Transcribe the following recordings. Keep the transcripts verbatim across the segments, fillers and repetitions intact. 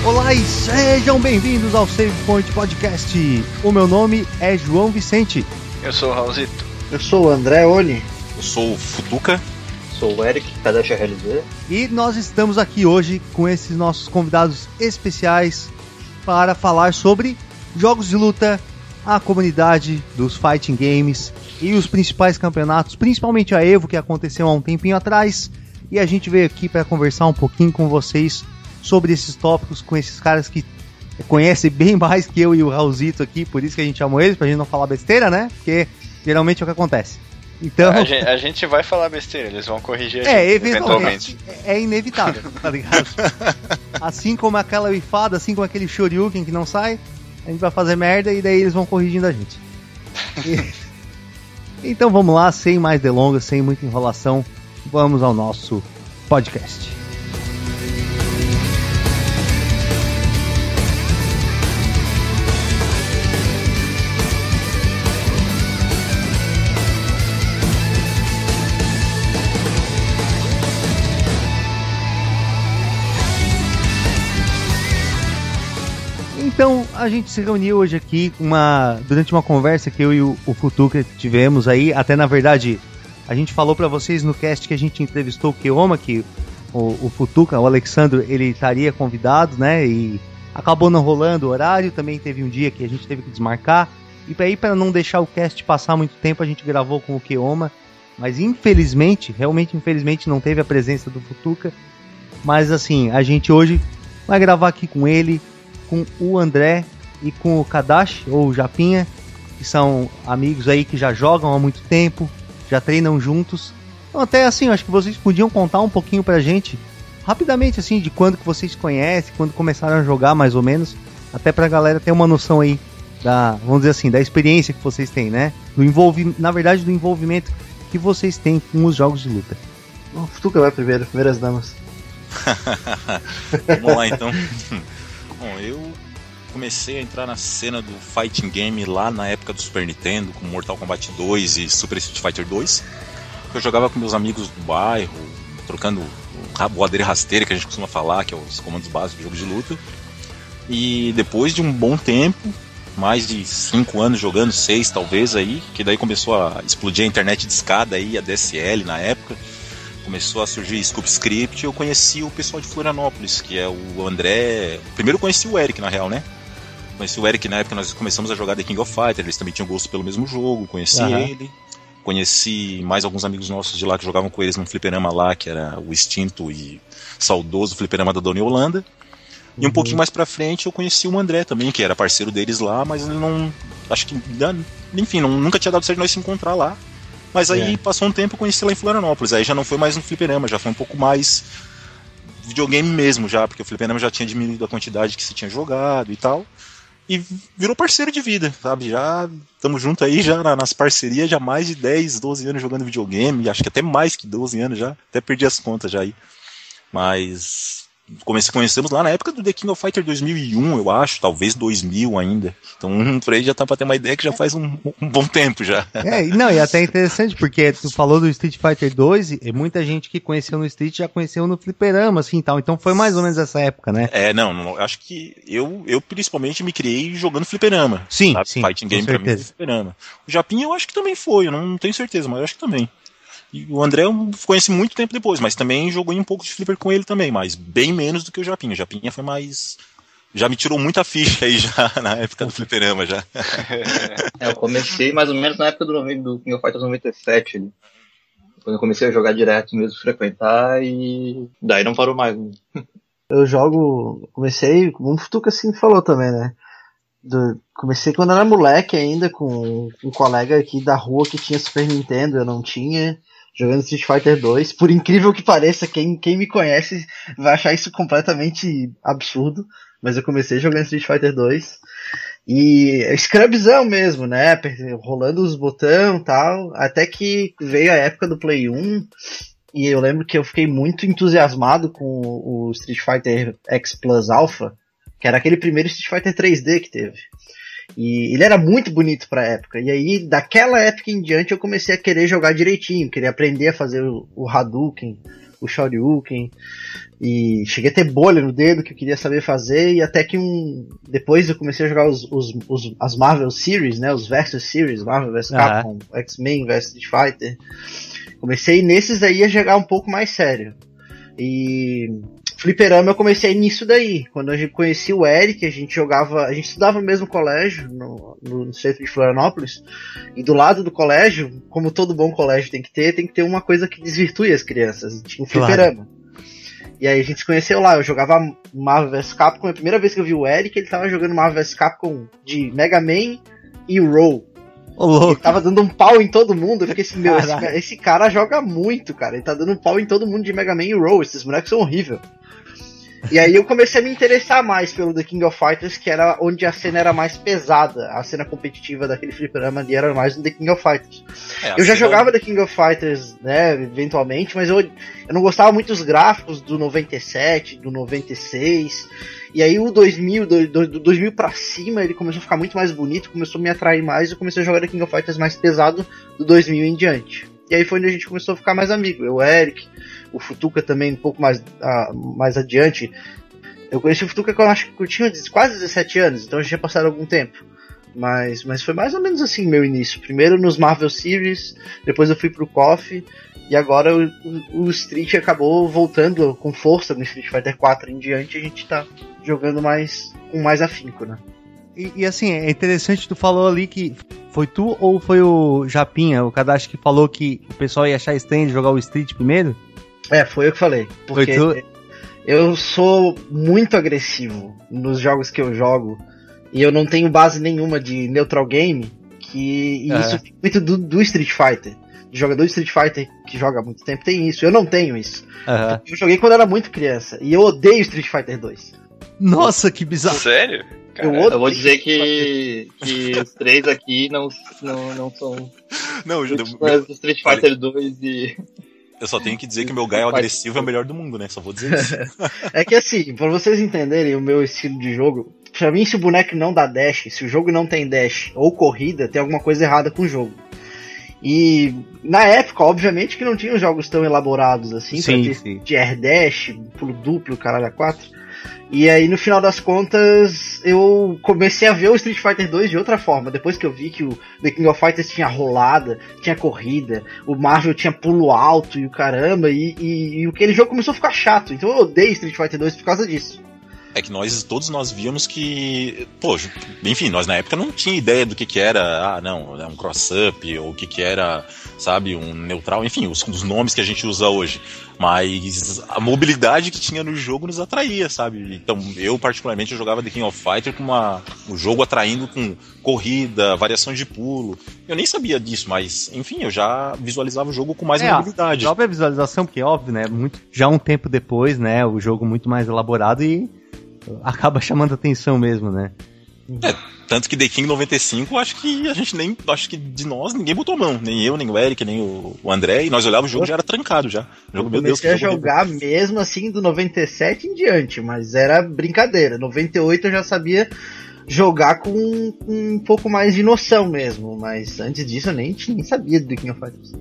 Olá e sejam bem-vindos ao Save Point Podcast. O meu nome é João Vicente. Eu sou o Raulzito. Eu sou o André Oni. Eu sou o Futuca. Sou o Eric, Kadashi R L Z. E nós estamos aqui hoje com esses nossos convidados especiais para falar sobre jogos de luta, a comunidade dos fighting games e os principais campeonatos, principalmente a EVO, que aconteceu há um tempinho atrás. E a gente veio aqui para conversar um pouquinho com vocês sobre esses tópicos, com esses caras que conhecem bem mais que eu e o Raulzito aqui, por isso que a gente chamou eles, pra gente não falar besteira, né? Porque geralmente é o que acontece. Então... A gente, a gente vai falar besteira, eles vão corrigir a é, gente, eventualmente. eventualmente. É, é inevitável, tá ligado? Assim como aquela wifada, assim como aquele shoryuken que não sai, a gente vai fazer merda e daí eles vão corrigindo a gente. E... Então vamos lá, sem mais delongas, sem muita enrolação, vamos ao nosso podcast. Então, a gente se reuniu hoje aqui uma, durante uma conversa que eu e o, o Futuca tivemos aí. Até, na verdade, a gente falou pra vocês no cast que a gente entrevistou o Keoma, que o, o Futuca, o Alexandre, ele estaria convidado, né? E acabou não rolando o horário. Também teve um dia que a gente teve que desmarcar. E aí, para não deixar o cast passar muito tempo, a gente gravou com o Keoma. Mas, infelizmente, realmente infelizmente, não teve a presença do Futuca. Mas, assim, a gente hoje vai gravar aqui com ele, com o André e com o Kadashi, ou o Japinha, que são amigos aí que já jogam há muito tempo, já treinam juntos. Então até assim, eu acho que vocês podiam contar um pouquinho pra gente, rapidamente assim, de quando que vocês conhecem, quando começaram a jogar mais ou menos, até pra galera ter uma noção aí, da, vamos dizer assim, da experiência que vocês têm, né? Do envolvi- na verdade, do envolvimento que vocês têm com os jogos de luta. O Futuca vai primeiro, primeiras damas. Vamos lá então. Bom, eu comecei a entrar na cena do fighting game lá na época do Super Nintendo, com Mortal Kombat dois e Super Street Fighter dois. Eu jogava com meus amigos do bairro, trocando voadeira rasteira, que a gente costuma falar, que é os comandos básicos do jogo de luta. E depois de um bom tempo, mais de cinco anos jogando, seis talvez aí, que daí começou a explodir a internet de escada aí, a D S L na época. Começou a surgir ScoopScript, eu conheci o pessoal de Florianópolis, que é o André... Primeiro eu conheci o Eric, na real, né? Conheci o Eric na época que nós começamos a jogar The King of Fighters, eles também tinham gosto pelo mesmo jogo, conheci uhum. ele. Conheci mais alguns amigos nossos de lá que jogavam com eles num fliperama lá, que era o extinto e saudoso fliperama da Dona Yolanda. E um uhum. pouquinho mais pra frente eu conheci o André também, que era parceiro deles lá, mas ele não... Acho que... Enfim, não, nunca tinha dado certo nós se encontrar lá. Mas aí é. passou um tempo e conheci lá em Florianópolis. Aí já não foi mais no fliperama, já foi um pouco mais videogame mesmo já, porque o fliperama já tinha diminuído a quantidade que se tinha jogado e tal. E virou parceiro de vida, sabe? Já estamos juntos aí já nas parcerias, já mais de dez, doze anos jogando videogame, acho que até mais que doze anos já, até perdi as contas já aí. Mas comecei, conhecemos lá na época do The King of Fighters dois mil e um, eu acho, talvez dois mil ainda. Então por aí já tá pra ter uma ideia que já faz um, um bom tempo já. É, não, e até interessante, porque tu falou do Street Fighter dois, e muita gente que conheceu no Street já conheceu no fliperama, assim, tal. Então foi mais ou menos essa época, né? É, não, não acho que eu, eu principalmente me criei jogando fliperama. Sim, sabe? sim, Fighting game pra mim é fliperama. O Japinha eu acho que também foi, eu não, não tenho certeza, mas eu acho que também. E o André eu conheci muito tempo depois, mas também joguei um pouco de flipper com ele também, mas bem menos do que o Japinha. O Japinha foi mais... Já me tirou muita ficha aí já na época do fliperama já. É, eu comecei mais ou menos na época do, do King of Fighters noventa e sete, né? Quando eu comecei a jogar direto mesmo, frequentar, e daí não parou mais. Né? Eu jogo... Comecei, como o Futuca assim falou também, né? Do, comecei quando eu era moleque ainda, com um colega aqui da rua que tinha Super Nintendo, eu não tinha... Jogando Street Fighter dois, por incrível que pareça, quem, quem me conhece vai achar isso completamente absurdo, mas eu comecei jogando Street Fighter dois, e scrubzão mesmo, né, rolando os botões e tal, até que veio a época do Play um, e eu lembro que eu fiquei muito entusiasmado com o Street Fighter X Plus Alpha, que era aquele primeiro Street Fighter três D que teve. E ele era muito bonito pra época. E aí, daquela época em diante, eu comecei a querer jogar direitinho. Queria aprender a fazer o, o Hadouken, o Shoryuken. E cheguei a ter bolha no dedo que eu queria saber fazer, e até que um. Depois eu comecei a jogar os, os, os, as Marvel Series, né? Os Versus Series, Marvel versus. Capcom, ah. X-Men versus. Street Fighter. Comecei nesses aí a jogar um pouco mais sério. E. Fliperama eu comecei nisso daí. Quando a gente conheci o Eric, a gente jogava. A gente estudava no mesmo colégio, no, no centro de Florianópolis. E do lado do colégio, como todo bom colégio tem que ter, tem que ter uma coisa que desvirtue as crianças. Tinha um fliperama. Claro. E aí a gente se conheceu lá, eu jogava Marvel versus. Capcom, a primeira vez que eu vi o Eric, ele tava jogando Marvel versus. Capcom de Mega Man e Roll. Oh, ele tava dando um pau em todo mundo, eu fiquei assim, meu, esse, esse cara joga muito, cara, ele tá dando um pau em todo mundo de Mega Man e Roll, esses bonecos são horríveis. E aí eu comecei a me interessar mais pelo The King of Fighters, que era onde a cena era mais pesada, a cena competitiva daquele fliperama ali era mais no The King of Fighters. É, eu já cena... jogava The King of Fighters, né, eventualmente, mas eu, eu não gostava muito dos gráficos do noventa e sete, do noventa e seis, e aí o dois mil, do, do, do dois mil pra cima ele começou a ficar muito mais bonito, começou a me atrair mais, e eu comecei a jogar The King of Fighters mais pesado do dois mil em diante. E aí foi onde a gente começou a ficar mais amigo, eu, o Eric, o Futuca também um pouco mais, uh, mais adiante. Eu conheci o Futuca quando eu acho que eu tinha quase dezessete anos, então já tinha passado algum tempo. Mas, mas foi mais ou menos assim meu início. Primeiro nos Marvel Series, depois eu fui pro K O F, e agora o, o, o Street acabou voltando com força no Street Fighter quatro em diante, a gente tá jogando mais com mais afinco, né? E, e assim, é interessante, tu falou ali que foi tu ou foi o Japinha, o Kadashi, que falou que o pessoal ia achar estranho de jogar o Street primeiro? É, foi eu que falei. Porque eu sou muito agressivo nos jogos que eu jogo e eu não tenho base nenhuma de neutral game, que e uhum. isso fica muito do, do Street Fighter. De jogador de Street Fighter que joga há muito tempo tem isso. Eu não tenho isso. Uhum. Eu joguei quando era muito criança e eu odeio Street Fighter dois. Nossa, que bizarro. Sério? Eu, eu vou dizer que, que os três aqui não, não, não são. Não, eu, meu, Street Fighter dois e. Eu só tenho que dizer que o meu Gaio agressivo é o melhor do mundo, né? Só vou dizer isso. É que assim, pra vocês entenderem o meu estilo de jogo, pra mim se o boneco não dá dash, se o jogo não tem dash ou corrida, tem alguma coisa errada com o jogo. E na época, obviamente que não tinha jogos tão elaborados assim, sim, pra ter sim. de air dash, pulo duplo, caralho a quatro. E aí no final das contas eu comecei a ver o Street Fighter dois de outra forma. Depois que eu vi que o The King of Fighters tinha rolada, tinha corrida, o Marvel tinha pulo alto e o caramba, e, e, e aquele jogo começou a ficar chato. Então eu odeio Street Fighter dois por causa disso. É que nós, todos nós víamos que, pô, enfim, nós na época não tinha ideia do que que era, ah, não, é um cross-up, ou o que que era, sabe, um neutral, enfim, os, os nomes que a gente usa hoje. Mas a mobilidade que tinha no jogo nos atraía, sabe? Então, eu particularmente eu jogava The King of Fighters com uma, um jogo atraindo com corrida, variações de pulo. Eu nem sabia disso, mas, enfim, eu já visualizava o jogo com mais é, mobilidade. A própria visualização, porque é óbvio, né, muito, já um tempo depois, né, o jogo muito mais elaborado e acaba chamando atenção mesmo, né? É, tanto que The King noventa e cinco, acho que a gente nem, acho que de nós ninguém botou mão, nem eu, nem o Eric, nem o, o André, e nós olhávamos o jogo já era trancado já. O jogo, eu meu Deus, comecei a jogar horrível. Mesmo assim do noventa e sete em diante, mas era brincadeira. noventa e oito eu já sabia jogar com, com um pouco mais de noção mesmo, mas antes disso eu nem, nem sabia do The King of Fighters.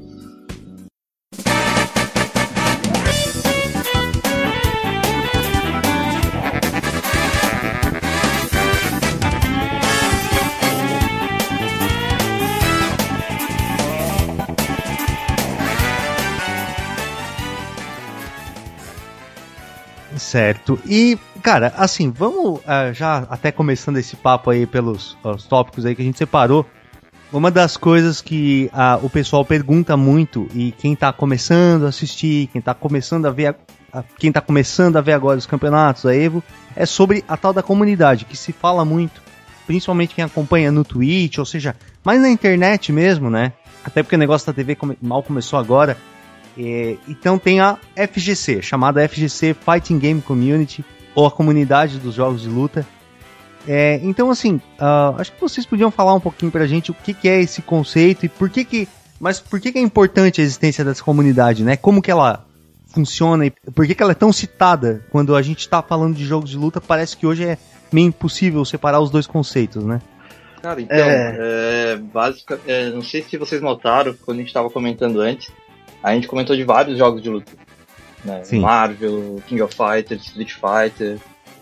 Certo. E, cara, assim, vamos uh, já até começando esse papo aí pelos os tópicos aí que a gente separou. Uma das coisas que uh, o pessoal pergunta muito, e quem tá começando a assistir, quem tá começando a ver a, a, quem tá começando a ver agora os campeonatos da Evo, é sobre a tal da comunidade, que se fala muito, principalmente quem acompanha no Twitch, ou seja, mais na internet mesmo, né? Até porque o negócio da T V come, mal começou agora. É, então tem a F G C, chamada F G C Fighting Game Community, ou a comunidade dos jogos de luta. É, então assim, uh, acho que vocês podiam falar um pouquinho pra gente o que, que é esse conceito e por que que, mas por que que é importante a existência dessa comunidade, né? Como que ela funciona e por que que ela é tão citada quando a gente tá falando de jogos de luta? Parece que hoje é meio impossível separar os dois conceitos, né? Cara, então, é... É, básica, é, não sei se vocês notaram, quando a gente tava comentando antes, a gente comentou de vários jogos de luta. né? Sim. Marvel, King of Fighters, Street Fighter.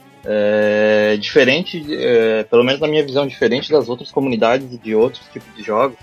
É, diferente, é, pelo menos na minha visão, diferente das outras comunidades e de outros tipos de jogos.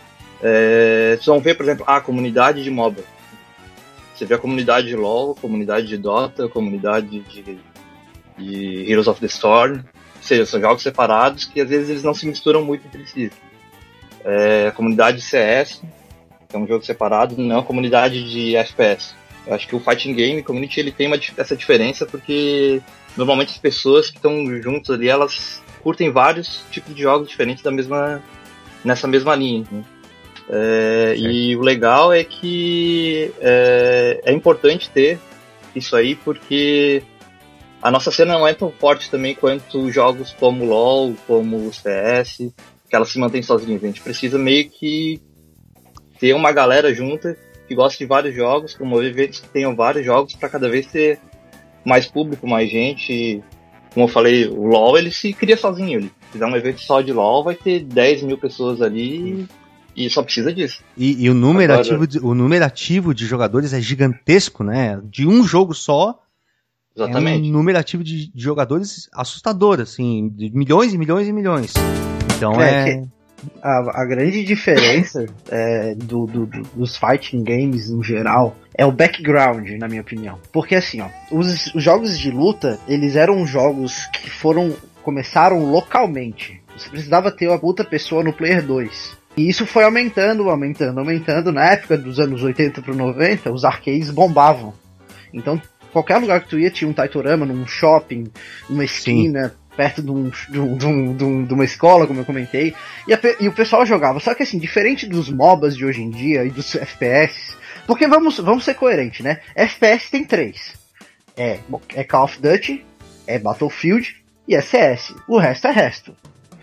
É, vocês vão ver, por exemplo, a comunidade de MOBA. Você vê a comunidade de LoL, a comunidade de Dota, a comunidade de, de Heroes of the Storm. Ou seja, são jogos separados que às vezes eles não se misturam muito entre si. É, a comunidade de C S, que é um jogo separado, não é uma comunidade de F P S. Eu acho que o Fighting Game Community ele tem uma, essa diferença porque normalmente as pessoas que estão juntas ali, elas curtem vários tipos de jogos diferentes da mesma, nessa mesma linha. Né? É, e o legal é que é, é importante ter isso aí porque a nossa cena não é tão forte também quanto jogos como LoL, como o C S, que elas se mantêm sozinhas. A gente precisa meio que ter uma galera junta que gosta de vários jogos, promover eventos que tenham vários jogos para cada vez ter mais público, mais gente. Como eu falei, o LoL ele se cria sozinho. Ele fizer um evento só de LoL, vai ter dez mil pessoas ali e só precisa disso. E, e o, número Agora... ativo de, o número ativo de jogadores é gigantesco, né? De um jogo só, Exatamente. é um número ativo de, de jogadores assustador, assim, de milhões e milhões e milhões. Então é... é... A, a grande diferença é, do, do, do, dos fighting games em geral é o background, na minha opinião. Porque assim, ó, os, os jogos de luta, eles eram jogos que foram começaram localmente. Você precisava ter a outra pessoa no Player dois. E isso foi aumentando, aumentando, aumentando. Na época dos anos oitenta para noventa, os arcades bombavam. Então, qualquer lugar que tu ia tinha um Taitorama, num shopping, numa esquina... Sim. Perto de, um, de, um, de, um, de uma escola, como eu comentei, e, a, e o pessoal jogava. Só que assim, diferente dos MOBAs de hoje em dia e dos F P S, porque vamos, vamos ser coerentes, né? F P S tem três. É, é Call of Duty, é Battlefield e é C S. O resto é resto.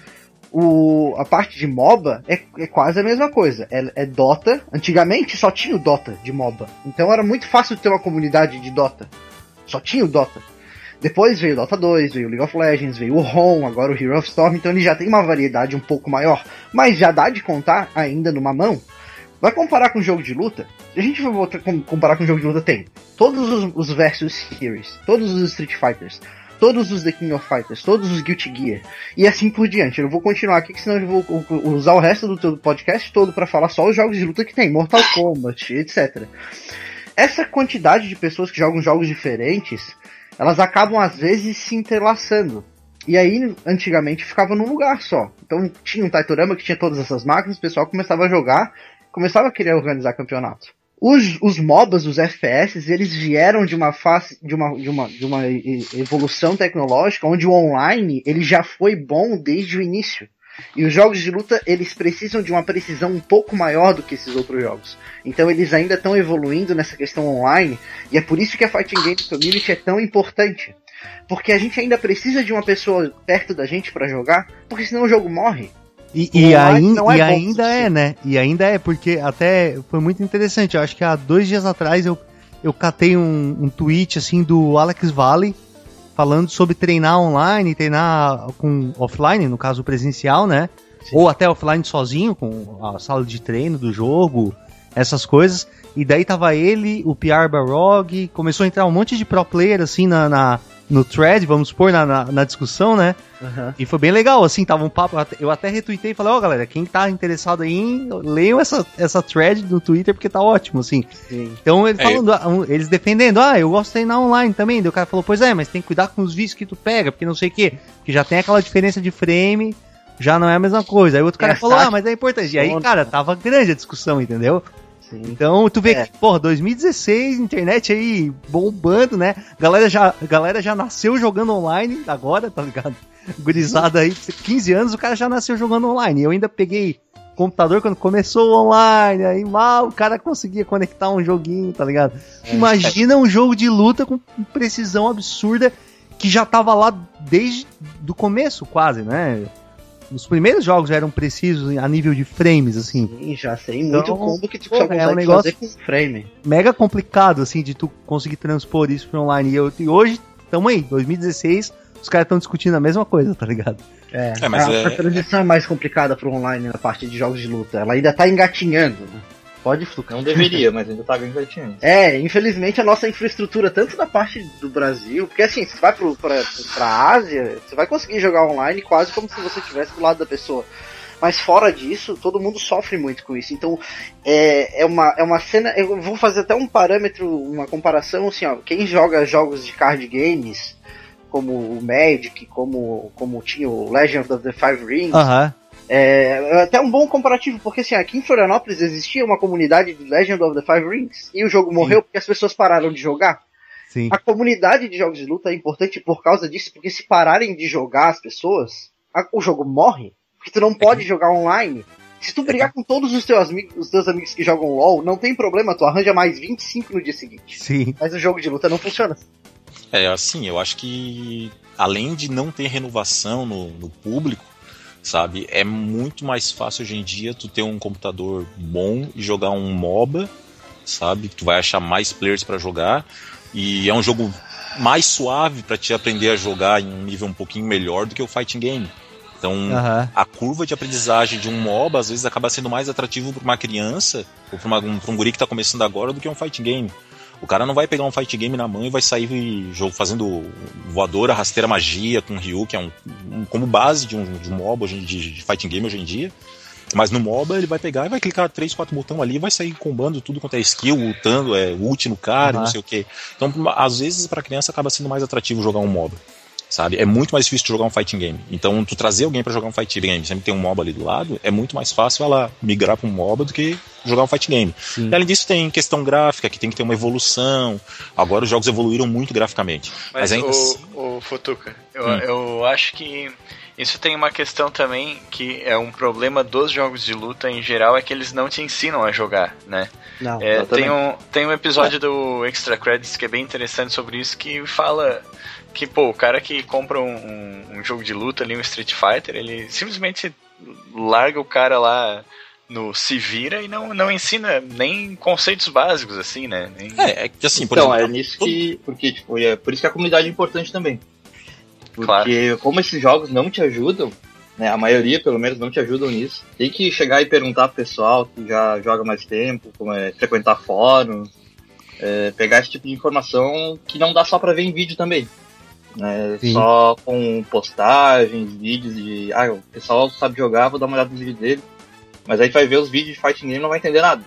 O, a parte de MOBA é, é quase a mesma coisa. É, é Dota. Antigamente só tinha o Dota de MOBA. Então era muito fácil ter uma comunidade de Dota. Só tinha o Dota. Depois veio o Dota dois, veio o League of Legends, veio o ROM, agora o Hero of Storm, então ele já tem uma variedade um pouco maior, mas já dá de contar ainda numa mão. Vai comparar com um jogo de luta? Se a gente for comparar com um jogo de luta, tem todos os, os Versus Series, todos os Street Fighters, todos os The King of Fighters, todos os Guilty Gear, e assim por diante. Eu não vou continuar aqui, senão eu vou usar o resto do teu podcast todo para falar só os jogos de luta que tem, Mortal Kombat, etcétera. Essa quantidade de pessoas que jogam jogos diferentes, elas acabam às vezes se entrelaçando. E aí, antigamente, ficava num lugar só. Então tinha um Taitorama que tinha todas essas máquinas, o pessoal começava a jogar, começava a querer organizar campeonato. Os, os MOBAs, os F P S, eles vieram de uma fase, de uma, de uma, de uma evolução tecnológica, onde o online ele já foi bom desde o início. E os jogos de luta, eles precisam de uma precisão um pouco maior do que esses outros jogos. Então eles ainda estão evoluindo nessa questão online, e é por isso que a Fighting Game Community é tão importante. Porque a gente ainda precisa de uma pessoa perto da gente para jogar, porque senão o jogo morre. E, e, ain, é e ainda é, né? E ainda é, porque até foi muito interessante. Eu acho que há dois dias atrás eu, eu catei um, um tweet assim do Alex Valley, falando sobre treinar online, treinar com offline, no caso presencial, né? Sim. Ou até offline sozinho, com a sala de treino do jogo, essas coisas. E daí tava ele, o P R Barog, começou a entrar um monte de pro player, assim, na, na, no thread, vamos supor, na, na, na discussão, né? Uhum. E foi bem legal, assim, tava um papo, eu até retuitei e falei, ó, oh, galera, quem tá interessado aí, leiam essa, essa thread no Twitter, porque tá ótimo, assim. Sim. Então, ele falando, é. eles defendendo, ah, eu gosto de treinar online também, daí o cara falou, pois é, mas tem que cuidar com os vícios que tu pega, porque não sei o quê, que já tem aquela diferença de frame, já não é a mesma coisa. Aí o outro cara é, falou, ah, mas é importante. E aí, cara, tava grande a discussão, entendeu? Então, tu vê é. que, porra, dois mil e dezesseis, internet aí bombando, né? Galera já, galera já nasceu jogando online agora, tá ligado? Gurizada aí, quinze anos, o cara já nasceu jogando online. Eu ainda peguei computador quando começou o online, aí mal o cara conseguia conectar um joguinho, tá ligado? É. Imagina um jogo de luta com precisão absurda que já tava lá desde o começo, quase, né? Os primeiros jogos já eram precisos a nível de frames, assim. Sim, já sei muito então, combo que tu pô, só consegue é um negócio fazer com frame. Mega complicado, assim, de tu conseguir transpor isso para online. E, eu, e hoje, tamo aí, dois mil e dezesseis, os caras estão discutindo a mesma coisa, tá ligado? É, é mas a, é... a transição é mais complicada pro online na parte de jogos de luta. Ela ainda tá engatinhando, né? Pode flucar. Não deveria, mas ainda tá bem pertinho. É, infelizmente a nossa infraestrutura, tanto da parte do Brasil, porque assim, você vai pro, pra, pra Ásia, você vai conseguir jogar online quase como se você estivesse do lado da pessoa. Mas fora disso, todo mundo sofre muito com isso. Então, é, é, uma, é uma cena... Eu vou fazer até um parâmetro, uma comparação, assim, ó. Quem joga jogos de card games, como o Magic, como, como tinha o Legend of the Five Rings... Aham. Uh-huh. É até um bom comparativo, porque assim, aqui em Florianópolis existia uma comunidade de Legend of the Five Rings, e o jogo morreu Sim. porque as pessoas pararam de jogar. Sim. A comunidade de jogos de luta é importante por causa disso, porque se pararem de jogar as pessoas, a, o jogo morre, porque tu não pode é que... jogar online. Se tu brigar é que... com todos os teus, amigos, os teus amigos que jogam LoL, não tem problema, tu arranja mais vinte e cinco no dia seguinte. Sim. Mas o jogo de luta não funciona. É, assim, eu acho que além de não ter renovação no, no público, sabe, é muito mais fácil hoje em dia tu ter um computador bom e jogar um MOBA, sabe, tu vai achar mais players pra jogar, e é um jogo mais suave pra te aprender a jogar em um nível um pouquinho melhor do que o fighting game. Então, uhum. a curva de aprendizagem de um MOBA às vezes acaba sendo mais atrativo pra uma criança ou pra, uma, um, pra um guri que tá começando agora do que um fighting game. O cara não vai pegar um fight game na mão e vai sair fazendo voadora, rasteira, magia com Ryu, que é um, um como base de um, de um MOBA, de, de fighting game hoje em dia. Mas no MOBA ele vai pegar e vai clicar três, quatro botões ali e vai sair combando tudo quanto é skill, ultando, é, ult no cara, uhum. não sei o que. Então, às vezes, pra criança acaba sendo mais atrativo jogar um MOBA. Sabe? É muito mais difícil jogar um fighting game. Então, tu trazer alguém pra jogar um fighting game, sempre tem um MOBA ali do lado, é muito mais fácil ela migrar pra um MOBA do que jogar um fighting game. Sim. E além disso, tem questão gráfica, que tem que ter uma evolução. Agora os jogos evoluíram muito graficamente. Mas, Mas ainda o, assim... o Futuca, eu, hum. eu acho que isso tem uma questão também que é um problema dos jogos de luta em geral, é que eles não te ensinam a jogar, né? Não, é, tem, um, tem um episódio é. do Extra Credits que é bem interessante sobre isso, que fala... que, pô, o cara que compra um, um, um jogo de luta ali, um Street Fighter, ele simplesmente larga o cara lá no se vira e não, não ensina nem conceitos básicos, assim, né? Nem... É, é que assim, por então, exemplo... é nisso que... Porque, tipo, é por isso que a comunidade é importante também. Porque claro. Como esses jogos não te ajudam, né, a maioria, pelo menos, não te ajudam nisso, tem que chegar e perguntar pro pessoal que já joga mais tempo, como é frequentar fóruns, é, pegar esse tipo de informação que não dá só pra ver em vídeo também. Né, só com postagens, vídeos de ah, o pessoal sabe jogar, vou dar uma olhada nos vídeos dele, mas aí tu vai ver os vídeos de fighting game e não vai entender nada.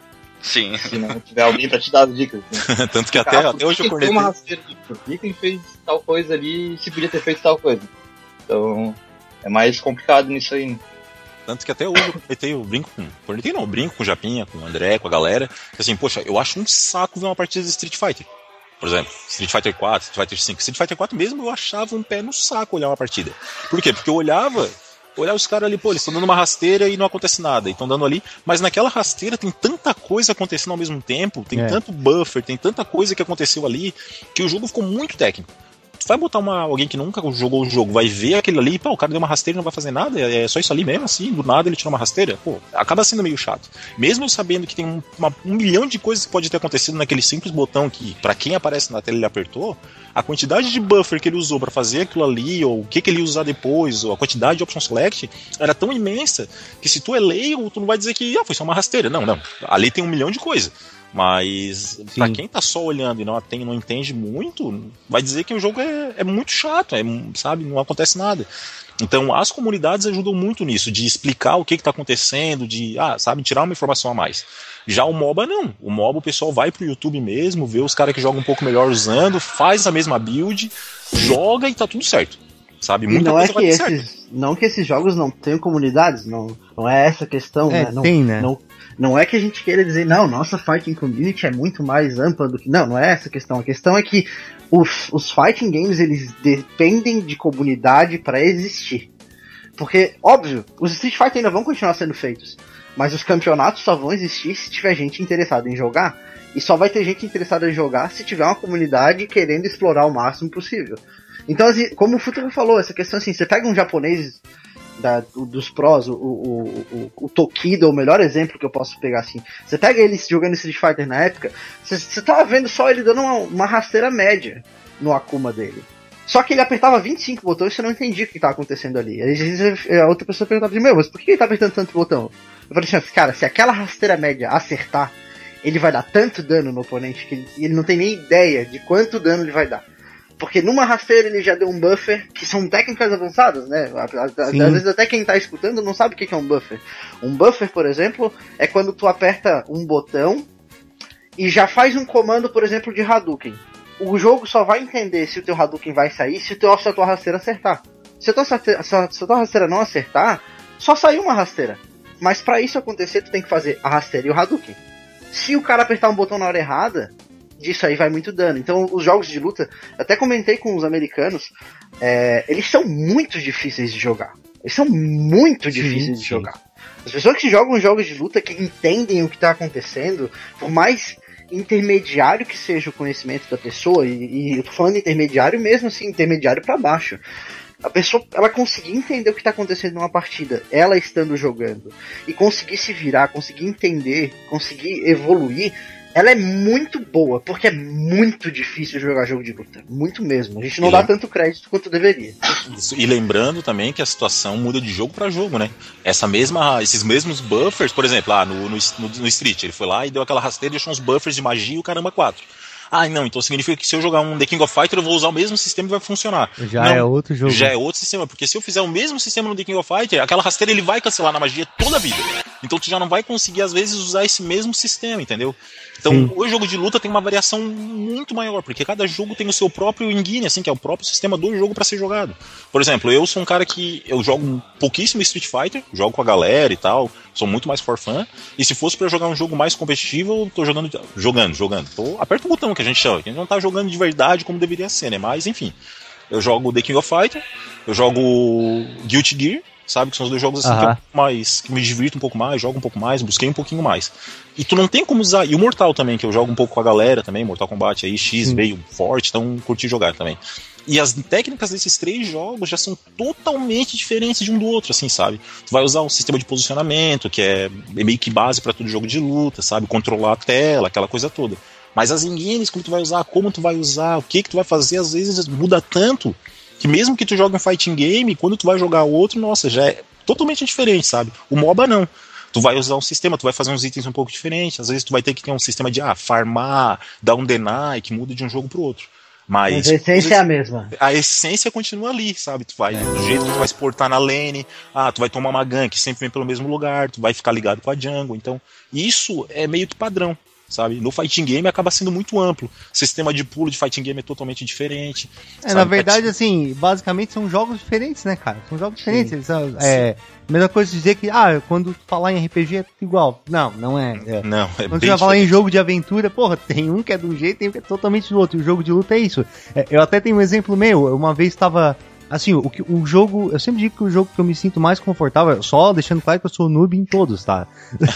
Sim. Se não tiver alguém pra te dar as dicas. Né? Tanto que até, até hoje eu cornetei. Uma rasteira de por que quem fez tal coisa ali se podia ter feito tal coisa. Então é mais complicado nisso aí. Né? Tanto que até hoje eu cornetei, eu brinco com. Cornetei não, eu brinco com o Japinha, com o André, com a galera. Que assim, poxa, eu acho um saco ver uma partida de Street Fighter. Por exemplo, Street Fighter quatro, Street Fighter cinco. Street Fighter quatro mesmo eu achava um pé no saco olhar uma partida. Por quê? Porque eu olhava, olhava os caras ali, pô, eles estão dando uma rasteira e não acontece nada. E estão dando ali, mas naquela rasteira tem tanta coisa acontecendo ao mesmo tempo, tem é. tanto buffer, tem tanta coisa que aconteceu ali, que o jogo ficou muito técnico. Tu vai botar uma, alguém que nunca jogou o jogo, vai ver aquele ali, pô, o cara deu uma rasteira e não vai fazer nada, é só isso ali mesmo, assim, do nada ele tirou uma rasteira, pô, acaba sendo meio chato. Mesmo sabendo que tem um, uma, um milhão de coisas que pode ter acontecido naquele simples botão que, pra quem aparece na tela ele apertou, a quantidade de buffer que ele usou pra fazer aquilo ali, ou o que, que ele ia usar depois, ou a quantidade de option select, era tão imensa, que se tu é leigo, tu não vai dizer que, ah, foi só uma rasteira. Não, não, ali tem um milhão de coisas. Mas Sim. pra quem tá só olhando e não, tem, não entende muito, vai dizer que o jogo é, é muito chato, é, sabe, não acontece nada. Então as comunidades ajudam muito nisso, de explicar o que que tá acontecendo, de, ah, sabe, tirar uma informação a mais. Já o MOBA não, o MOBA o pessoal vai pro YouTube mesmo, vê os caras que jogam um pouco melhor usando, faz a mesma build, joga e tá tudo certo. Sabe? Muita não, é que esses, não que esses jogos não tenham comunidades, não, não é essa a questão, é, né? Não, tem, né? Não, não é que a gente queira dizer, não, nossa fighting community é muito mais ampla do que... Não, não é essa a questão. A questão é que os, os fighting games, eles dependem de comunidade para existir. Porque, óbvio, os Street Fighter ainda vão continuar sendo feitos, mas os campeonatos só vão existir se tiver gente interessada em jogar, e só vai ter gente interessada em jogar se tiver uma comunidade querendo explorar o máximo possível. Então, assim, como o Futuro falou, essa questão assim, você pega um japonês da, dos pros, o, o, o, o Tokido, o melhor exemplo que eu posso pegar assim, você pega ele jogando Street Fighter na época, você, você tava vendo só ele dando uma, uma rasteira média no Akuma dele. Só que ele apertava vinte e cinco botões e você não entendia o que estava acontecendo ali. Às vezes a outra pessoa perguntava assim, meu, mas por que ele tá apertando tanto botão? Eu falei assim, cara, se aquela rasteira média acertar, ele vai dar tanto dano no oponente que ele, ele não tem nem ideia de quanto dano ele vai dar. Porque numa rasteira ele já deu um buffer, que são técnicas avançadas, né? Às vezes até quem tá escutando não sabe o que é um buffer. Um buffer, por exemplo, é quando tu aperta um botão e já faz um comando, por exemplo, de Hadouken. O jogo só vai entender se o teu Hadouken vai sair se, o teu, se a tua rasteira acertar. Se a tua, se a, se a tua rasteira não acertar, só saiu uma rasteira. Mas pra isso acontecer, tu tem que fazer a rasteira e o Hadouken. Se o cara apertar um botão na hora errada, disso aí vai muito dano. Então os jogos de luta, até comentei com os americanos, é, eles são muito difíceis de jogar. Eles são muito sim, difíceis sim. de jogar. As pessoas que jogam jogos de luta, que entendem o que está acontecendo, por mais intermediário que seja o conhecimento da pessoa, e, e eu tô falando intermediário mesmo assim, intermediário para baixo, a pessoa, ela conseguir entender o que está acontecendo numa partida, ela estando jogando, e conseguir se virar, conseguir entender, conseguir evoluir, ela é muito boa, porque é muito difícil jogar jogo de luta. Muito mesmo. A gente não e dá lem... tanto crédito quanto deveria. Isso. E lembrando também que a situação muda de jogo para jogo, né? Essa mesma, esses mesmos buffers, por exemplo, lá no, no, no Street, ele foi lá e deu aquela rasteira e deixou uns buffers de magia e o caramba quatro. Ah, não, então significa que se eu jogar um The King of Fighters eu vou usar o mesmo sistema e vai funcionar. Já não, é outro jogo. Já é outro sistema, porque se eu fizer o mesmo sistema no The King of Fighters, aquela rasteira ele vai cancelar na magia toda a vida. Então tu já não vai conseguir, às vezes, usar esse mesmo sistema, entendeu? Então, sim, o jogo de luta tem uma variação muito maior, porque cada jogo tem o seu próprio engine, assim, que é o próprio sistema do jogo para ser jogado. Por exemplo, eu sou um cara que eu jogo pouquíssimo Street Fighter, jogo com a galera e tal, sou muito mais for fun, e se fosse para jogar um jogo mais competitivo, eu tô jogando, jogando, jogando. Tô, aperta o botão que a gente chama, que a gente não tá jogando de verdade como deveria ser, né? Mas, enfim, eu jogo The King of Fighters, eu jogo Guilty Gear, sabe, que são os dois jogos assim uh-huh. que, eu, mais, que me divirto um pouco mais, jogo um pouco mais, busquei um pouquinho mais. E tu não tem como usar, e o Mortal também, que eu jogo um pouco com a galera também, Mortal Kombat aí, X sim, veio forte, então curti jogar também. E as técnicas desses três jogos já são totalmente diferentes de um do outro, assim, sabe? Tu vai usar um sistema de posicionamento, que é meio que base pra todo jogo de luta, sabe? Controlar a tela, aquela coisa toda. Mas as engines, como tu vai usar, como tu vai usar, o que que tu vai fazer, às vezes muda tanto, que mesmo que tu jogue um fighting game, quando tu vai jogar outro, nossa, já é totalmente diferente, sabe? O MOBA não. Tu vai usar um sistema, tu vai fazer uns itens um pouco diferentes, às vezes tu vai ter que ter um sistema de, ah, farmar, dar um deny, que muda de um jogo pro outro. Mas, Mas a essência é a mesma. A essência continua ali, sabe? Tu vai, do jeito que tu vai se portar na lane, ah, tu vai tomar uma gank que sempre vem pelo mesmo lugar, tu vai ficar ligado com a jungle, então isso é meio que padrão, sabe? No fighting game acaba sendo muito amplo. O sistema de pulo de fighting game é totalmente diferente. É, na verdade, assim, basicamente são jogos diferentes, né, cara? São jogos diferentes. Eles são, é, a mesma coisa de dizer que, ah, quando falar em R P G é tudo igual. Não, não é. é. Não, é quando você vai falar em jogo de aventura, porra, tem um que é de um jeito, tem um que é totalmente do outro. E o jogo de luta é isso. É, eu até tenho um exemplo meu. Uma vez estava... Assim, o, o jogo, eu sempre digo que o jogo que eu me sinto mais confortável, só deixando claro que eu sou noob em todos, tá?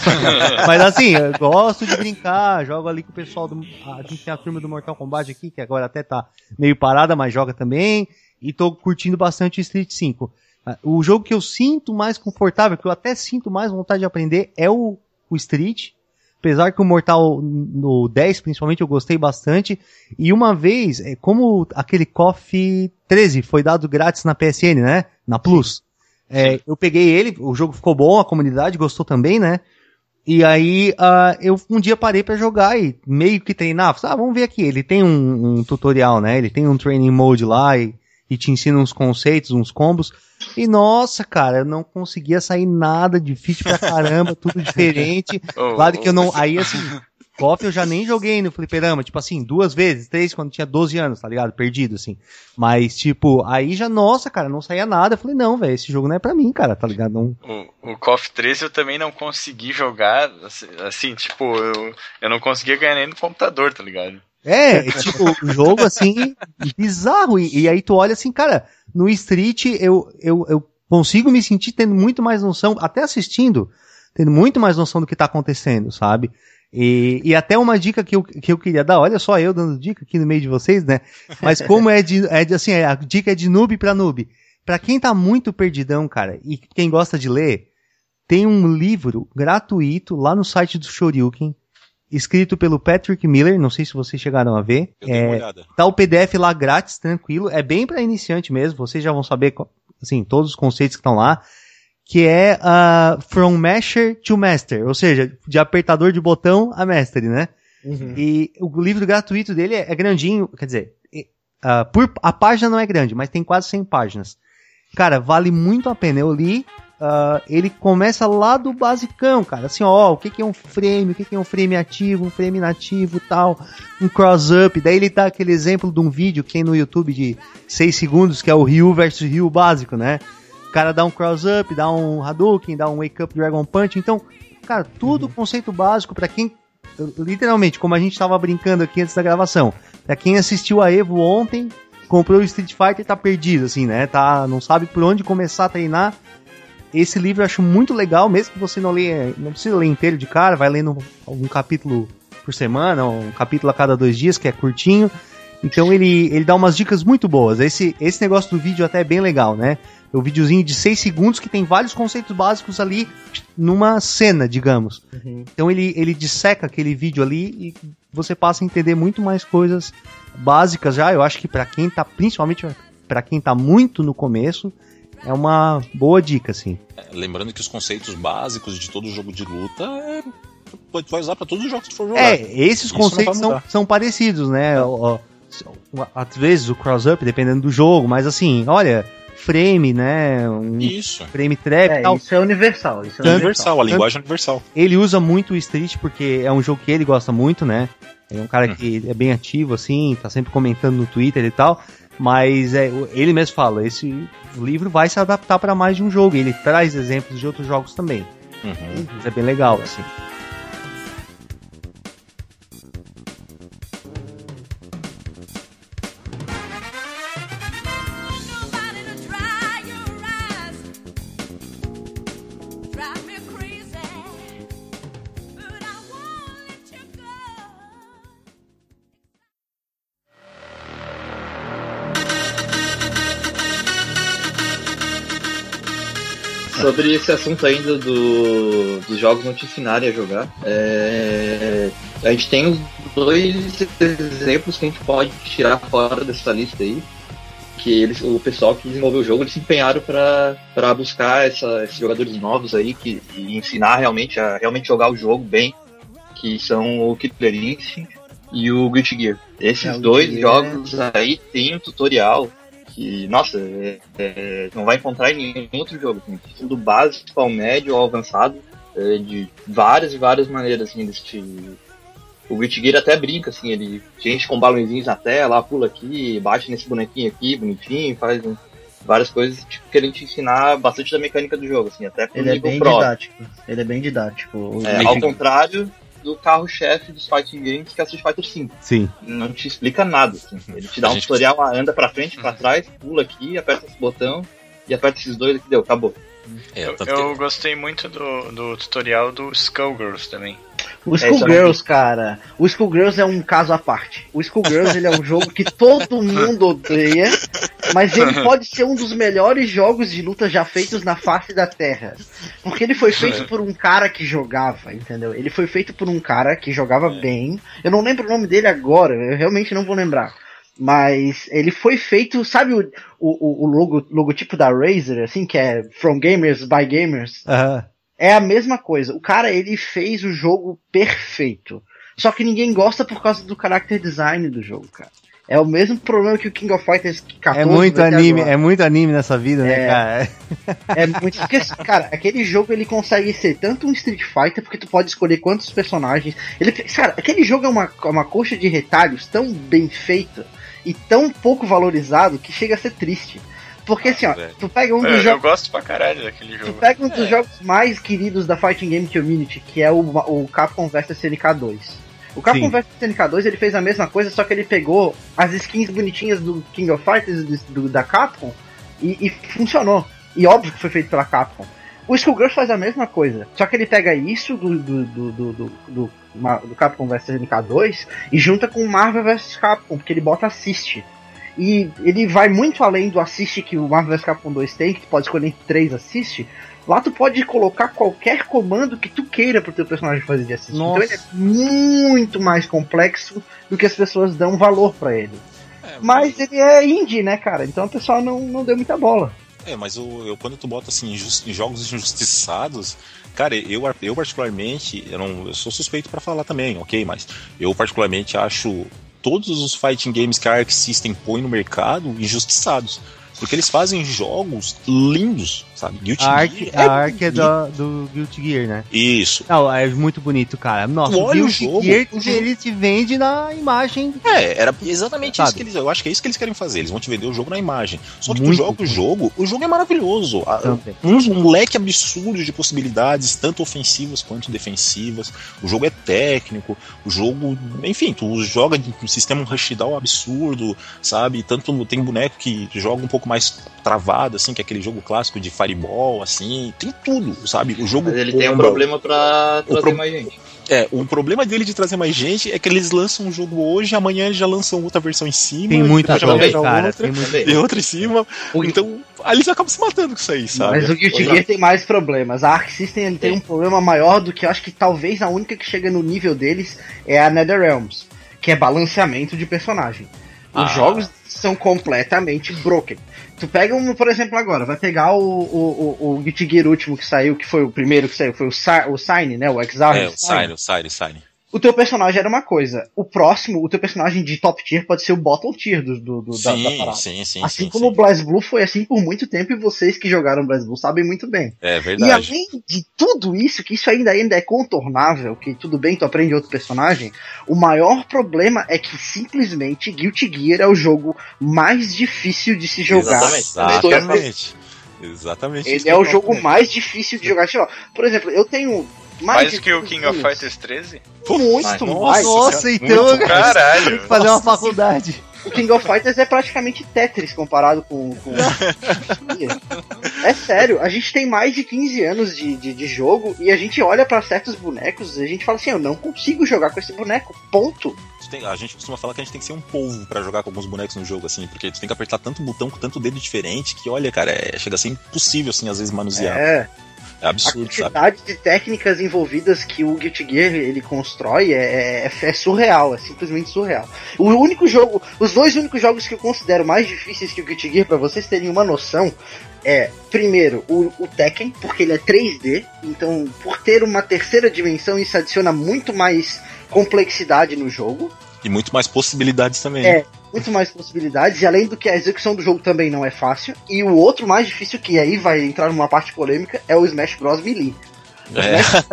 Mas assim, eu gosto de brincar, jogo ali com o pessoal do, a gente tem a turma do Mortal Kombat aqui, que agora até tá meio parada, mas joga também, e tô curtindo bastante o Street cinco. O jogo que eu sinto mais confortável, que eu até sinto mais vontade de aprender, é o, o Street. Apesar que o Mortal no dez, principalmente, eu gostei bastante. E uma vez, como aquele K O F treze foi dado grátis na P S N, né? Na Plus. É, eu peguei ele, o jogo ficou bom, a comunidade gostou também, né? E aí, uh, eu um dia parei pra jogar e meio que treinar. Ah, vamos ver aqui. Ele tem um, um tutorial, né? Ele tem um training mode lá e, e te ensina uns conceitos, uns combos. E nossa, cara, eu não conseguia sair nada, difícil pra caramba, tudo diferente. Oh, claro que eu não. Aí assim, K O F eu já nem joguei no fliperama, tipo assim, duas vezes, três, quando tinha doze anos, tá ligado? Perdido, assim. Mas, tipo, aí já, nossa, cara, não saía nada. Eu falei, não, velho, esse jogo não é pra mim, cara, tá ligado? Não... O, o K O F treze eu também não consegui jogar, assim, tipo, eu, eu não conseguia ganhar nem no computador, tá ligado? É, tipo, o jogo, assim, bizarro. E, e aí tu olha assim, cara, no Street eu, eu, eu consigo me sentir tendo muito mais noção, até assistindo, tendo muito mais noção do que tá acontecendo, sabe? E, e até uma dica que eu, que eu queria dar, olha só eu dando dica aqui no meio de vocês, né? Mas como é de, é de assim, a dica é de noob pra noob. Pra quem tá muito perdidão, cara, e quem gosta de ler, tem um livro gratuito lá no site do Shoryuken, escrito pelo Patrick Miller, não sei se vocês chegaram a ver. Eu dei é, uma olhada. Tá o P D F lá grátis, tranquilo, é bem pra iniciante mesmo, vocês já vão saber, assim, todos os conceitos que estão lá, que é uh, From Masher to Master, ou seja, de apertador de botão a mestre, né? Uhum. E o livro gratuito dele é, é grandinho, quer dizer, uh, por, a página não é grande, mas tem quase cem páginas. Cara, vale muito a pena, eu li. Uh, ele começa lá do basicão, cara, assim, ó, o que que é um frame, o que que é um frame ativo, um frame inativo e tal, um cross-up, daí ele dá aquele exemplo de um vídeo que tem no YouTube de seis segundos, que é o Ryu versus Ryu básico, né, o cara dá um cross-up, dá um Hadouken, dá um Wake-Up Dragon Punch, então, cara, tudo uhum. conceito básico pra quem, literalmente, como a gente tava brincando aqui antes da gravação, pra quem assistiu a Evo ontem, comprou o Street Fighter e tá perdido, assim, né, tá, não sabe por onde começar a treinar. Esse livro eu acho muito legal, mesmo que você não leia, não precisa ler inteiro de cara, vai lendo um capítulo por semana, um capítulo a cada dois dias, que é curtinho. Então ele, ele dá umas dicas muito boas. Esse, esse negócio do vídeo até é bem legal, né? É um videozinho de seis segundos que tem vários conceitos básicos ali numa cena, digamos. Uhum. Então ele, ele disseca aquele vídeo ali e você passa a entender muito mais coisas básicas já. Eu acho que pra quem tá, principalmente pra quem tá muito no começo, é uma boa dica, assim. É, lembrando que os conceitos básicos de todo jogo de luta é, tu vai usar pra todos os jogos que tu for jogar. É, esses Isso conceitos são, são parecidos, né? É. O, o, às vezes o cross-up, dependendo do jogo, mas assim, olha, frame, né? Um isso. Frame trap é, e tal. Isso é universal. Isso é universal, universal, a linguagem é universal. Ele usa muito o Street porque é um jogo que ele gosta muito, né? É um cara hum. que é bem ativo, assim, tá sempre comentando no Twitter e tal. Mas é, ele mesmo fala, esse livro vai se adaptar para mais de um jogo. Ele traz exemplos de outros jogos também. Uhum. Isso é bem legal, assim. Sobre esse assunto ainda do, dos jogos não te ensinarem a jogar, é, a gente tem os dois exemplos que a gente pode tirar fora dessa lista aí, que eles, o pessoal que desenvolveu o jogo, eles se empenharam para buscar essa, esses jogadores novos aí que, e ensinar realmente a realmente jogar o jogo bem, que são o Killer Instinct e o Guilty Gear. Esses é, dois Gear, jogos né? aí tem um tutorial que, nossa, é, é, não vai encontrar em nenhum outro jogo, assim, do básico ao médio ao avançado, é, de várias e várias maneiras, assim, eles te... O Guilty Gear até brinca, assim, ele enche com balãozinhos na tela, pula aqui, bate nesse bonequinho aqui, bonitinho, faz um, várias coisas, tipo, querendo te ensinar bastante da mecânica do jogo, assim, até pro ele nível é bem pro. didático, ele é bem didático. É, ao contrário do carro-chefe dos Fighting Games, que é o Street Fighter cinco. Sim. Não te explica nada, assim. Ele te dá um tutorial, anda pra frente, pra trás, pula aqui, aperta esse botão e aperta esses dois aqui, deu, acabou. É, eu, eu gostei muito do, do tutorial do Skullgirls também. O Skullgirls, é cara, o Skullgirls é um caso à parte. O Skullgirls ele é um jogo que todo mundo odeia, mas ele pode ser um dos melhores jogos de luta já feitos na face da Terra. Porque ele foi feito por um cara que jogava, entendeu? Ele foi feito por um cara que jogava bem. Eu não lembro o nome dele agora, eu realmente não vou lembrar. Mas ele foi feito, sabe o, o, o logo, logotipo da Razer, assim, que é From Gamers, by Gamers? Aham. É a mesma coisa. O cara, ele fez o jogo perfeito. Só que ninguém gosta por causa do character design do jogo, cara. É o mesmo problema que o King of Fighters quatorze. É muito anime, é muito anime nessa vida, né, é, cara? É muito, porque, cara, aquele jogo ele consegue ser tanto um Street Fighter, porque tu pode escolher quantos personagens. Ele, cara, aquele jogo é uma, uma coxa de retalhos tão bem feita e tão pouco valorizado que chega a ser triste. Porque assim, ó, tu pega um dos jogos. Eu gosto pra caralho daquele jogo. Tu pega um dos é. jogos mais queridos da Fighting Game Community, que é o, o Capcom versus S N K dois. O Capcom versus S N K dois ele fez a mesma coisa, só que ele pegou as skins bonitinhas do King of Fighters do, do, da Capcom e, e funcionou. E óbvio que foi feito pela Capcom. O Skullgirls faz a mesma coisa, só que ele pega isso do, do, do, do, do, do, do Capcom versus S N K dois e junta com Marvel versus Capcom, porque ele bota assist. E ele vai muito além do assist que o Marvel versus Capcom dois tem, que tu pode escolher entre três assist, Lá tu pode colocar qualquer comando que tu queira pro teu personagem fazer de assist. Então ele é muito mais complexo do que as pessoas dão valor pra ele. É, mas... mas ele é indie, né, cara? Então o pessoal não, não deu muita bola. É, mas eu, eu, quando tu bota assim, injust, em jogos injustiçados, cara, eu, eu particularmente, eu, não, eu sou suspeito pra falar também, ok? Mas eu particularmente acho todos os fighting games que a Arc System põe no mercado injustiçados. Porque eles fazem jogos lindos, sabe? Guilty a Arc, Gear a é Arc é do, do Guilty Gear, né? Isso. Não, é muito bonito, cara. Nossa, o Guilty jogo, Gear o jogo. ele te vende na imagem. É, era exatamente sabe? Isso que eles... Eu acho que é isso que eles querem fazer. Eles vão te vender o jogo na imagem. Só que muito tu joga o jogo, o jogo é maravilhoso. Também. Um, um leque absurdo de possibilidades, tanto ofensivas quanto defensivas. O jogo é técnico, o jogo... Enfim, tu joga um sistema rush down absurdo, sabe? Tanto tem boneco que joga um pouco mais travado, assim, que é aquele jogo clássico de Fireball, assim, tem tudo, sabe? O jogo. Mas ele tem um problema pra trazer pro... mais gente. É, o problema dele de trazer mais gente é que eles lançam um jogo hoje, amanhã eles já lançam outra versão em cima. Tem muita coisa, cara. Outra, tem, muito... tem outra em cima. Então, aí eles acabam se matando com isso aí, sabe? Mas o Guilty Gear tem mais problemas. A Arc System ele tem um problema maior do que eu acho que talvez a única que chega no nível deles é a NetherRealms, que é balanceamento de personagem. Os ah. jogos são completamente broken. Tu pega um, por exemplo, agora, vai pegar o, o, o, o Guilty Gear último que saiu, que foi o primeiro que saiu, foi o, Sa- o Sign, né? O Exile. É, o Sign, o Sign, o Sign. O teu personagem era uma coisa. O próximo, o teu personagem de top tier pode ser o bottom tier do, do, do sim, da, da parada. Sim, sim, assim sim, como sim. o BlazBlue foi assim por muito tempo, e vocês que jogaram BlazBlue sabem muito bem. É verdade. E além de tudo isso, que isso ainda, ainda é contornável, que tudo bem, tu aprende outro personagem, o maior problema é que simplesmente Guilty Gear é o jogo mais difícil de se jogar. Exatamente. Exatamente. Exatamente. Ele é o jogo mais difícil de jogar. Por exemplo, eu tenho... Mais, mais que o King of Fighters treze? Muito mais. mais. Nossa, então muito caralho. Tem que fazer uma faculdade. O King of Fighters é praticamente Tetris comparado com... com... É sério, a gente tem mais de quinze anos de, de, de jogo e a gente olha pra certos bonecos e a gente fala assim, eu não consigo jogar com esse boneco, ponto. Tem, a gente costuma falar que a gente tem que ser um polvo pra jogar com alguns bonecos no jogo, assim, porque tu tem que apertar tanto botão com tanto dedo diferente que, olha, cara, é, chega a ser impossível, assim, às vezes manusear. É. É absurdo, a quantidade sabe? de técnicas envolvidas que o Guilty Gear ele constrói é, é, é surreal, é simplesmente surreal. O único jogo, os dois únicos jogos que eu considero mais difíceis que o Guilty Gear, pra vocês terem uma noção, é, primeiro, o, o Tekken, porque ele é três D, então por ter uma terceira dimensão isso adiciona muito mais complexidade no jogo. E muito mais possibilidades também. É, muito mais possibilidades, e além do que a execução do jogo também não é fácil. E o outro mais difícil, que aí vai entrar numa parte polêmica, é o Smash Bros. Melee. É. Smash...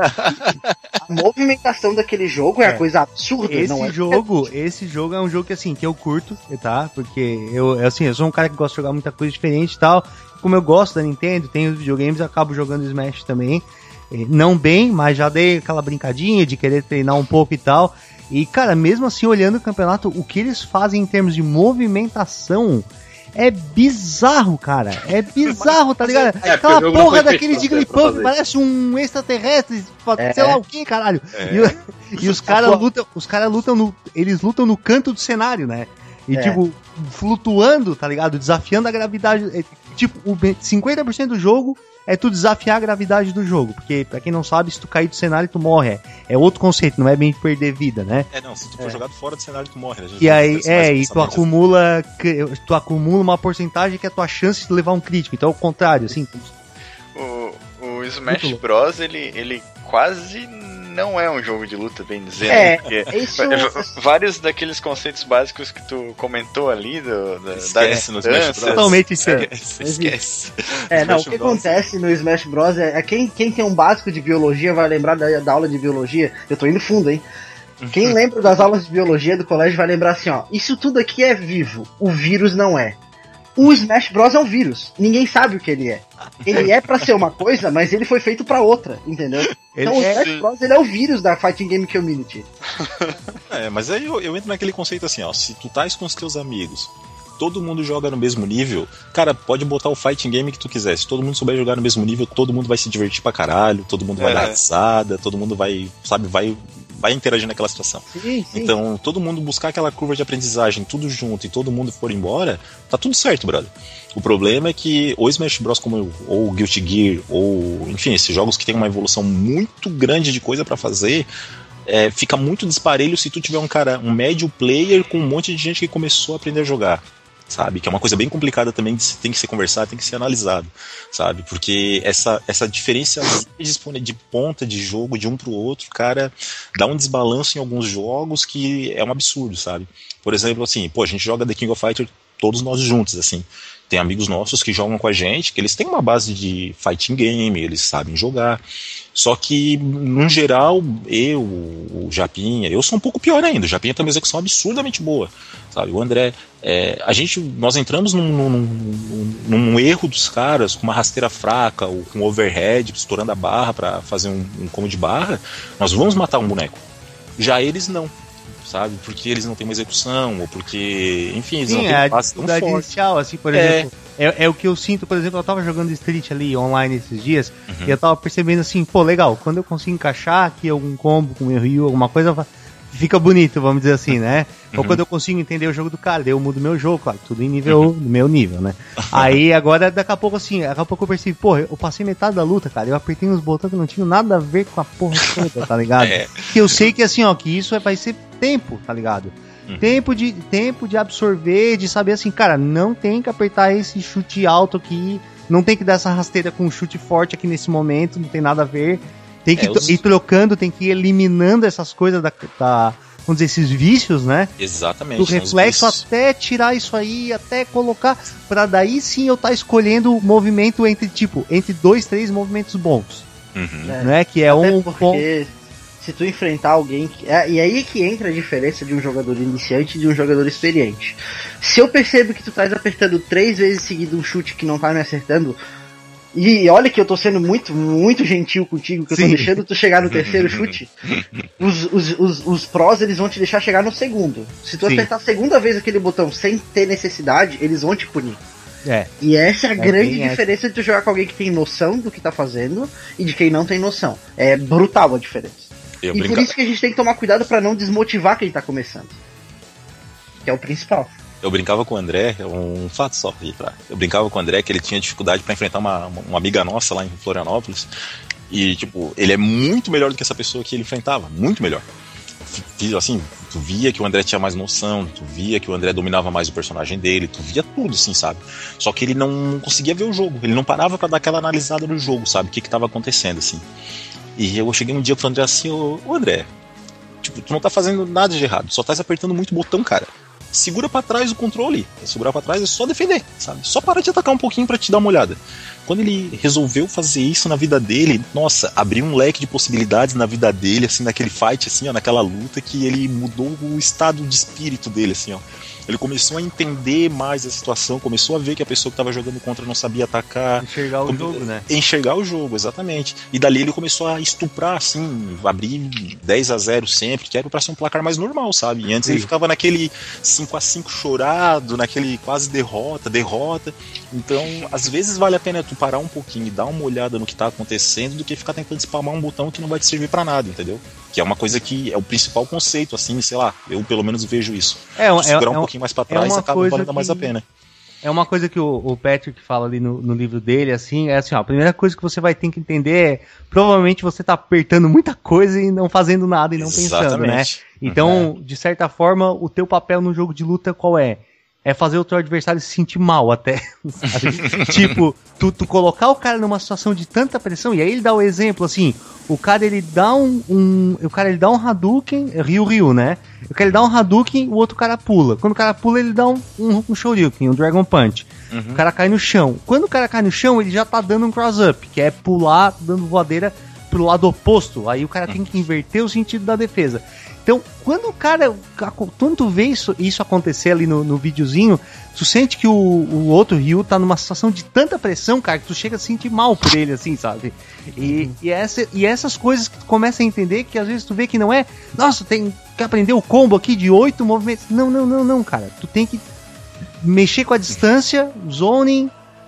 A movimentação daquele jogo é, é. a coisa absurda. Esse não é? jogo, esse jogo é um jogo que assim, que eu curto, tá? Porque eu, assim, eu sou um cara que gosta de jogar muita coisa diferente e tal. Como eu gosto da Nintendo, tenho os videogames, eu acabo jogando Smash também. Não bem, mas já dei aquela brincadinha de querer treinar um pouco e tal. E, cara, mesmo assim, olhando o campeonato, o que eles fazem em termos de movimentação é bizarro, cara. É bizarro, tá ligado? É, aquela porra daquele Jigglypuff parece um extraterrestre, é. sei lá o que, caralho. É. E, e os caras lutam, os caras lutam no, eles lutam no canto do cenário, né? E, é. tipo, flutuando, tá ligado? Desafiando a gravidade. É, tipo, o cinquenta por cento do jogo é tu desafiar a gravidade do jogo. Porque, pra quem não sabe, se tu cair do cenário, tu morre. É, é outro conceito, não é bem perder vida, né? É, não, se tu for é. jogado fora do cenário, tu morre. Né? E aí, é, e tu acumula, tu acumula uma porcentagem que é a tua chance de levar um crítico. Então, é o contrário, assim. O, o Smash Bros, ele, ele quase não é um jogo de luta, bem dizendo. É, isso... Vários daqueles conceitos básicos que tu comentou ali, do, da, esquece da no Smash Bros. Totalmente diferente. É, esquece. É, não, o que acontece no Smash Bros. é, é quem, quem tem um básico de biologia vai lembrar da, da aula de biologia. Eu tô indo fundo, hein? Quem lembra das aulas de biologia do colégio vai lembrar assim, ó. Isso tudo aqui é vivo, o vírus não é. O Smash Bros é um vírus. Ninguém sabe o que ele é. Ele é pra ser uma coisa, mas ele foi feito pra outra, entendeu? Então ele o Smash é... Bros ele é o vírus da Fighting Game Community. É, mas aí eu, eu entro naquele conceito assim, ó. Se tu tais com os teus amigos, todo mundo joga no mesmo nível, cara, pode botar o fighting game que tu quiser. Se todo mundo souber jogar no mesmo nível, todo mundo vai se divertir pra caralho, todo mundo vai é. dar risada, todo mundo vai, sabe, vai vai interagir naquela situação. Sim, sim. Então, todo mundo buscar aquela curva de aprendizagem, tudo junto, e todo mundo for embora, tá tudo certo, brother. O problema é que o Smash Bros, como eu, ou o Guilty Gear, ou, enfim, esses jogos que tem uma evolução muito grande de coisa pra fazer, é, fica muito disparelho se tu tiver um cara, um médio player com um monte de gente que começou a aprender a jogar, sabe? Que é uma coisa bem complicada também, tem que ser conversado, tem que ser analisado, sabe? Porque essa, essa diferença de ponta de jogo de um pro outro, cara, dá um desbalanço em alguns jogos que é um absurdo, sabe? Por exemplo, assim, pô, a gente joga The King of Fighters todos nós juntos, assim. Tem amigos nossos que jogam com a gente, que eles têm uma base de fighting game, eles sabem jogar. Só que, no geral, eu, o Japinha, eu sou um pouco pior ainda. O Japinha tem uma execução absurdamente boa, sabe? O André, é, a gente, nós entramos num, num, num, num erro dos caras, com uma rasteira fraca, ou com overhead, estourando a barra para fazer um, um combo de barra, nós vamos matar um boneco. Já eles não, sabe? Porque eles não têm uma execução, ou porque, enfim, eles Sim, não têm é um passe tão forte. Inicial, assim, por É. exemplo, é, é o que eu sinto, por exemplo, eu tava jogando Street ali online esses dias, Uhum. e eu tava percebendo assim, pô, legal, quando eu consigo encaixar aqui algum combo com o meu Ryu, alguma coisa, fica bonito, vamos dizer assim, né? Ou Uhum. quando eu consigo entender o jogo do cara, daí eu mudo meu jogo, claro, tudo em nível, uhum. no meu nível, né? Aí agora, daqui a pouco assim, daqui a pouco eu percebi, pô, eu passei metade da luta, cara, eu apertei uns botões que não tinham nada a ver com a porra toda, tá ligado? É. Que eu sei que assim, ó, que isso vai ser tempo, tá ligado? Uhum. Tempo de, tempo de absorver, de saber assim, cara, não tem que apertar esse chute alto aqui, não tem que dar essa rasteira com um chute forte aqui nesse momento, não tem nada a ver. Tem que é, os... ir trocando, tem que ir eliminando essas coisas da, da vamos dizer, esses vícios, né? Exatamente. Do reflexo até tirar isso aí, até colocar, pra daí sim eu tá escolhendo o movimento entre, tipo, entre dois, três movimentos bons. Uhum. É. Né? Que é até um porque... ponto... Se tu enfrentar alguém que... é, e aí que entra a diferença de um jogador iniciante e de um jogador experiente. Se eu percebo que tu tá apertando três vezes seguido um chute que não tá me acertando, e olha que eu tô sendo muito, muito gentil contigo, que eu tô Sim. deixando tu chegar no terceiro chute, os, os, os, os prós eles vão te deixar chegar no segundo. Se tu Sim. apertar a segunda vez aquele botão sem ter necessidade, eles vão te punir. É. E essa é a é grande diferença é. de tu jogar com alguém que tem noção do que tá fazendo e de quem não tem noção. É brutal a diferença. Eu e brinca... por isso que a gente tem que tomar cuidado pra não desmotivar quem tá começando. Que é o principal. Eu brincava com o André, um fato só aí, tá? Eu brincava com o André que ele tinha dificuldade pra enfrentar uma, uma amiga nossa lá em Florianópolis. E, tipo, ele é muito melhor do que essa pessoa que ele enfrentava. Muito melhor. Assim, tu via que o André tinha mais noção, tu via que o André dominava mais o personagem dele, tu via tudo, assim, sabe? Só que ele não conseguia ver o jogo, ele não parava pra dar aquela analisada no jogo, sabe? O que que tava acontecendo, assim. E eu cheguei um dia pro André assim, ô, ô André, tipo, tu não tá fazendo nada de errado, só tá apertando muito botão, cara. Segura pra trás o controle, segurar pra trás é só defender, sabe? Só para de atacar um pouquinho pra te dar uma olhada. Quando ele resolveu fazer isso na vida dele, nossa, abriu um leque de possibilidades na vida dele, assim, naquele fight, assim, ó, naquela luta, que ele mudou o estado de espírito dele, assim, ó. Ele começou a entender mais a situação, começou a ver que a pessoa que estava jogando contra não sabia atacar. Enxergar o come... jogo, né? Enxergar o jogo, exatamente. E dali ele começou a estuprar, assim, abrir dez a zero sempre, que era pra ser um placar mais normal, sabe? E antes Sim. ele ficava naquele cinco a cinco chorado, naquele quase derrota, derrota. Então, às vezes vale a pena tu parar um pouquinho e dar uma olhada no que tá acontecendo do que ficar tentando spamar um botão que não vai te servir pra nada, entendeu? Que é uma coisa que é o principal conceito, assim, sei lá, eu pelo menos vejo isso. É, é, segurar um é, pouquinho mais pra trás é acaba valendo que, mais a pena. É uma coisa que o, o Patrick fala ali no, no livro dele, assim, é assim, ó, a primeira coisa que você vai ter que entender é, provavelmente você tá apertando muita coisa e não fazendo nada e não Exatamente. pensando, né? Então, uhum. de certa forma, o teu papel no jogo de luta qual é? É fazer o teu adversário se sentir mal até, sabe? Tipo, tu, tu colocar o cara numa situação de tanta pressão, e aí ele dá o exemplo, assim, o cara ele dá um, um o cara ele dá um Hadouken, Ryu Ryu, né? O cara ele dá um Hadouken, o outro cara pula. Quando o cara pula, ele dá um, um, um Shoryuken, um Dragon Punch. Uhum. O cara cai no chão. Quando o cara cai no chão, ele já tá dando um cross-up, que é pular, dando voadeira pro lado oposto. Aí o cara tem que inverter o sentido da defesa. Então, quando o cara, quando tu vê isso, isso acontecer ali no, no videozinho, tu sente que o, o outro Ryu tá numa situação de tanta pressão, cara, que tu chega a sentir mal por ele, assim, sabe? E, uhum. e, essa, e essas coisas que tu começa a entender, que às vezes tu vê que não é, nossa, tem que aprender o combo aqui de oito movimentos. Não, não, não, não, cara. Tu tem que mexer com a distância, zoning,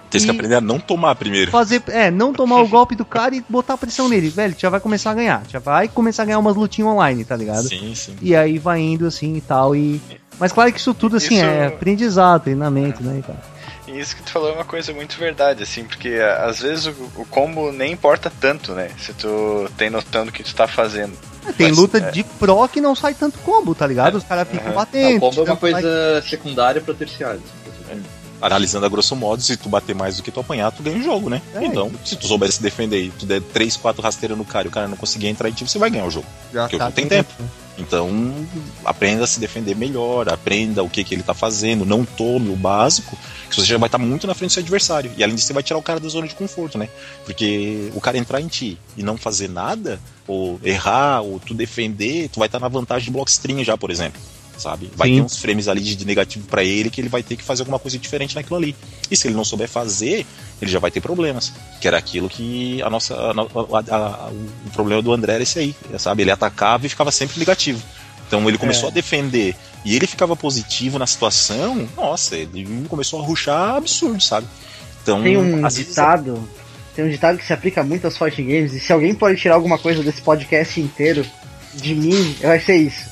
Tem que aprender a não tomar primeiro. Fazer, é, não tomar o golpe do cara e botar pressão nele. Velho, já vai começar a ganhar. Já vai começar a ganhar umas lutinhas online, tá ligado? Sim, sim. E aí vai indo assim e tal. E... Mas claro que isso tudo, assim, isso... é aprendizado, treinamento, né, cara? E isso que tu falou é uma coisa muito verdade, assim, porque às vezes o, o combo nem importa tanto, né? Se tu tem noção do que tu tá fazendo. É, tem Mas, luta é. de pro que não sai tanto combo, tá ligado? Os caras ficam Uhum. batendo. O combo é uma ficam- coisa secundária pra terciária. Analisando a grosso modo, se tu bater mais do que tu apanhar, tu ganha o jogo, né? É. Então, se tu souber se defender e tu der três, quatro rasteiras no cara e o cara não conseguir entrar em ti, você vai ganhar o jogo. Já Porque tá não tem tendo- tempo. Então, aprenda a se defender melhor, aprenda o que, que ele tá fazendo, não tome o básico, que você já vai estar muito na frente do seu adversário. E além disso, você vai tirar o cara da zona de conforto, né? Porque o cara entrar em ti e não fazer nada, ou errar, ou tu defender, tu vai estar na vantagem de blockstream já, por exemplo. Sabe? Vai Sim. ter uns frames ali de negativo pra ele que ele vai ter que fazer alguma coisa diferente naquilo ali. E se ele não souber fazer, ele já vai ter problemas. Que era aquilo que a nossa. A, a, a, o problema do André era esse aí, sabe? Ele atacava e ficava sempre negativo. Então ele começou É. a defender e ele ficava positivo na situação, nossa, ele começou a rushar absurdo, sabe? Então, Tem um às vezes, ditado, tem um ditado que se aplica muito aos fighting games, e se alguém pode tirar alguma coisa desse podcast inteiro de mim, vai ser isso.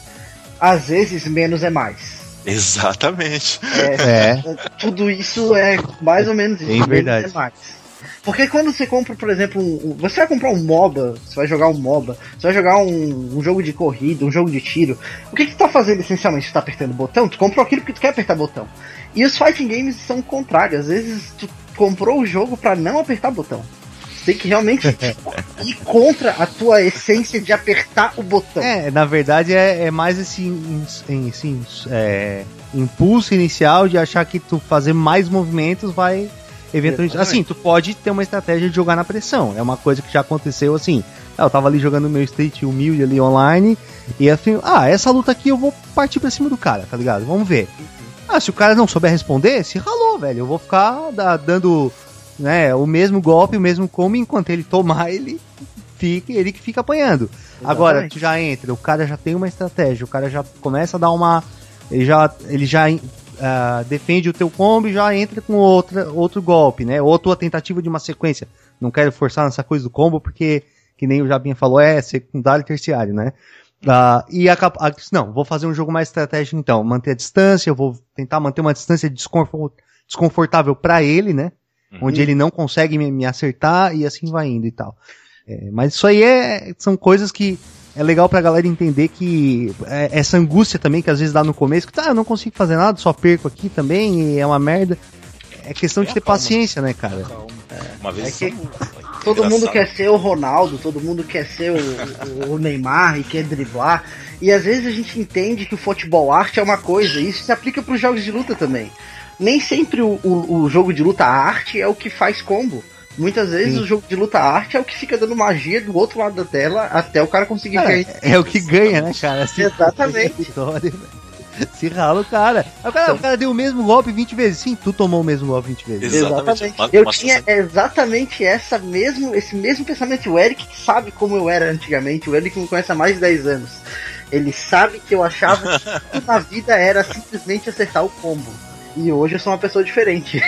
Às vezes menos é mais. Exatamente. É, É, tudo isso é mais ou menos isso. Bem menos verdade. é mais. Porque quando você compra, por exemplo, um, um- você vai comprar um MOBA, você vai jogar um MOBA, você vai jogar um, um jogo de corrida, um jogo de tiro, o que que tu tá fazendo essencialmente? Tu tá apertando o botão? Tu comprou aquilo porque tu quer apertar botão. E os fighting games são o contrário, às vezes tu comprou o jogo pra não apertar botão. Tem que realmente ir contra a tua essência de apertar o botão. é, na verdade é, é mais esse, ins- em- assim, é, impulso inicial de achar que tu fazer mais movimentos vai eventualmente. Exatamente. Assim, tu pode ter uma estratégia de jogar na pressão. É uma coisa que já aconteceu assim. Ah, eu tava ali jogando meu Street humilde ali online. E assim, ah, essa luta aqui eu vou partir pra cima do cara, tá ligado? Vamos ver. Ah, se o cara não souber responder, se ralou, velho. Eu vou ficar da- dando, né, o mesmo golpe, o mesmo combo, enquanto ele tomar, ele fica, ele que fica apanhando. Agora, Exatamente. tu já entra, o cara já tem uma estratégia, o cara já começa a dar uma. Ele já, ele já ah, defende o teu combo e já entra com outra, outro golpe, né? Ou tua tentativa de uma sequência. Não quero forçar nessa coisa do combo, porque, que nem o Jabinha falou, é secundário e terciário, né? Ah, e acaba, ah, não, vou fazer um jogo mais estratégico então, manter a distância, eu vou tentar manter uma distância desconfor- desconfortável pra ele, né? Uhum. Onde ele não consegue me, me acertar e assim vai indo e tal. É, mas isso aí é, são coisas que é legal pra galera entender que é, essa angústia também que às vezes dá no começo, que tá, eu não consigo fazer nada, só perco aqui também e é uma merda. É questão de Tenha ter calma. paciência, né, cara? Calma. Uma vez É que só- Todo mundo engraçado. quer ser o Ronaldo, todo mundo quer ser o, o- o Neymar e quer driblar. E às vezes a gente entende que o futebol arte é uma coisa, e isso se aplica para os jogos de luta também. Nem sempre o, o, o jogo de luta arte é o que faz combo. Muitas vezes Sim. o jogo de luta arte é o que fica dando magia do outro lado da tela até o cara conseguir Cara, ganhar. é o que ganha, né, cara? Assim, Exatamente. vitória, velho. Se rala o cara. Aí o cara. O cara deu o mesmo golpe vinte vezes. Sim, tu tomou o mesmo golpe vinte vezes. Exatamente. Exatamente. Uma- Eu uma tinha situação- exatamente essa mesmo, esse mesmo pensamento. O Eric sabe como eu era antigamente. O Eric me conhece há mais de dez anos. Ele sabe que eu achava que tudo na vida era simplesmente acertar o combo. E hoje eu sou uma pessoa diferente.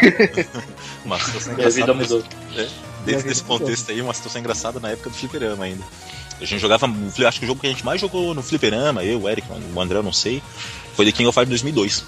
Uma situação Minha vida engraçada mudou. nesse- é, dentro desse contexto aí, uma situação engraçada na época do fliperama ainda. A gente jogava, acho que o jogo que a gente mais jogou no fliperama, eu, o Eric, o André, eu não sei, foi The King of Fighters dois mil e dois.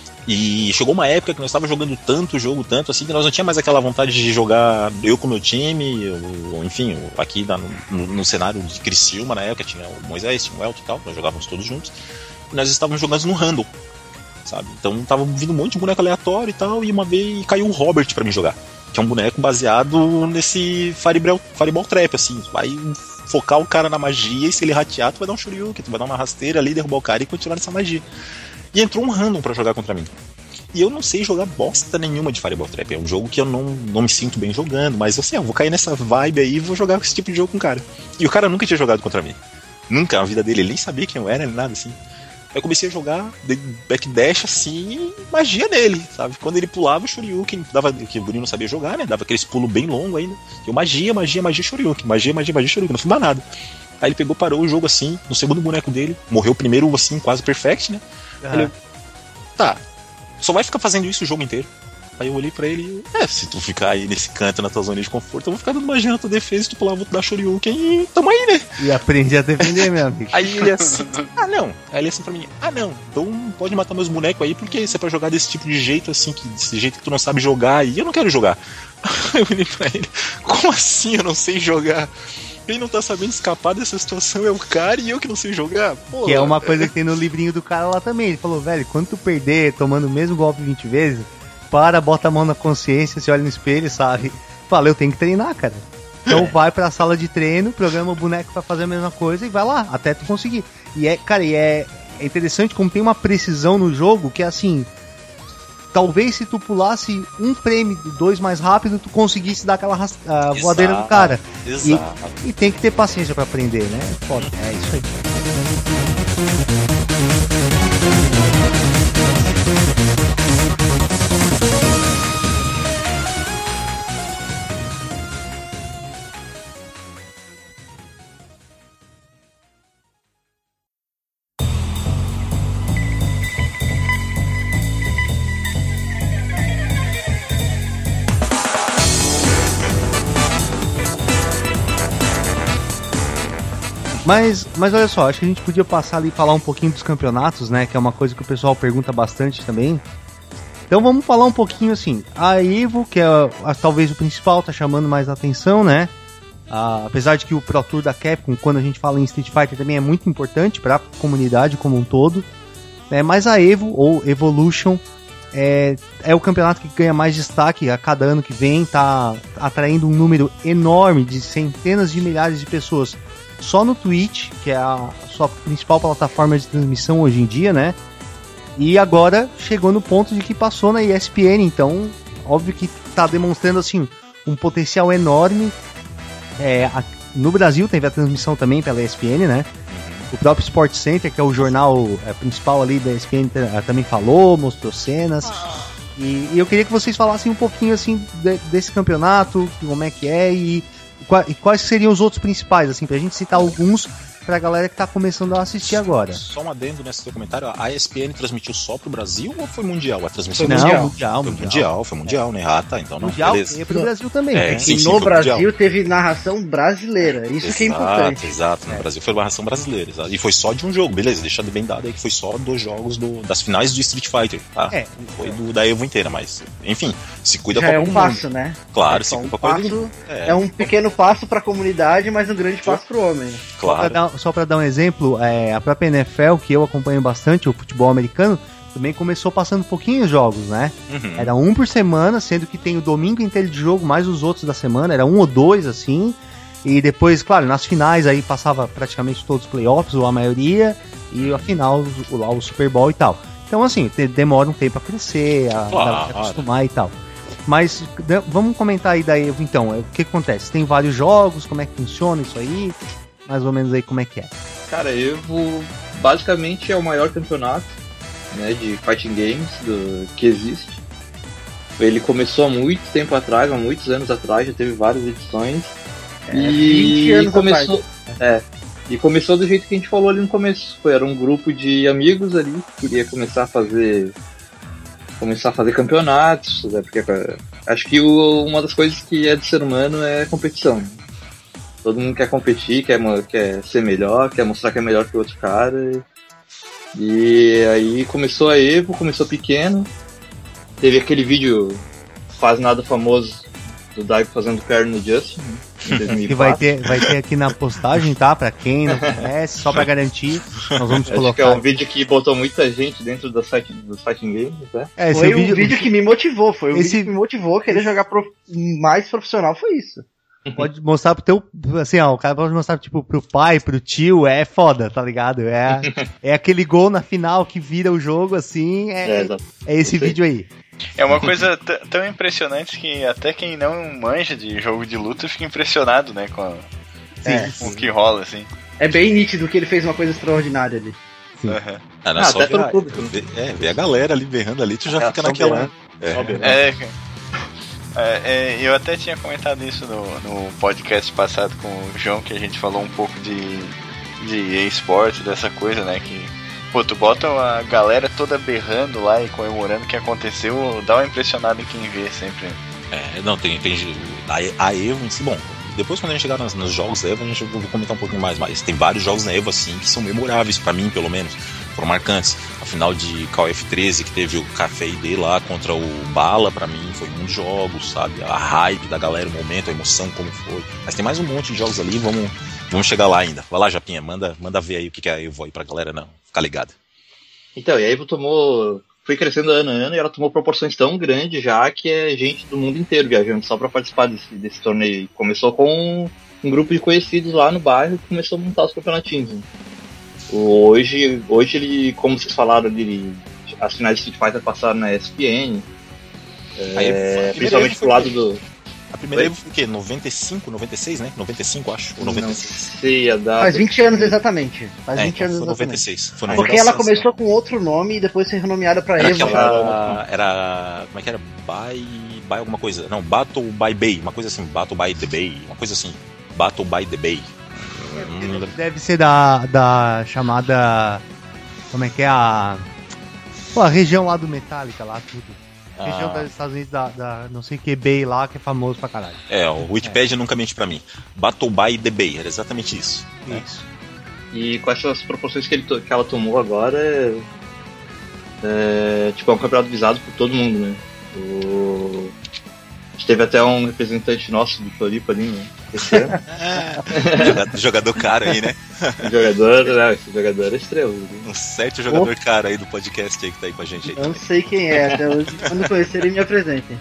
E chegou uma época que nós estávamos jogando tanto jogo, tanto assim, que nós não tinha mais aquela vontade de jogar eu com o meu time, ou, enfim, aqui na- no, no cenário de Criciúma na época, tinha o Moisés, tinha o Elton e tal, nós jogávamos todos juntos, e nós estávamos jogando no random, sabe? Então tava vindo um monte de boneco aleatório e tal, e uma vez caiu o Robert pra mim jogar, que é um boneco baseado nesse Fireball, Fireball Trap, assim, vai focar o cara na magia, e se ele ratear, tu vai dar um Shoryuken, tu vai dar uma rasteira ali, derrubar o cara e continuar nessa magia. E entrou um random pra jogar contra mim. E eu não sei jogar bosta nenhuma de Fireball Trap. É um jogo que eu não, não me sinto bem jogando, mas assim, eu vou cair nessa vibe aí e vou jogar com esse tipo de jogo com o cara. E o cara nunca tinha jogado contra mim. Nunca, na vida dele, ele nem sabia quem eu era, nem nada assim. Aí eu comecei a jogar, dei backdash assim, e magia nele, sabe? Quando ele pulava, o Shoryuken, dava, que o Bruno não sabia jogar, né? Dava aqueles pulos bem longos ainda. Eu magia, magia, magia, Shoryuken, magia, magia, magia, Shoryuken, não fui nada. Aí ele pegou, parou o jogo assim, no segundo boneco dele, morreu primeiro assim, quase perfect, né? Ah, Ele- Tá, só vai ficar fazendo isso o jogo inteiro. Aí eu olhei pra ele e, é, se tu ficar aí nesse canto na tua zona de conforto, eu vou ficar dando magia na tua defesa, se tu pular, eu vou te dar Shoryuken e tamo aí, né? E aprendi a defender, meu amigo. Aí ele assim, ah não. Aí ele assim pra mim, ah não, então pode matar meus bonecos aí, porque isso é pra jogar desse tipo de jeito, assim, que, desse jeito que tu não sabe jogar, e eu não quero jogar. Aí eu olhei pra ele, como assim eu não sei jogar? Quem não tá sabendo escapar dessa situação é o cara e eu que não sei jogar. Pô, que é uma coisa que tem no livrinho do cara lá também. Ele falou, velho, quando tu perder tomando o mesmo golpe vinte vezes, para, bota a mão na consciência, se olha no espelho, sabe? Fala, eu tenho que treinar, cara. Então vai pra sala de treino, programa o boneco pra fazer a mesma coisa e vai lá, até tu conseguir. E é, cara, e é, é interessante como tem uma precisão no jogo que é assim... Talvez se tu pulasse um frame, dois mais rápido, tu conseguisse dar aquela rast... uh, voadeira do cara. Exato. E, e tem que ter paciência pra aprender, né? Foda. É isso aí. Mas, mas olha só, acho que a gente podia passar ali e falar um pouquinho dos campeonatos, né? Que é uma coisa que o pessoal pergunta bastante também. Então vamos falar um pouquinho assim. A Evo, que é a, talvez o principal, tá chamando mais atenção, né? Ah, apesar de que o Pro Tour da Capcom, quando a gente fala em Street Fighter, também é muito importante para a comunidade como um todo. É, mas a Evo, ou Evolution, é, é o campeonato que ganha mais destaque a cada ano que vem. Tá atraindo um número enorme de centenas de milhares de pessoas só no Twitch, que é a sua principal plataforma de transmissão hoje em dia, né? E agora chegou no ponto de que passou na E S P N, então óbvio que tá demonstrando assim um potencial enorme. É, a, no Brasil teve a transmissão também pela E S P N, né? O próprio Sport Center, que é o jornal é, principal ali da E S P N, também falou, mostrou cenas. E, e eu queria que vocês falassem um pouquinho assim de, desse campeonato, como é que é e E quais seriam os outros principais, assim, pra gente citar alguns pra galera que tá começando a assistir agora. Só um adendo nesse teu comentário, a E S P N transmitiu só pro Brasil ou foi mundial? A transmissão foi mundial? Não, mundial, foi mundial. mundial, foi mundial, né? Ah, tá, então não, mundial, beleza. E pro Brasil também. É, né? sim, e sim, no Brasil mundial. Teve narração brasileira, isso exato, que é importante. Exato, no é. Brasil foi narração brasileira, exato. E foi só de um jogo, beleza, deixando bem dado aí que foi só dos jogos do, das finais do Street Fighter, tá? É. Foi do, da Evo inteira, mas, enfim, se cuida Já com é a um Copa passo, do mundo. né? Claro, é se um cuida com a Copa do passo, mundo. é. é um pequeno passo pra comunidade, mas um grande passo pro homem. Claro. Só pra dar, só pra dar um exemplo, é, a própria N F L, que eu acompanho bastante, o futebol americano, também começou passando pouquinhos jogos, né? Uhum. Era um por semana, sendo que tem o domingo inteiro de jogo, mais os outros da semana, era um ou dois, assim. E depois, claro, nas finais aí passava praticamente todos os playoffs, ou a maioria, e a final, o, lá, o Super Bowl e tal. Então, assim, te, demora um tempo a crescer, a, claro. a acostumar e tal. Mas de, vamos comentar aí da Evo, então. O que, que acontece? Tem vários jogos, como é que funciona isso aí? Mais ou menos aí como é que é. Cara, Evo basicamente é o maior campeonato, né, de fighting games do, que existe. Ele começou há muito tempo atrás, há muitos anos atrás, já teve várias edições. É, e vinte anos começou, é, e começou do jeito que a gente falou ali no começo. Foi, era um grupo de amigos ali que queria começar a fazer começar a fazer campeonatos, né, porque acho que o, uma das coisas que é do ser humano é competição. Todo mundo quer competir, quer, quer ser melhor, quer mostrar que é melhor que o outro cara. E aí começou a Evo, começou pequeno. Teve aquele vídeo quase nada famoso do Daigo fazendo carry no Justin, né, em dois mil e quatro. Que vai ter, vai ter aqui na postagem, tá? Pra quem não conhece, só pra garantir, nós vamos Acho colocar. que é um vídeo que botou muita gente dentro do site, dos fighting games, né? É, esse Foi vídeo, um vídeo que me motivou, foi o esse... vídeo que me motivou a querer jogar prof... mais profissional, foi isso. Pode mostrar pro teu, assim, ó, o cara pode mostrar, tipo, pro pai, pro tio, é foda, tá ligado? É, é aquele gol na final que vira o jogo, assim, é, é, é esse vídeo aí. É uma coisa t- tão impressionante que até quem não manja de jogo de luta fica impressionado, né, com, a, é, com o que rola, assim. É bem nítido que ele fez uma coisa extraordinária ali. Uhum. Ah, não, ah, só até ver, pelo público. Ver, é, ver a galera ali berrando ali, tu já é, fica naquela... É, é, é, é, eu até tinha comentado isso no, no podcast passado com o João, que a gente falou um pouco de, de eSport, dessa coisa, né, que Pô, tu bota a galera toda berrando lá e comemorando o que aconteceu, dá uma impressionada em quem vê sempre. É, não, tem, tem a, a Evo em si, bom, depois quando a gente chegar nos, nos jogos Evo, a gente vai comentar um pouquinho mais, mas tem vários jogos na Evo, assim, que são memoráveis, pra mim, pelo menos, foram marcantes. A final de K O F treze, que teve o Café I D lá contra o Bala, pra mim, foi um dos jogos, sabe, a hype da galera, o momento, a emoção, como foi. Mas tem mais um monte de jogos ali, vamos, vamos chegar lá ainda. Vai lá, Japinha, manda, manda ver aí o que é a Evo aí pra galera não ficar ligada. Então, e a Evo tomou... foi crescendo ano a ano e ela tomou proporções tão grandes já que é gente do mundo inteiro viajando só para participar desse, desse torneio. Começou com um, um grupo de conhecidos lá no bairro que começou a montar os campeonatinhos. Né? Hoje, hoje ele, como vocês falaram, ele, as finais de Street Fighter passaram na E S P N, é, principalmente pro lado do... A primeira Evo foi o quê? noventa e cinco, noventa e seis, né? noventa e cinco, acho. Ou noventa e seis. Não sei a data. Faz vinte anos exatamente. Faz é, vinte então, anos foi exatamente. noventa e seis. Foi Porque ela começou com outro nome e depois foi renomeada pra era Evo. Aquela, era. Como é que era? By. By alguma coisa. Não, Battle by Bay. Uma coisa assim. Battle by the Bay. Uma coisa assim. Battle by the Bay. Hum, deve ser da, da chamada. Como é que é a. Pô, a região lá do Metallica, lá tudo. Região ah. dos Estados Unidos da, da não sei que Bay lá, que é famoso pra caralho. É, o Wikipedia é. nunca mente pra mim. Battle by the Bay, era exatamente isso. Isso. Né? E com essas proporções que, ele, que ela tomou agora, é, é, tipo, é um campeonato visado por todo mundo, né? O, a gente teve até um representante nosso do Floripa ali, né? Esse ano. jogador, jogador caro aí, né? jogador, né? Esse jogador é estrela. Um certo jogador oh. caro aí do podcast aí que tá aí com a gente aí. Eu não sei quem é, até hoje, quando conhecerem me apresentem.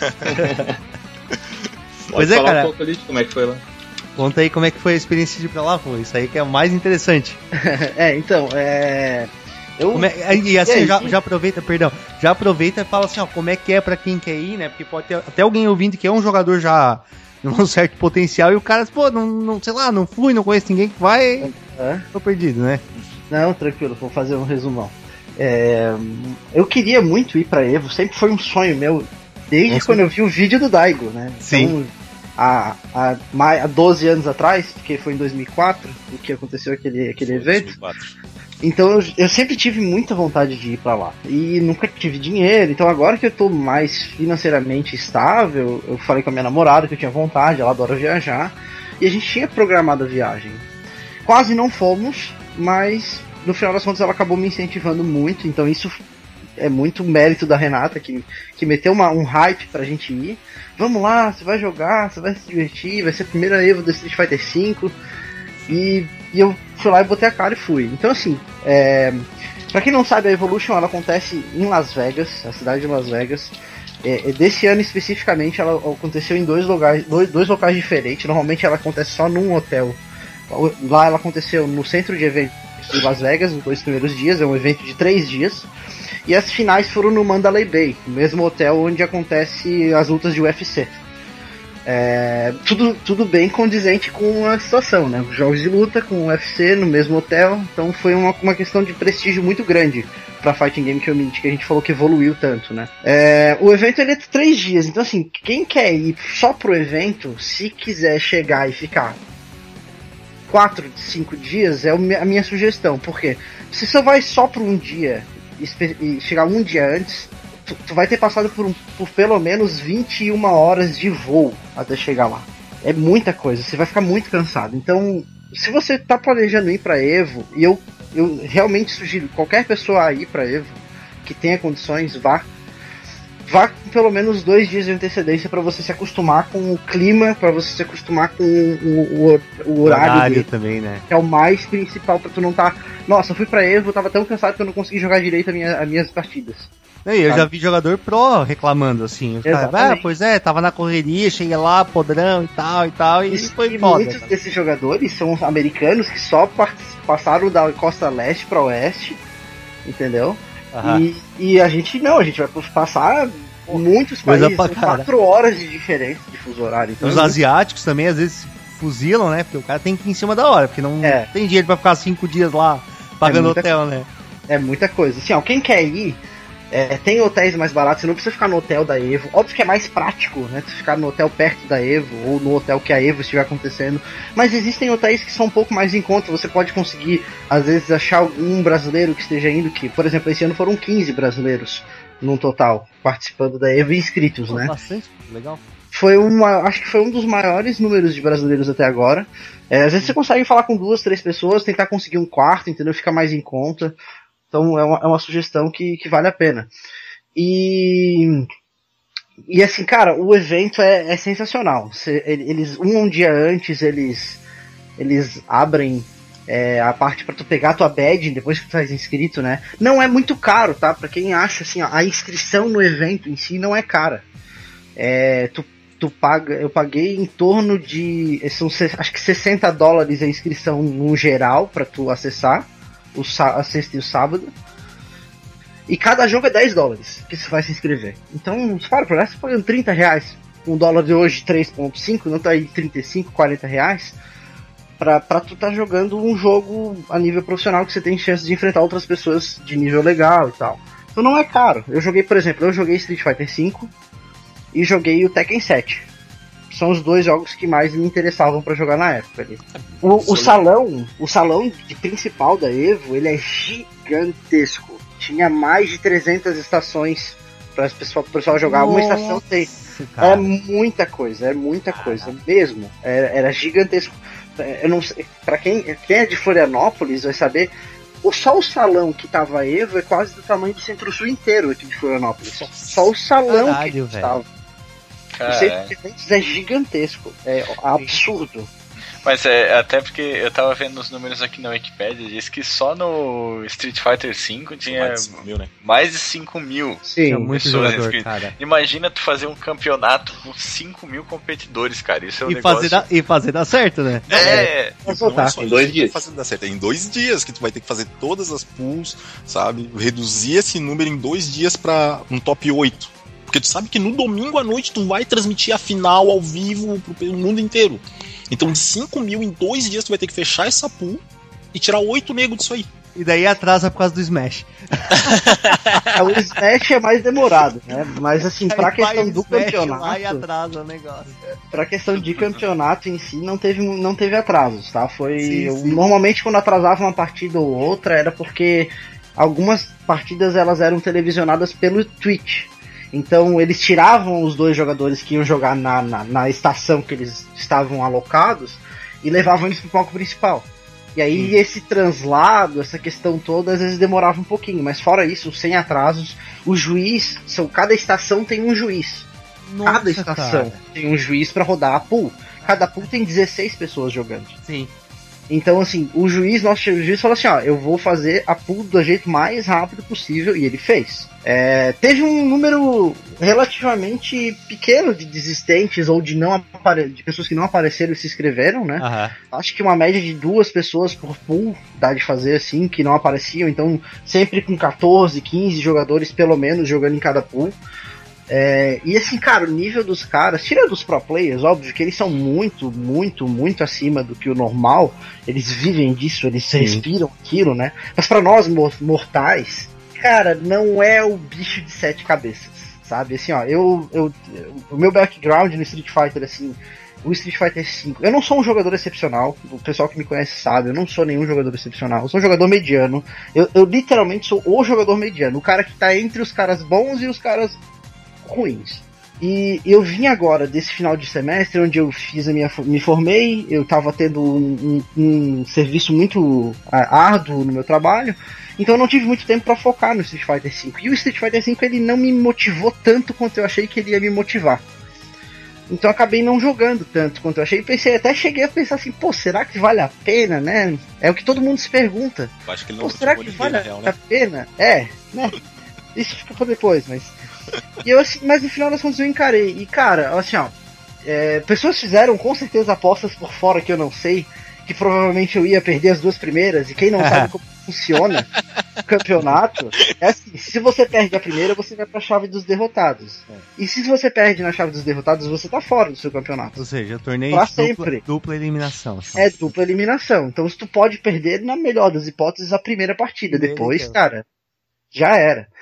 Pois é, cara. Um pouco ali de como é que foi lá. Conta aí como é que foi a experiência de ir pra lá, pô. Isso aí que é o mais interessante. é, então, é... Eu... É, e assim, é, já, já aproveita, perdão, já aproveita e fala assim, ó, como é que é pra quem quer ir, né? Porque pode ter até alguém ouvindo que é um jogador já um certo potencial e o cara, pô, não, não sei lá, não fui, não conheço ninguém que vai, é. tô perdido, né? Não, tranquilo, vou fazer um resumão. É, eu queria muito ir pra Evo, sempre foi um sonho meu, desde Nossa. quando eu vi o vídeo do Daigo, né? Sim. Então, há, há, há doze anos atrás, porque foi em dois mil e quatro, o que aconteceu aquele, aquele evento. dois mil e quatro. Então eu, eu sempre tive muita vontade de ir pra lá. E nunca tive dinheiro. Então agora que eu tô mais financeiramente estável, eu falei com a minha namorada que eu tinha vontade, ela adora viajar. E a gente tinha programado a viagem. Quase não fomos, mas no final das contas ela acabou me incentivando muito. Então isso é muito mérito da Renata, que, que meteu uma, um hype pra gente ir. Vamos lá, você vai jogar, você vai se divertir, vai ser a primeira Evo do Street Fighter cinco. E, e eu fui lá e botei a cara e fui. Então assim, é, pra quem não sabe, a Evolution ela acontece em Las Vegas, a cidade de Las Vegas. É, desse ano especificamente ela aconteceu em dois locais, dois, dois locais diferentes. Normalmente ela acontece só num hotel. Lá ela aconteceu no centro de eventos de Las Vegas, nos dois primeiros dias, é um evento de três dias. E as finais foram no Mandalay Bay, o mesmo hotel onde acontece as lutas de U F C. É, tudo, tudo bem condizente com a situação, né? Jogos de luta com o U F C no mesmo hotel, então foi uma, uma questão de prestígio muito grande pra Fighting Game Community, que a gente falou que evoluiu tanto, né? É, o evento ele é de três dias, então assim, quem quer ir só pro evento, se quiser chegar e ficar quatro, cinco dias, é a minha sugestão, porque se você vai só por um dia e chegar um dia antes, Tu, tu vai ter passado por, um, por pelo menos vinte e uma horas de voo até chegar lá. É muita coisa, você vai ficar muito cansado. Então, se você tá planejando ir pra Evo, e eu, eu realmente sugiro qualquer pessoa a ir pra Evo, que tenha condições, vá. Vá com pelo menos dois dias de antecedência para você se acostumar com o clima, para você se acostumar com o, o, o horário, horário dele, também, né? Que é o mais principal pra tu não tá... Nossa, eu fui pra Evo, eu tava tão cansado que eu não consegui jogar direito a minha, as minhas partidas. Eu sabe? Já vi jogador pro reclamando assim. Os caras, ah, pois é, tava na correria, cheguei lá, podrão e tal e tal, e, e foi e foda. Muitos cara. desses jogadores são americanos que só passaram da costa leste pra oeste, entendeu? E, e a gente não, a gente vai passar Pô, muitos países com quatro horas de diferença de fuso horário. Então os é asiáticos também às vezes fuzilam, né? Porque o cara tem que ir em cima da hora, porque não é. tem dinheiro pra ficar cinco dias lá pagando é muita, hotel, né? É muita coisa. Assim, ó, quem quer ir, É, tem hotéis mais baratos, você não precisa ficar no hotel da Evo. Óbvio que é mais prático, né? Você ficar no hotel perto da Evo ou no hotel que a Evo estiver acontecendo. Mas existem hotéis que são um pouco mais em conta. Você pode conseguir, às vezes, achar algum brasileiro que esteja indo. Que, por exemplo, esse ano foram quinze brasileiros no total participando da Evo e inscritos, Pô, né? Bastante, legal. Foi uma, acho que foi um dos maiores números de brasileiros até agora. É, às vezes você consegue falar com duas, três pessoas, tentar conseguir um quarto, entendeu? Fica mais em conta. Então é uma, é uma sugestão que, que vale a pena. E, e assim, cara, o evento é, é sensacional. Cê, eles, um, um dia antes, eles, eles abrem é, a parte pra tu pegar a tua badge depois que tu tá inscrito, né? Não é muito caro, tá? Pra quem acha, assim, ó, a inscrição no evento em si não é cara. É, tu, tu paga, eu paguei em torno de, são, acho que sessenta dólares a inscrição no geral pra tu acessar. O a sexta e o sábado. E cada jogo é dez dólares que você vai se inscrever. Então, para por essa, você pagando trinta reais. Um dólar de hoje, três vírgula cinco, não tá aí trinta e cinco, quarenta reais. Pra, pra tu tá jogando um jogo a nível profissional que você tem chance de enfrentar outras pessoas de nível legal e tal. Então não é caro. Eu joguei, por exemplo, eu joguei Street Fighter cinco e joguei o Tekken sete. São os dois jogos que mais me interessavam pra jogar na época ali. O, o salão, o salão de principal da Evo, ele é gigantesco. Tinha mais de trezentas estações para o pessoal, pessoal jogar. Nossa, uma estação tem. Cara. É muita coisa, é muita coisa ah, mesmo. Era, era gigantesco. Eu não sei, para quem, quem é de Florianópolis vai saber. Só o salão que tava a Evo é quase do tamanho do Centro-Sul inteiro aqui de Florianópolis. Só o salão Caralho, que estava. O centro de eventos é gigantesco, é absurdo. Mas é até porque eu tava vendo os números aqui na Wikipedia, diz que só no Street Fighter cinco tinha mais de cinco mil, né? Mais de cinco mil Sim, muito pessoas jogador, inscritas. Cara. Imagina tu fazer um campeonato com cinco mil competidores, cara. Isso é um e negócio... Fazer da, e fazer dar certo, né? É, é. Não é só em dois dias. Fazer dar certo. É em dois dias que tu vai ter que fazer todas as pools, sabe? Reduzir esse número em dois dias pra um top oito. Porque tu sabe que no domingo à noite tu vai transmitir a final ao vivo pro mundo inteiro. Então de cinco mil em dois dias tu vai ter que fechar essa pool e tirar oito nego disso aí. E daí atrasa por causa do Smash. O Smash é mais demorado, né? Mas assim, pra aí questão do campeonato... Lá e atrasa o negócio. Pra questão de campeonato em si, não teve, não teve atrasos, tá? Foi... Sim, sim. Normalmente quando atrasava uma partida ou outra era porque algumas partidas elas eram televisionadas pelo Twitch. Então eles tiravam os dois jogadores que iam jogar na, na, na estação que eles estavam alocados e levavam eles pro palco principal. E aí hum. esse translado, essa questão toda, às vezes demorava um pouquinho. Mas fora isso, sem atrasos, o juiz, são, cada estação tem um juiz. Nossa, cada estação cara. tem um juiz para rodar a pool. Cada pool tem dezesseis pessoas jogando. Sim. Então, assim, o juiz, nosso juiz falou assim, ó, eu vou fazer a pool do jeito mais rápido possível, e ele fez. É, teve um número relativamente pequeno de desistentes ou de, não apare- de pessoas que não apareceram e se inscreveram, né? Uhum. Acho que uma média de duas pessoas por pool dá de fazer assim, que não apareciam, então sempre com catorze, quinze jogadores pelo menos jogando em cada pool. É, e assim, cara, o nível dos caras, tira dos pro players, óbvio que eles são muito, muito, muito acima do que o normal, eles vivem disso, eles Sim. respiram aquilo, né? Mas pra nós mortais, cara, não é o bicho de sete cabeças, sabe? Assim, ó, eu, eu, o meu background no Street Fighter, assim, o Street Fighter cinco, eu não sou um jogador excepcional, o pessoal que me conhece sabe, eu não sou nenhum jogador excepcional, eu sou um jogador mediano, eu, eu literalmente sou o jogador mediano, o cara que tá entre os caras bons e os caras ruins. E eu vim agora desse final de semestre onde eu fiz a minha, me formei, eu tava tendo um, um, um serviço muito uh, árduo no meu trabalho, então eu não tive muito tempo para focar no Street Fighter cinco. E o Street Fighter cinco ele não me motivou tanto quanto eu achei que ele ia me motivar. Então eu acabei não jogando tanto quanto eu achei. E pensei, até cheguei a pensar assim, pô, será que vale a pena, né? É o que todo mundo se pergunta. Eu acho que ele pô, não será que vale real, né? a pena? É, né? Isso fica pra depois, mas... E eu, assim, mas no final das contas eu encarei. E cara, assim, ó, é, pessoas fizeram com certeza apostas por fora que eu não sei, que provavelmente eu ia perder as duas primeiras. E quem não sabe como funciona o campeonato, é assim, se você perde a primeira, você vai pra chave dos derrotados. E se você perde na chave dos derrotados, você tá fora do seu campeonato. Ou seja, torneio pra dupla, sempre. dupla eliminação. Assim. É dupla eliminação. Então se tu pode perder, na melhor das hipóteses, a primeira partida. Primeiro, Depois, então. cara, já era.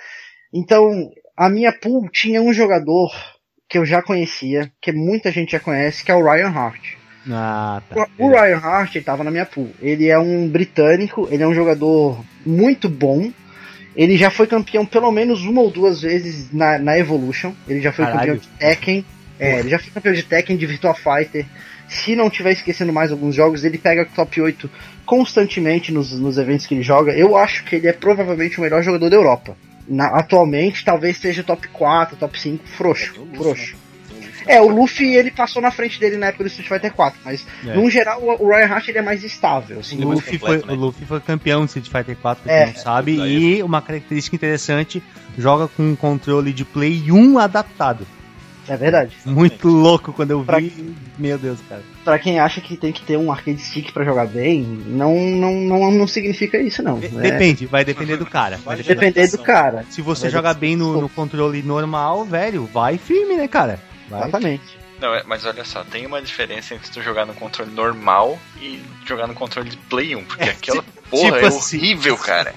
Então, a minha pool tinha um jogador que eu já conhecia, que muita gente já conhece, que é o Ryan Hart. Ah, tá. O, o Ryan Hart estava na minha pool. Ele é um britânico, ele é um jogador muito bom. Ele já foi campeão pelo menos uma ou duas vezes na, na Evolution. Ele já foi Caralho. campeão de Tekken. É, ele já foi campeão de Tekken, de Virtua Fighter. Se não estiver esquecendo mais alguns jogos, ele pega top oito constantemente nos, nos eventos que ele joga. Eu acho que ele é provavelmente o melhor jogador da Europa. Na, atualmente, talvez seja top quatro, top cinco, frouxo. É, frouxo. É, o Luffy, ele passou na frente dele na época do Street Fighter quatro, mas, é. no geral, o Ryan Hart ele é mais estável. Assim. O, Luffy completo, foi, né? o Luffy foi campeão do Street Fighter quatro, pra é. quem não sabe, e uma característica interessante, joga com um controle de Play um adaptado. É verdade. Muito louco quando eu vi, pra... meu Deus, cara. Pra quem acha que tem que ter um arcade stick pra jogar bem, não, não, não, não significa isso, não. Depende, é... vai depender do cara. Vai depender do cara. Se você vai joga bem no, no controle normal, velho, vai firme, né, cara? Vai. Exatamente. Não, mas olha só, tem uma diferença entre tu jogar no controle normal e jogar no controle de Play um, porque aquela porra tipo é assim. horrível, cara.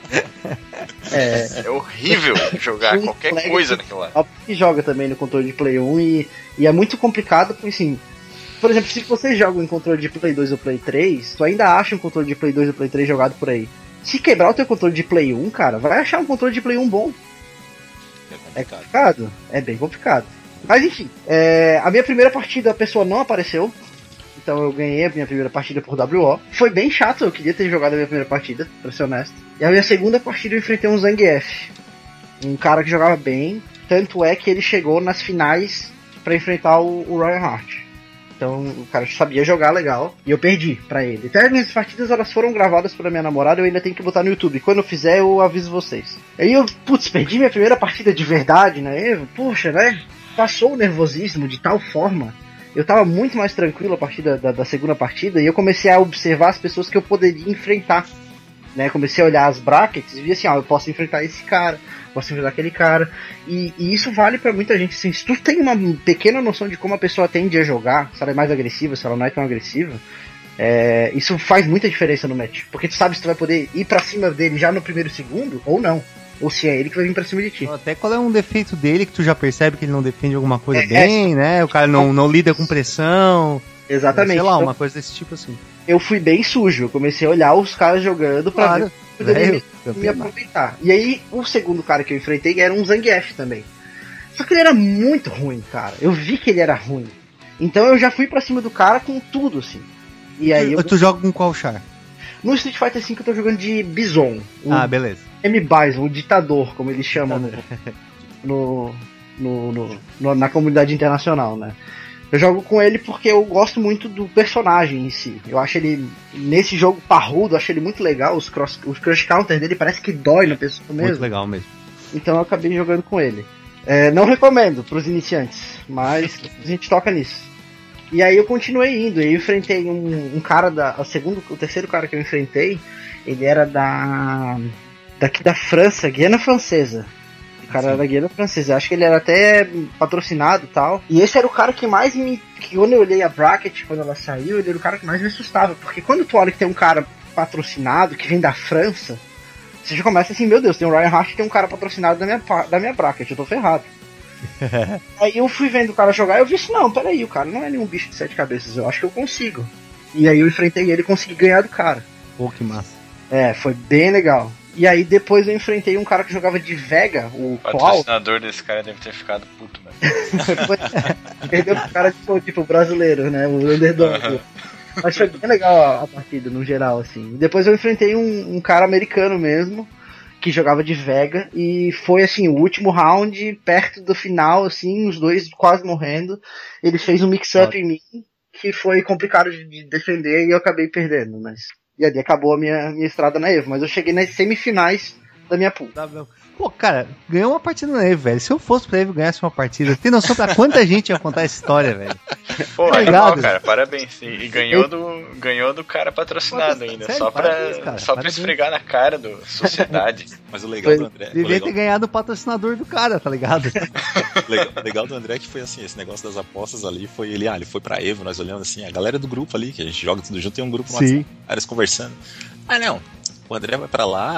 É, é horrível jogar um qualquer coisa naquilo lá. Que joga também no controle de Play um e, e é muito complicado, porque assim, por exemplo, se você joga em controle de Play dois ou Play três, tu ainda acha um controle de Play dois ou Play três jogado por aí. Se quebrar o teu controle de Play um, cara, vai achar um controle de Play um bom. É complicado. É complicado, é bem complicado. Mas enfim, é, a minha primeira partida a pessoa não apareceu, então eu ganhei a minha primeira partida por W O. Foi bem chato, eu queria ter jogado a minha primeira partida, pra ser honesto. E a minha segunda partida eu enfrentei um Zangief, um cara que jogava bem, tanto é que ele chegou nas finais pra enfrentar o, o Ryan Hart. Então o cara sabia jogar legal e eu perdi pra ele. Até as minhas partidas elas foram gravadas pela minha namorada, eu ainda tenho que botar no YouTube. Quando eu fizer eu aviso vocês. Aí eu, putz, perdi minha primeira partida de verdade, né? Eu, poxa, né? Passou o nervosismo de tal forma, eu tava muito mais tranquilo a partir da, da, da segunda partida, e eu comecei a observar as pessoas que eu poderia enfrentar, né, comecei a olhar as brackets e vi assim, ó, eu posso enfrentar esse cara, posso enfrentar aquele cara, e, e isso vale pra muita gente, assim, se tu tem uma pequena noção de como a pessoa tende a jogar, se ela é mais agressiva, se ela não é tão agressiva, é, isso faz muita diferença no match, porque tu sabe se tu vai poder ir pra cima dele já no primeiro segundo, ou não. Ou se é ele que vai vir pra cima de ti. Até qual é um defeito dele que tu já percebe que ele não defende alguma coisa é, bem, é, né? O cara não, não lida com pressão. Exatamente. Sei lá, então, uma coisa desse tipo assim. Eu fui bem sujo. Eu comecei a olhar os caras jogando pra claro, ver poderia me, me aproveitar. E aí, o segundo cara que eu enfrentei era um Zangief também. Só que ele era muito ruim, cara. Eu vi que ele era ruim. Então eu já fui pra cima do cara com tudo, assim. E aí tu, eu... tu joga com qual char? No Street Fighter cinco eu tô jogando de Bison. Ah, beleza. M. Bison, o ditador, como eles chamam no, no, no, no, na comunidade internacional, né? Eu jogo com ele porque eu gosto muito do personagem em si. Eu acho ele, nesse jogo parrudo, eu acho ele muito legal. Os cross, os crush counter dele parece que dói na pessoa mesmo. Muito legal mesmo. Então eu acabei jogando com ele. É, não recomendo pros iniciantes, mas a gente toca nisso. E aí eu continuei indo, eu enfrentei um, um cara da... O segundo, o terceiro cara que eu enfrentei, ele era da... daqui da França, Guiana Francesa. O cara Sim. era da Guiana Francesa, acho que ele era até patrocinado e tal. E esse era o cara que mais me... que quando eu olhei a bracket, quando ela saiu, ele era o cara que mais me assustava. Porque quando tu olha que tem um cara patrocinado, que vem da França, você já começa assim, meu Deus, tem um Ryan Hart, tem um cara patrocinado da minha, da minha bracket, eu tô ferrado. Aí eu fui vendo o cara jogar e eu vi assim, não, peraí, o cara não é nenhum bicho de sete cabeças, eu acho que eu consigo. E aí eu enfrentei ele e consegui ganhar do cara. Pô, que massa. É, foi bem legal. E aí depois eu enfrentei um cara que jogava de Vega, o O patrocinador desse cara deve ter ficado puto, velho. Perdeu pro cara tipo, tipo brasileiro, né, o underdog. Uhum. Mas foi bem legal a partida, no geral, assim. Depois eu enfrentei um, um cara americano mesmo, que jogava de Vega, e foi assim, o último round, perto do final, assim, os dois quase morrendo. Ele fez um mix-up ah. em mim, que foi complicado de defender, e eu acabei perdendo, mas... E ali acabou a minha, minha estrada na Evo, mas eu cheguei nas semifinais da minha pool. Pô, cara, ganhou uma partida na Evo, velho. Se eu fosse pra Evo e ganhasse uma partida, tem noção pra quanta gente ia contar essa história, velho? Pô, tá legal, cara, parabéns. E ganhou do, ganhou do cara patrocinado Pô, ainda, sério, só pra, parabéns, só pra esfregar na cara da sociedade. Mas o legal do André... Devia legal... ter ganhado o patrocinador do cara, tá ligado? legal, legal do André é que foi assim, esse negócio das apostas ali, foi ele, ah, ele foi pra Evo, nós olhando assim, a galera do grupo ali, que a gente joga tudo junto, tem um grupo no WhatsApp, eles conversando. Ah, não, o André vai pra lá...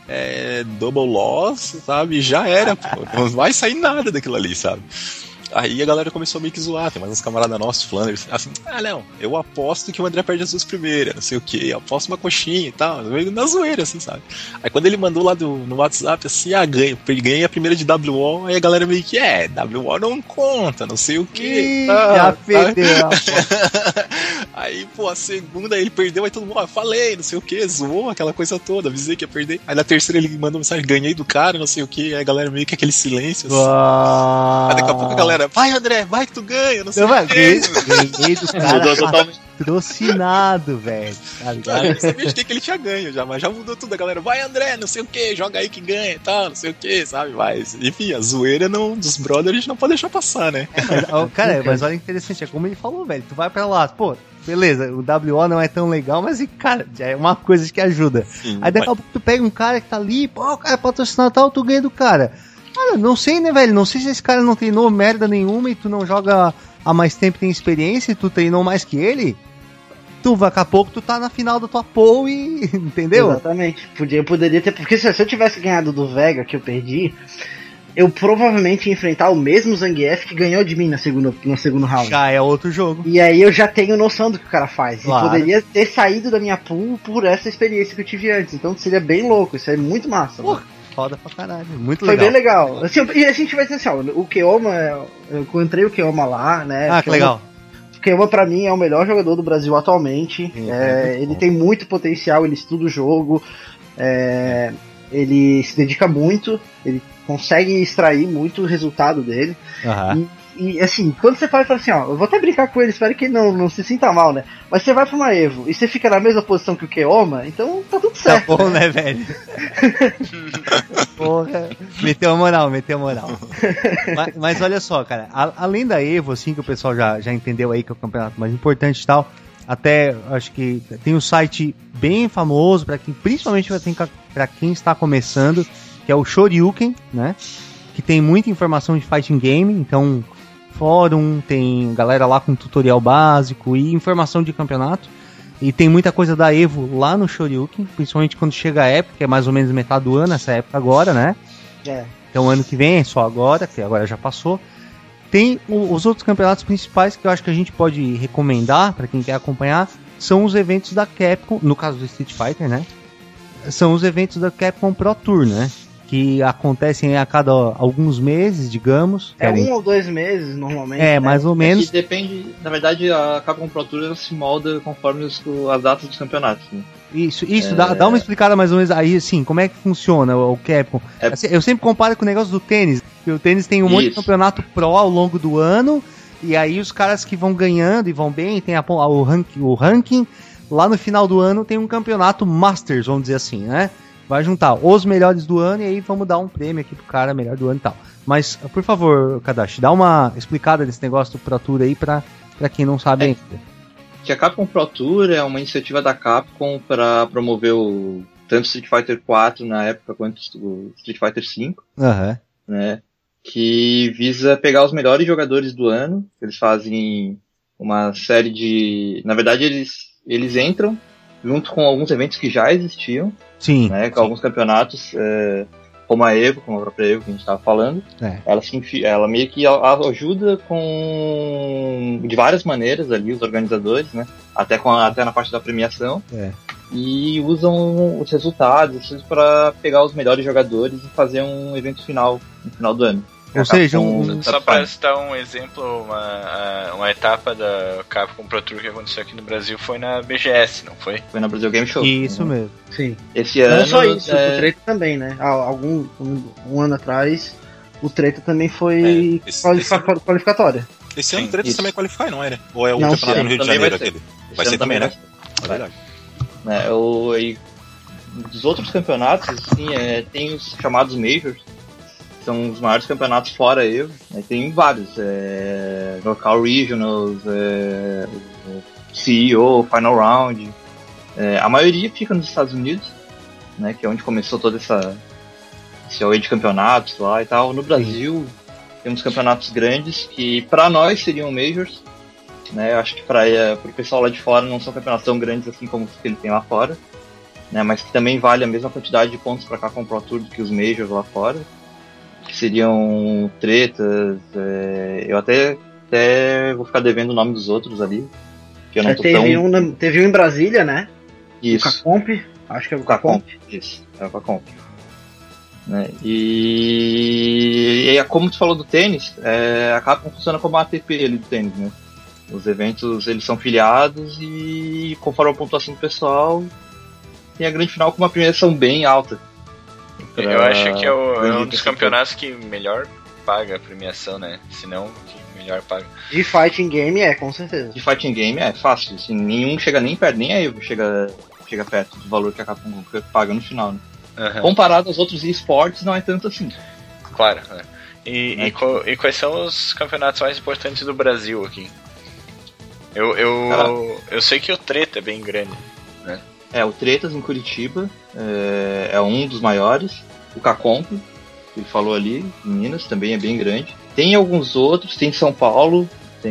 é, double loss, sabe? Já era, pô. Não vai sair nada daquilo ali, sabe? Aí a galera começou a meio que zoar, tem mais uns camaradas nossos, Flanders, assim, ah não, eu aposto que o André perde as duas primeiras, não sei o que, aposto uma coxinha e tal, meio na zoeira, assim, sabe? Aí quando ele mandou lá do, no WhatsApp, assim, ah, ganhei, ganhei a primeira de W O, aí a galera meio que, é, W O não conta, não sei o que. Tá, já perdeu. Aí, pô, a segunda ele perdeu, aí todo mundo, ó, falei, não sei o que, zoou aquela coisa toda, avisei que ia perder. Aí na terceira ele mandou mensagem, ganhei do cara, não sei o que, aí a galera meio que aquele silêncio, assim. Uau. Aí daqui a pouco a galera, vai André, vai que tu ganha, não sei eu, o que. Ganhei do cara patrocinado, velho. Tá ligado? Eu não sabia de que, que ele tinha ganho já, mas já mudou tudo, a galera, vai André, não sei o que, joga aí que ganha e tal, não sei o que, sabe? Mas, enfim, a zoeira não, dos brothers a gente não pode deixar passar, né? É, mas, cara, mas olha que interessante, é como ele falou, velho, tu vai pra lá, pô, beleza, o W O não é tão legal, mas, cara, já é uma coisa que ajuda. Sim, aí daqui a pouco tu pega um cara que tá ali, pô, o cara é patrocinado tal, tu ganha do cara. Cara, não sei, né, velho? Não sei se esse cara não treinou merda nenhuma e tu não joga há mais tempo, tem experiência e tu treinou mais que ele. Tu, daqui a pouco, tu tá na final da tua pool e... Entendeu? Exatamente. Podia, poderia ter... Porque se eu tivesse ganhado do Vega, que eu perdi, eu provavelmente ia enfrentar o mesmo Zangief que ganhou de mim no segundo, no segundo round. Já é outro jogo. E aí eu já tenho noção do que o cara faz. Claro. E poderia ter saído da minha pool por essa experiência que eu tive antes. Então seria bem louco. Isso é muito massa. Porra. Foda pra caralho, muito Foi legal. Foi bem legal. Assim, e a gente vai dizer assim, ó, o Keoma, eu encontrei o Keoma lá, né? Ah, que Keoma, legal. O Keoma pra mim é o melhor jogador do Brasil atualmente. Sim, é, é ele tem muito potencial, ele estuda o jogo, é, ele se dedica muito, ele consegue extrair muito resultado dele. Uhum. E, e assim, quando você fala, fala assim, ó, eu vou até brincar com ele, espero que ele não, não se sinta mal, né? Mas você vai pra uma Evo e você fica na mesma posição que o Keoma, então tá tudo certo. Tá bom, né, velho? Porra, meteu a moral, meteu a moral. mas, mas olha só, cara, a, além da Evo, assim, que o pessoal já, já entendeu aí que é o campeonato mais importante e tal, até acho que tem um site bem famoso, pra quem, principalmente pra quem está começando, que é o Shoryuken, né? Que tem muita informação de fighting game, então fórum, tem galera lá com tutorial básico e informação de campeonato. E tem muita coisa da Evo lá no Shoryuken, principalmente quando chega a época, que é mais ou menos metade do ano, essa época agora, né? É. Então ano que vem é só agora, que agora já passou. Tem o, os outros campeonatos principais que eu acho que a gente pode recomendar para quem quer acompanhar, são os eventos da Capcom, no caso do Street Fighter, né? São os eventos da Capcom Pro Tour, né? Que acontecem a cada alguns meses, digamos. É um um ou dois meses, normalmente. É, né? mais ou menos. É que depende, na verdade, a Capcom Pro Tour ela se molda conforme os, as datas dos campeonatos. Né? Isso, isso, é... dá, dá uma explicada mais ou menos aí, assim, como é que funciona o, o Capcom. É... Assim, eu sempre comparo com o negócio do tênis, que o tênis tem um monte de campeonato pro ao longo do ano, e aí os caras que vão ganhando e vão bem, tem a, a, o, ranking, o ranking, lá no final do ano tem um campeonato Masters, vamos dizer assim, né? Vai juntar os melhores do ano e aí vamos dar um prêmio aqui pro cara melhor do ano e tal. Mas, por favor, Kadashi, dá uma explicada desse negócio do Pro Tour aí pra, pra quem não sabe é, ainda. Que a Capcom Pro Tour é uma iniciativa da Capcom para promover o tanto Street Fighter quatro na época quanto o Street Fighter cinco, uhum. né? Que visa pegar os melhores jogadores do ano. Eles fazem uma série de... Na verdade, eles, eles entram junto com alguns eventos que já existiam. Sim. Né, com sim. alguns campeonatos, é, como a Evo, como a própria Evo que a gente estava falando, é. ela, se enfia, ela meio que ajuda com de várias maneiras ali os organizadores, né, até, com a, até na parte da premiação, é. e usam os resultados para pegar os melhores jogadores e fazer um evento final no final do ano. Ou seja, um... só para citar um exemplo, uma, uma etapa da Capcom Pro Tour que aconteceu aqui no Brasil foi na B G S, não foi? Foi na Brasil Game Show. Isso uhum. mesmo. Sim. Esse ano. Não só isso, é... o Treta também, né? Há algum um, um ano atrás, o Treta também foi é, esse, qualifica... esse... qualificatória. Esse ano o Treta também qualify, não era? Ou é o não, campeonato no Rio de Janeiro vai aquele? Vai ser também, né? É verdade. É, o, e, dos outros campeonatos, assim, é, tem os chamados Majors. São os maiores campeonatos fora Evo, né? Tem vários, é, Local Regionals, é, C E O, Final Round, é, a maioria fica nos Estados Unidos, né, que é onde começou todo essa, esse auê de campeonatos lá e tal. No Brasil, temos campeonatos grandes que para nós seriam Majors, né, eu acho que para o pessoal lá de fora não são campeonatos tão grandes assim como os que ele tem lá fora, né, mas que também vale a mesma quantidade de pontos para cá com o Pro Tour do que os Majors lá fora, que seriam tretas, é, eu até, até vou ficar devendo o nome dos outros ali, que eu não é, tô teve, tão... um na, teve um em Brasília, né? Isso. O Cacomp, acho que é o O Cacomp, Cacomp. isso, é o Cacomp. Né? E, e como tu falou do tênis, é, a Capcom funciona como a A T P ali do tênis, né? Os eventos eles são filiados e conforme a pontuação do pessoal, tem a grande final com uma premiação bem alta. Eu acho que é, o, é um dos campeonatos que melhor paga a premiação, né? Se não, que melhor paga. De fighting game é, com certeza. De fighting game é fácil, assim, nenhum chega nem perto, nem a Evo chega, chega perto do valor que a Capcom paga no final, né? Uhum. Comparado aos outros esportes, não é tanto assim. Claro, né? E, é. e, co, e quais são os campeonatos mais importantes do Brasil aqui? Eu, eu, eu sei que o Treta é bem grande, né? É, o Tretas em Curitiba é, é um dos maiores. O Cacomp, que ele falou ali, em Minas, também é bem grande. Tem alguns outros, tem São Paulo,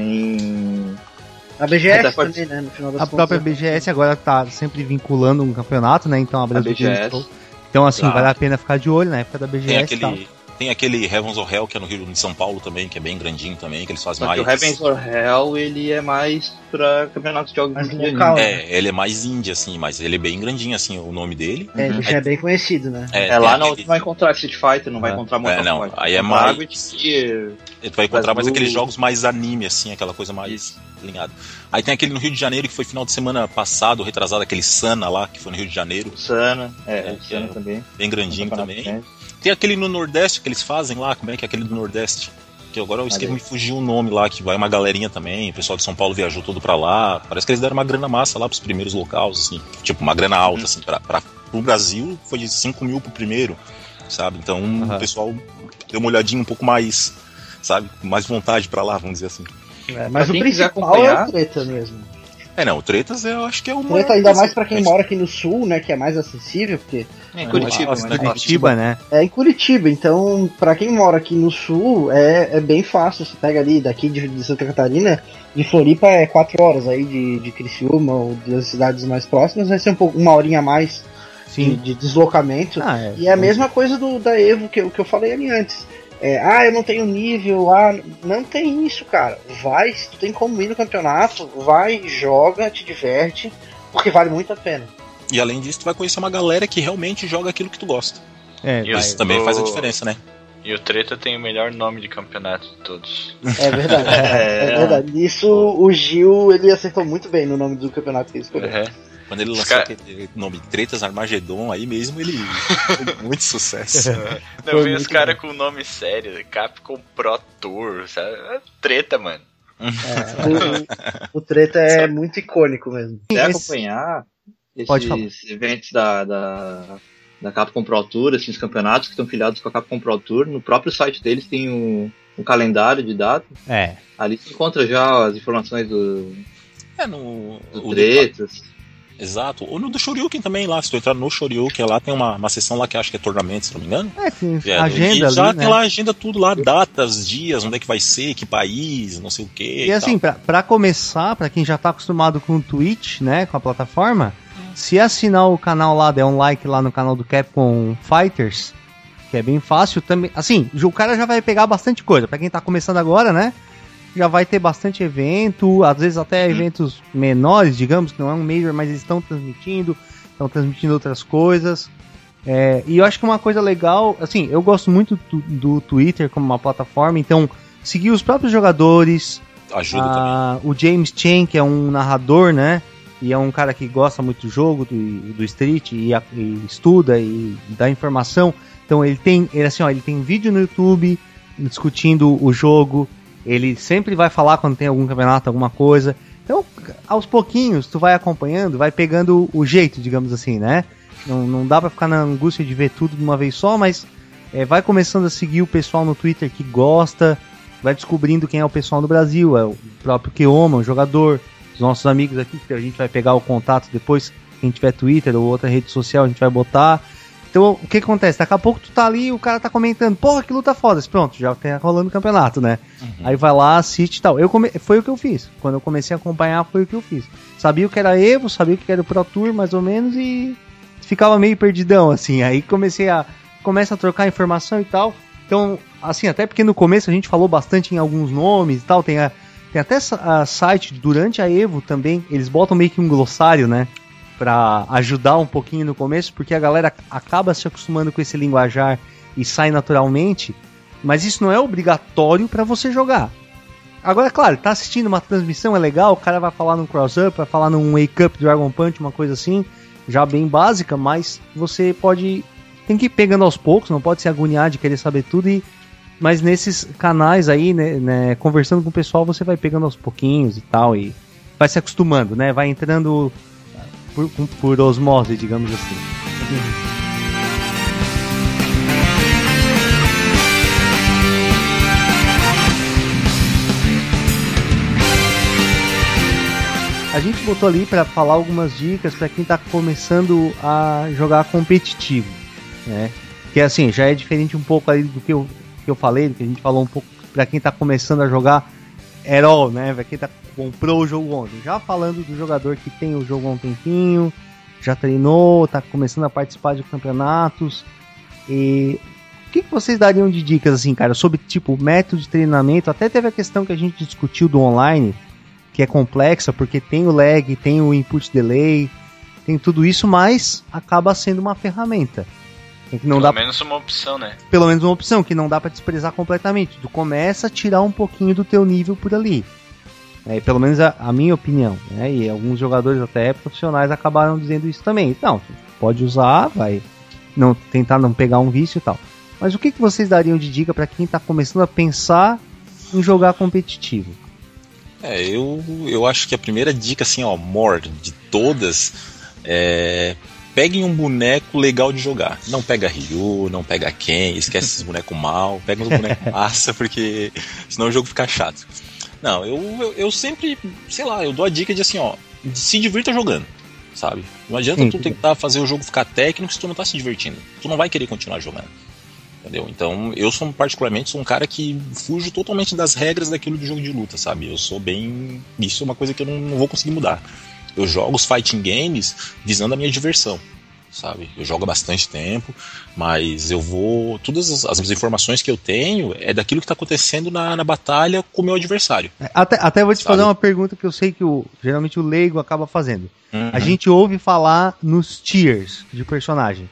tem... A B G S também, né? No final das a contas, própria B G S agora tá sempre vinculando um campeonato, né? Então a Brasil a B G S. Então assim, claro. Vale a pena ficar de olho na época da B G S. Tem aquele, tem aquele Heavens or Hell, que é no Rio de São Paulo também, que é bem grandinho também, que eles fazem Só mais... que o Heavens or Hell, ele é mais pra campeonatos de jogos mais de local, anime. É, ele é mais indie, assim, mas ele é bem grandinho, assim, o nome dele. É, ele Uhum. já é bem conhecido, né? É, É, lá aquele... não tu vai encontrar Street Fighter, não vai Ah. encontrar Mortal É, não, Kombat. aí é Encontrar mais- Gravity Gear, Ele vai encontrar mais Blue. aqueles jogos mais anime, assim, aquela coisa mais alinhada. Aí tem aquele no Rio de Janeiro, que foi final de semana passado, retrasado, aquele Sana lá, que foi no Rio de Janeiro, Sana, é, É, o Sana é. também. bem grandinho Campeonato também. grande. Tem aquele no Nordeste que eles fazem lá, como é que é aquele do Nordeste? Que agora eu esqueci, Ali. me fugiu o nome lá, que vai uma galerinha também, o pessoal de São Paulo viajou todo pra lá. Parece que eles deram uma grana massa lá pros primeiros locais, assim. Tipo, uma grana alta, Uhum. assim. Pra, pra, pro Brasil foi de cinco mil pro primeiro, sabe? Então Uhum. o pessoal deu uma olhadinha um pouco mais, sabe? Com mais vontade pra lá, vamos dizer assim. É, mas Pra o quem quiser principal é acompanhar- o Treta mesmo. É, não, o Tretas eu acho que é o maior. Treta, ainda mais assim, pra quem mas- mora aqui no sul, né? Que é mais acessível, porque É, em É, Curitiba, mas- mas mas- Curitiba, né? é em Curitiba, então pra quem mora aqui no sul é, é bem fácil. Você pega ali daqui de, de Santa Catarina, de Floripa é quatro horas aí de, de Criciúma ou das cidades mais próximas, vai ser um pouco, uma horinha a mais de, Sim. de deslocamento. Ah, é. E é a mesma coisa do, da Evo que, eu- que eu falei ali antes. É, ah, eu não tenho nível, ah, não tem isso, cara. Vai, se tu tem como ir no campeonato, vai, joga, te diverte, porque vale muito a pena. E além disso, tu vai conhecer uma galera que realmente joga aquilo que tu gosta. É, E vai. Isso também o- faz a diferença, né? E o Treta tem o melhor nome de campeonato de todos. É verdade, é, verdade. Isso o Gil, ele acertou muito bem no nome do campeonato que ele escolheu. Uhum. Quando ele Os lançou cara- aquele nome Tretas Armagedon, aí mesmo ele fez muito sucesso. Não, Foi vem os muito caras com nome sério, Capcom Pro Tour, sabe? É Treta, mano. É, o, o Treta é muito icônico mesmo. Se Esse- acompanhar Pode falar. esses eventos da, da, da Capcom Pro Tour, esses campeonatos que estão filiados com a Capcom Pro Tour, no próprio site deles tem um, um calendário de data. É. Ali você encontra já as informações do, É, no. do o do- tretas. Exato. Ou no do Shoryuken também lá. Se tu entrar no Shoryuken, lá tem uma, uma seção lá que acho que é tornamento, se não me engano. É, tem É, agenda e já ali, tem né? lá a agenda tudo lá, datas, dias, onde é que vai ser, que país, não sei o que. E assim, pra, pra começar, pra quem já tá acostumado com o Twitch, né, com a plataforma, se assinar o canal lá, der um like lá no canal do Capcom Fighters, que é bem fácil também, assim, o cara já vai pegar bastante coisa, pra quem tá começando agora, né, já vai ter bastante evento, às vezes até eventos menores, digamos, que não é um major, mas eles estão transmitindo, estão transmitindo outras coisas. É, e eu acho que uma coisa legal, assim, eu gosto muito do, do Twitter como uma plataforma, então seguir os próprios jogadores, Ajuda também. ah, o James Chen, que é um narrador, né, e é um cara que gosta muito do jogo, do, do Street, e, a- e estuda e dá informação, então ele tem, ele, assim, ó, ele tem vídeo no YouTube discutindo o jogo, ele sempre vai falar quando tem algum campeonato, alguma coisa. Então, aos pouquinhos, tu vai acompanhando, vai pegando o jeito, digamos assim, né? Não, não dá pra ficar na angústia de ver tudo de uma vez só, mas é, vai começando a seguir o pessoal no Twitter que gosta, vai descobrindo quem é o pessoal no Brasil, é o próprio Keoma, um jogador, os nossos amigos aqui, que a gente vai pegar o contato depois, quem tiver Twitter ou outra rede social, a gente vai botar. Então, o que acontece? Daqui a pouco tu tá ali e o cara tá comentando, porra, que luta foda. Pronto, já tá rolando o campeonato, né? Uhum. Aí vai lá, assiste e tal. Eu come... Foi o que eu fiz. Quando eu comecei a acompanhar, foi o que eu fiz. Sabia o que era Evo, sabia o que era o Pro Tour, mais ou menos, e ficava meio perdidão, assim. Aí comecei a... Começa a trocar informação e tal. Então, assim, até porque no começo a gente falou bastante em alguns nomes e tal. Tem, a, tem até a site, durante a EVO também, eles botam meio que um glossário, né? Pra ajudar um pouquinho no começo, porque a galera acaba se acostumando com esse linguajar e sai naturalmente. Mas isso não é obrigatório pra você jogar. Agora, claro, tá assistindo uma transmissão, é legal, o cara vai falar num cross-up, vai falar num wake-up Dragon Punch, uma coisa assim, já bem básica, mas você pode... Tem que ir pegando aos poucos, não pode se agoniar de querer saber tudo, e, mas nesses canais aí, né, né, conversando com o pessoal, você vai pegando aos pouquinhos e tal, e vai se acostumando, né, vai entrando por, por osmose, digamos assim. A gente botou ali para falar algumas dicas para quem tá começando a jogar competitivo, né? Que assim, já é diferente um pouco ali do que eu, que eu falei, do que a gente falou um pouco para quem tá começando a jogar at all, né? Pra quem tá, comprou o jogo ontem. Já falando do jogador que tem o jogo há um tempinho, já treinou, tá começando a participar de campeonatos. E o que, que vocês dariam de dicas, assim, cara, sobre tipo método de treinamento? Até teve a questão que a gente discutiu do online, que é complexa, porque tem o lag, tem o input delay, tem tudo isso, mas acaba sendo uma ferramenta. Que não Pelo dá menos uma opção, né? Pelo menos uma opção, que não dá pra desprezar completamente. Tu começa a tirar um pouquinho do teu nível por ali. É, pelo menos a, a minha opinião, né? E alguns jogadores até profissionais acabaram dizendo isso também. Não, pode usar, vai não, tentar não pegar um vício e tal. Mas o que, que vocês dariam de dica pra quem tá começando a pensar em jogar competitivo? É, eu, eu acho que a primeira dica, assim, ó, more de todas, é... peguem um boneco legal de jogar. Não pega Ryu, não pega Ken, esquece esses bonecos mal, pega uns bonecos massa, porque senão o jogo fica chato. Não, eu, eu, eu sempre, sei lá, eu dou a dica de assim, ó, se divirta jogando, sabe? Não adianta Sim, tu tentar fazer o jogo ficar técnico se tu não tá se divertindo. Tu não vai querer continuar jogando. Entendeu? Então, eu sou particularmente sou um cara que fujo totalmente das regras daquilo do jogo de luta, sabe? Eu sou bem... Isso é uma coisa que eu não, não vou conseguir mudar. Eu jogo os fighting games visando a minha diversão, sabe? Eu jogo há bastante tempo, mas eu vou... Todas as, as informações que eu tenho é daquilo que está acontecendo na, na batalha com o meu adversário. Até, até vou te sabe? fazer uma pergunta que eu sei que o, geralmente o leigo acaba fazendo. Uhum. A gente ouve falar nos tiers de personagem.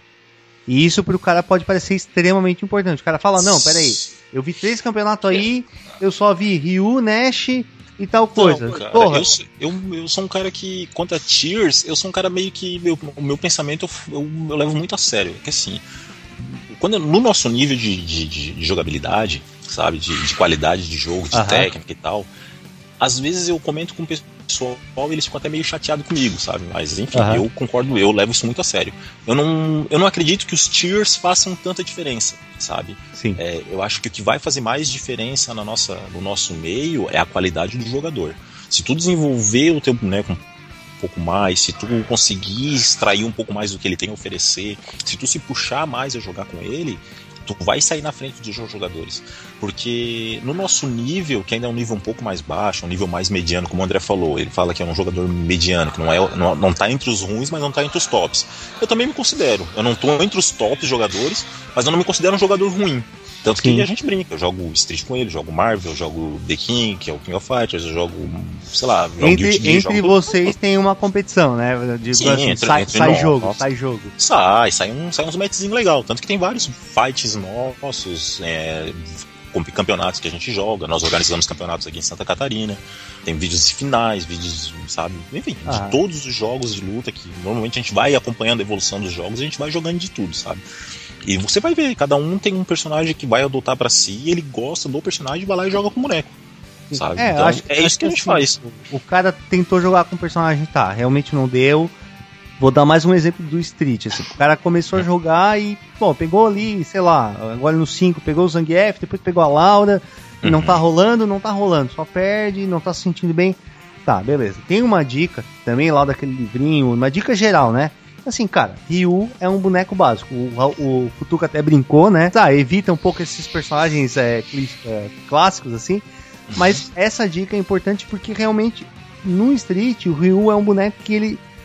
E isso pro cara pode parecer extremamente importante. O cara fala, não, peraí, eu vi três campeonatos aí, eu só vi Ryu, Nash e tal coisa. Não, cara, Porra. Eu, eu, eu sou um cara que, quanto a tiers, eu sou um cara meio que, meu, o meu pensamento eu, eu, eu levo muito a sério. Que assim, quando, no nosso nível de, de, de jogabilidade, sabe, de, de qualidade de jogo, de uh-huh. técnica e tal, às vezes eu comento com o pessoal e eles ficam até meio chateados comigo, sabe? Mas enfim, uhum. eu concordo, eu levo isso muito a sério. Eu não, eu não acredito que os tiers façam tanta diferença, sabe? Sim. É, eu acho que o que vai fazer mais diferença na nossa, no nosso meio é a qualidade do jogador. Se tu desenvolver o teu boneco um pouco mais, se tu conseguir extrair um pouco mais do que ele tem a oferecer, se tu se puxar mais a jogar com ele, tu vai sair na frente dos jogadores. Porque no nosso nível, que ainda é um nível um pouco mais baixo, um nível mais mediano, como o André falou, ele fala que é um jogador mediano, que não, é, não, não tá entre os ruins, mas não tá entre os tops. Eu também me considero. Eu não tô entre os tops jogadores, mas eu não me considero um jogador ruim. Tanto que Sim. a gente brinca, eu jogo Street com ele, jogo Marvel, eu jogo The King, que é o King of Fighters, eu jogo, sei lá, jogo Entre, Guilty Gear, entre jogo... vocês tem uma competição, né? De, Sim, assim, entre, sai, entre sai nós, jogo, nossa. sai jogo. Sai, sai, um, sai uns matchzinhos legal. Tanto que tem vários fights nossos, é, campeonatos que a gente joga. Nós organizamos campeonatos aqui em Santa Catarina. Tem vídeos de finais, vídeos, sabe? Enfim, ah. de todos os jogos de luta que normalmente a gente vai acompanhando a evolução dos jogos e a gente vai jogando de tudo, sabe? E você vai ver, cada um tem um personagem que vai adotar pra si, ele gosta do personagem e vai lá e joga com o boneco, sabe? É, então, acho, é acho isso que a gente assim, faz. O cara tentou jogar com o personagem, tá, realmente não deu. Vou dar mais um exemplo do Street, assim, o cara começou a jogar e, bom, pegou ali, sei lá, agora no cinco pegou o Zangief, depois pegou a Laura, e uhum. não tá rolando, não tá rolando, só perde, não tá se sentindo bem. Tá, beleza. Tem uma dica também lá daquele livrinho, uma dica geral, né? Assim, cara, Ryu é um boneco básico. O, o Futuca até brincou, né? Tá, evita um pouco esses personagens é, cl- é, clássicos, assim. Mas essa dica é importante porque realmente no Street o Ryu é um boneco que ele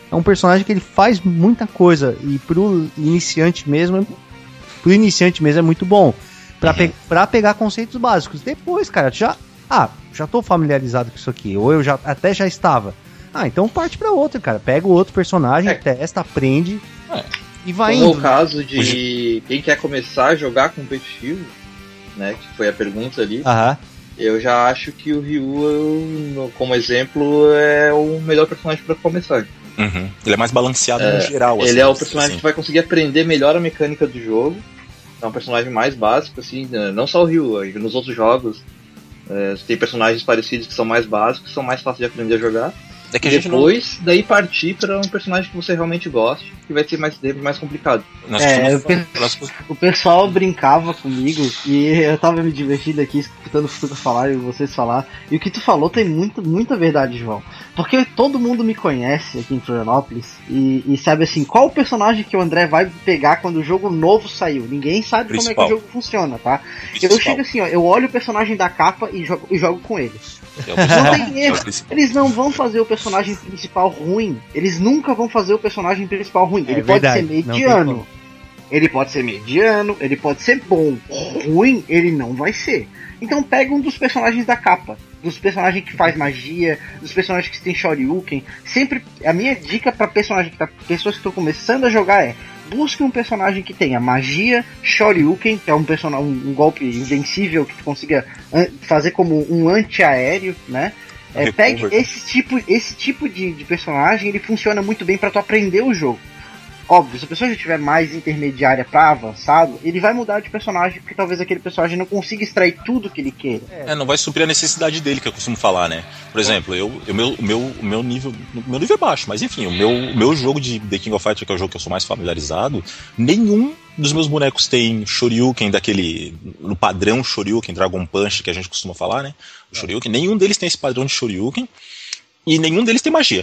é um personagem que ele faz muita coisa, e pro iniciante mesmo, pro iniciante mesmo é muito bom, pra, pe- pra pegar conceitos básicos. Depois, cara, já, ah, já tô familiarizado com isso aqui, ou eu já, até já estava. Ah, então parte pra outro, cara, pega o outro personagem, É. testa, aprende É. e vai Como indo. o caso de quem quer começar a jogar competitivo, né, que foi a pergunta ali, Aham. eu já acho que o Ryu, eu, no- como exemplo, é o melhor personagem pra começar. Uhum. Ele é mais balanceado É, no geral. Ele assim, é o personagem assim. que vai conseguir aprender melhor a mecânica do jogo. É um personagem mais básico, assim, né, não só o Ryu, nos outros jogos é, tem personagens parecidos que são mais básicos, que são mais fáceis de aprender a jogar. É que a E gente não. depois, daí partir pra um personagem que você realmente goste, que vai ser mais, mais complicado. Nós É, costumamos eu falar pelas- O pessoal brincava comigo e eu tava me divertindo aqui escutando o Futuca falar e vocês falar. E o que tu falou tem muito, muita verdade, João. Porque todo mundo me conhece aqui em Florianópolis e, e sabe assim, qual o personagem que o André vai pegar quando o jogo novo saiu. Ninguém sabe como é que Principal. o jogo funciona, tá? Eu Principal. chego assim, ó, eu olho o personagem da capa e jogo, e jogo com ele. É o Não principal. tem É o erro. principal. Eles não vão fazer o personagem principal ruim. Eles nunca vão fazer o personagem principal ruim. É Ele verdade, pode ser não tem mediano. como. Ele pode ser mediano, ele pode ser bom. Ruim, ele não vai ser. Então pega um dos personagens da capa. Dos personagens que faz magia, dos personagens que tem Shoryuken. Sempre, a minha dica pra personagem que tá, pessoas que estão começando a jogar é: busque um personagem que tenha magia, Shoryuken, que é um, person- um, um golpe invencível que tu consiga an- fazer como um antiaéreo, né? É, Recover. pegue esse tipo, esse tipo de, de personagem, ele funciona muito bem pra tu aprender o jogo. Óbvio, se a pessoa já tiver mais intermediária pra avançado, ele vai mudar de personagem, porque talvez aquele personagem não consiga extrair tudo que ele queira. É, não vai suprir a necessidade dele, que eu costumo falar, né? Por exemplo, eu, eu, meu, o meu, o meu nível. O meu nível é baixo, mas enfim, o meu, o meu jogo de The King of Fighters, que é o jogo que eu sou mais familiarizado, nenhum dos meus bonecos tem Shoryuken daquele. No padrão Shoryuken, Dragon Punch, que a gente costuma falar, né? O Shoryuken, nenhum deles tem esse padrão de Shoryuken e nenhum deles tem magia.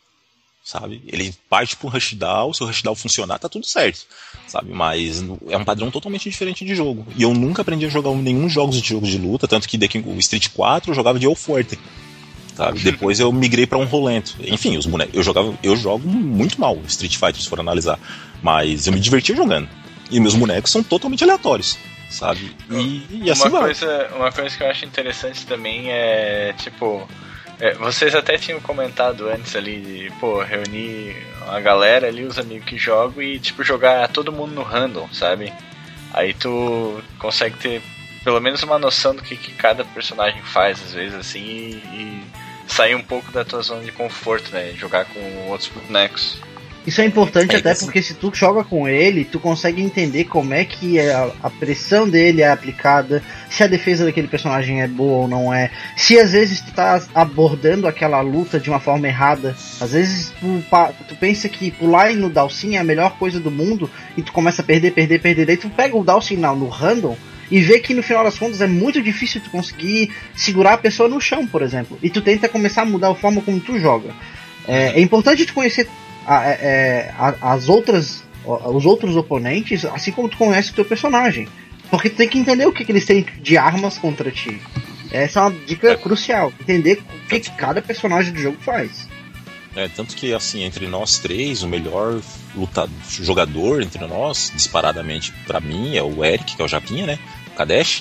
Sabe? Ele parte pro rushdown, se o rushdown funcionar, tá tudo certo, sabe? Mas é um padrão totalmente diferente de jogo. E eu nunca aprendi a jogar nenhum jogo de jogo de luta, tanto que o Street quatro eu jogava de El Forte, sabe? Depois eu migrei pra um rolento. Enfim, os bonecos, eu jogava, eu jogo muito mal Street Fighter, se for analisar, mas eu me divertia jogando. E meus bonecos são totalmente aleatórios, sabe? E, e assim uma vai. coisa, uma coisa que eu acho interessante também é, tipo, é, vocês até tinham comentado antes ali de, pô, reunir a galera ali, os amigos que jogam e, tipo, jogar todo mundo no random, sabe? Aí tu consegue ter pelo menos uma noção do que, que cada personagem faz, às vezes, assim, e, e sair um pouco da tua zona de conforto, né? Jogar com outros bonecos. Isso é importante É até isso. porque se tu joga com ele, tu consegue entender como é que é a, a pressão dele é aplicada, se a defesa daquele personagem é boa ou não é, se às vezes tu tá abordando aquela luta de uma forma errada, às vezes tu, pa- tu pensa que pular no Dalsin é a melhor coisa do mundo e tu começa a perder, perder, perder, daí tu pega o Dalsin no, no random e vê que no final das contas é muito difícil tu conseguir segurar a pessoa no chão, por exemplo, e tu tenta começar a mudar a forma como tu joga. É, é importante tu conhecer A, é, a, as outras, os outros oponentes, assim como tu conhece o teu personagem, porque tu tem que entender o que, que eles têm de armas contra ti. Essa é uma dica É. crucial, entender o que, que cada personagem do jogo faz. É, tanto que, assim, entre nós três, o melhor lutador, jogador entre nós, disparadamente pra mim, é o Eric, que é o Japinha, né? O Kadesh.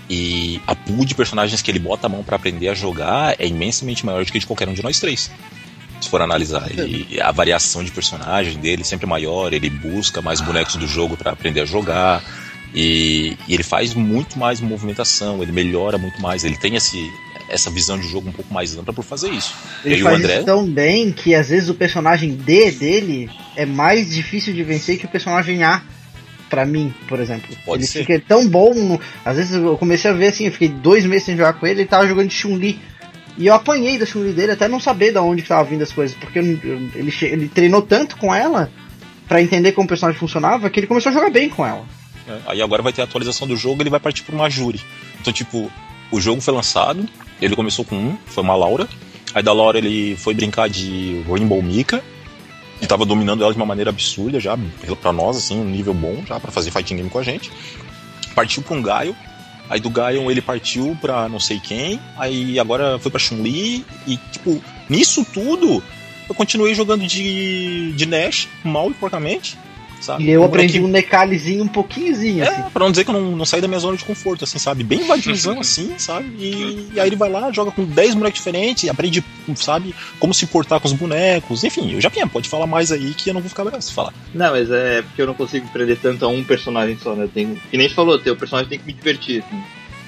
E a pool de personagens que ele bota a mão pra aprender a jogar é imensamente maior do que de qualquer um de nós três. Se for analisar, ele, a variação de personagem dele é sempre maior, ele busca mais bonecos do jogo pra aprender a jogar. E, e ele faz muito mais movimentação, ele melhora muito mais, ele tem esse, essa visão de jogo um pouco mais ampla por fazer isso. Ele e faz o André, isso tão bem que às vezes o personagem D dele é mais difícil de vencer que o personagem A. Pra mim, por exemplo. Pode ele ser. fica tão bom. no- Às vezes eu comecei a ver assim, eu fiquei dois meses sem jogar com ele, ele tava jogando de Chun-Li. E eu apanhei da Chun-Li dele até não saber de onde que tava vindo as coisas. Porque eu- eu- ele, che- ele treinou tanto com ela pra entender como o personagem funcionava que ele começou a jogar bem com ela. É, aí agora vai ter a atualização do jogo, ele vai partir por uma júri. Então, tipo, o jogo foi lançado, ele começou com um, foi uma Laura. Aí da Laura ele foi brincar de Rainbow Mika. E tava dominando ela de uma maneira absurda já, pra nós, assim, um nível bom já, pra fazer fighting game com a gente. Partiu pra um Gaio. Aí do Gaio ele partiu pra não sei quem. Aí agora foi pra Chun-Li. E, tipo, nisso tudo, eu continuei jogando de, de Nash, mal e porcamente. Sabe? E eu um aprendi bonequinho... um Necalizinho um pouquinho, é, assim. pra não dizer que eu não, não saí da minha zona de conforto, assim, sabe? Bem invadilzão, assim, sabe? E, e aí ele vai lá, joga com dez bonecos diferentes, aprende, sabe, como se portar com os bonecos. Enfim, eu já pinha, pode falar mais aí que eu não vou ficar bravo se falar. Não, mas é porque eu não consigo prender tanto a um personagem só, né? Eu tenho, que nem você falou, o personagem tem que me divertir, assim.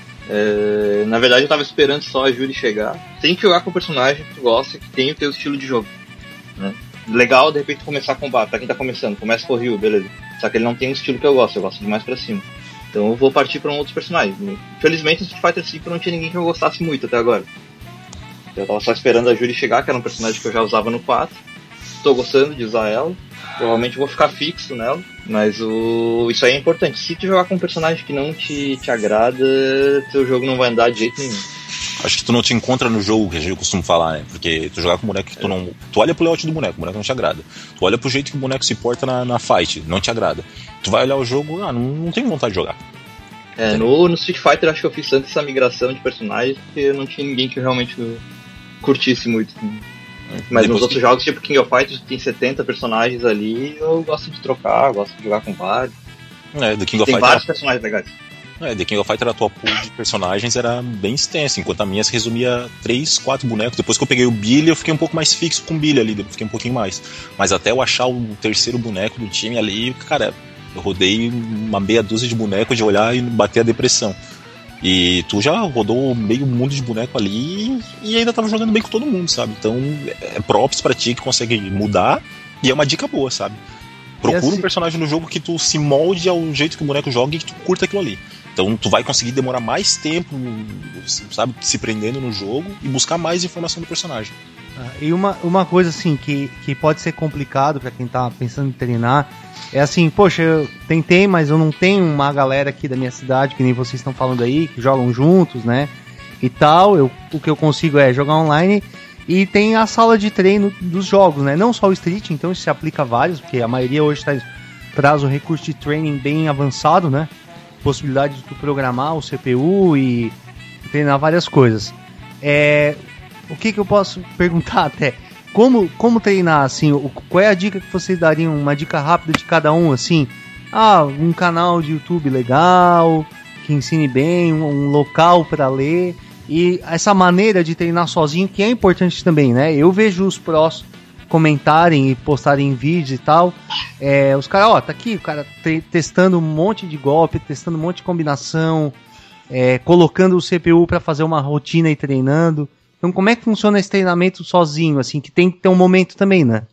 É, na verdade eu tava esperando só a Júlia chegar. Tem que jogar com o personagem que tu gosta, que tem o teu estilo de jogo, né? Legal, de repente, começar a combate. Pra quem tá começando, começa com o Ryu, beleza. Só que ele não tem o estilo que eu gosto, eu gosto de mais pra cima. Então eu vou partir pra um outros personagens. Infelizmente, no Street Fighter cinco não tinha ninguém que eu gostasse muito até agora. Eu tava só esperando a Júlia chegar, que era um personagem que eu já usava no quatro. Tô gostando de usar ela. Provavelmente vou ficar fixo nela. Mas o... isso aí é importante. Se tu jogar com um personagem que não te, te agrada, teu jogo não vai andar de jeito nenhum. Acho que tu não te encontra no jogo, que eu costumo falar, né? Porque tu jogar com um boneco que tu não... Tu olha pro layout do boneco, o boneco não te agrada. Tu olha pro jeito que o boneco se porta na, na fight, não te agrada. Tu vai olhar o jogo, ah, não, não tenho vontade de jogar. É, no, no Street Fighter acho que eu fiz tanto essa migração de personagens porque não tinha ninguém que realmente curtisse muito. Mas nos outros que... jogos, tipo King of Fighters, que tem setenta personagens ali, eu gosto de trocar, gosto de jogar com vários. É, do King of tem Fighter... vários personagens legais. É, The King of Fighter, a tua pool de personagens era bem extensa, enquanto a minha se resumia a três, quatro bonecos. Depois que eu peguei o Billy, eu fiquei um pouco mais fixo com o Billy ali, fiquei um pouquinho mais. Mas até eu achar o terceiro boneco do time ali, cara, eu rodei uma meia dúzia de bonecos de olhar e bater a depressão. E tu já rodou meio mundo de boneco ali e ainda tava jogando bem com todo mundo, sabe? Então é props pra ti que consegue mudar e é uma dica boa, sabe? Procura assim... um personagem no jogo que tu se molde ao jeito que o boneco joga e que tu curta aquilo ali. Então tu vai conseguir demorar mais tempo, sabe, se prendendo no jogo e buscar mais informação do personagem. Ah, e uma, uma coisa assim que, que pode ser complicado pra quem tá pensando em treinar é assim, poxa, eu tentei, mas eu não tenho uma galera aqui da minha cidade, que nem vocês estão falando aí, que jogam juntos, né, e tal. Eu, o que eu consigo é jogar online e tem a sala de treino dos jogos, né, não só o Street, então isso se aplica a vários, porque a maioria hoje tá, traz um recurso de training bem avançado, né, possibilidade de tu programar o C P U e treinar várias coisas. É, o que que eu posso perguntar até? Como, como treinar, assim, o, qual é a dica que vocês dariam, uma dica rápida de cada um, assim? Ah, um canal de YouTube legal, que ensine bem, um, um local para ler, e essa maneira de treinar sozinho, que é importante também, né? Eu vejo os prós comentarem e postarem vídeos e tal, é, os caras, ó, tá aqui o cara te- testando um monte de golpe, testando um monte de combinação, é, colocando o C P U pra fazer uma rotina e treinando. Então como é que funciona esse treinamento sozinho, assim, que tem que ter um momento também, né?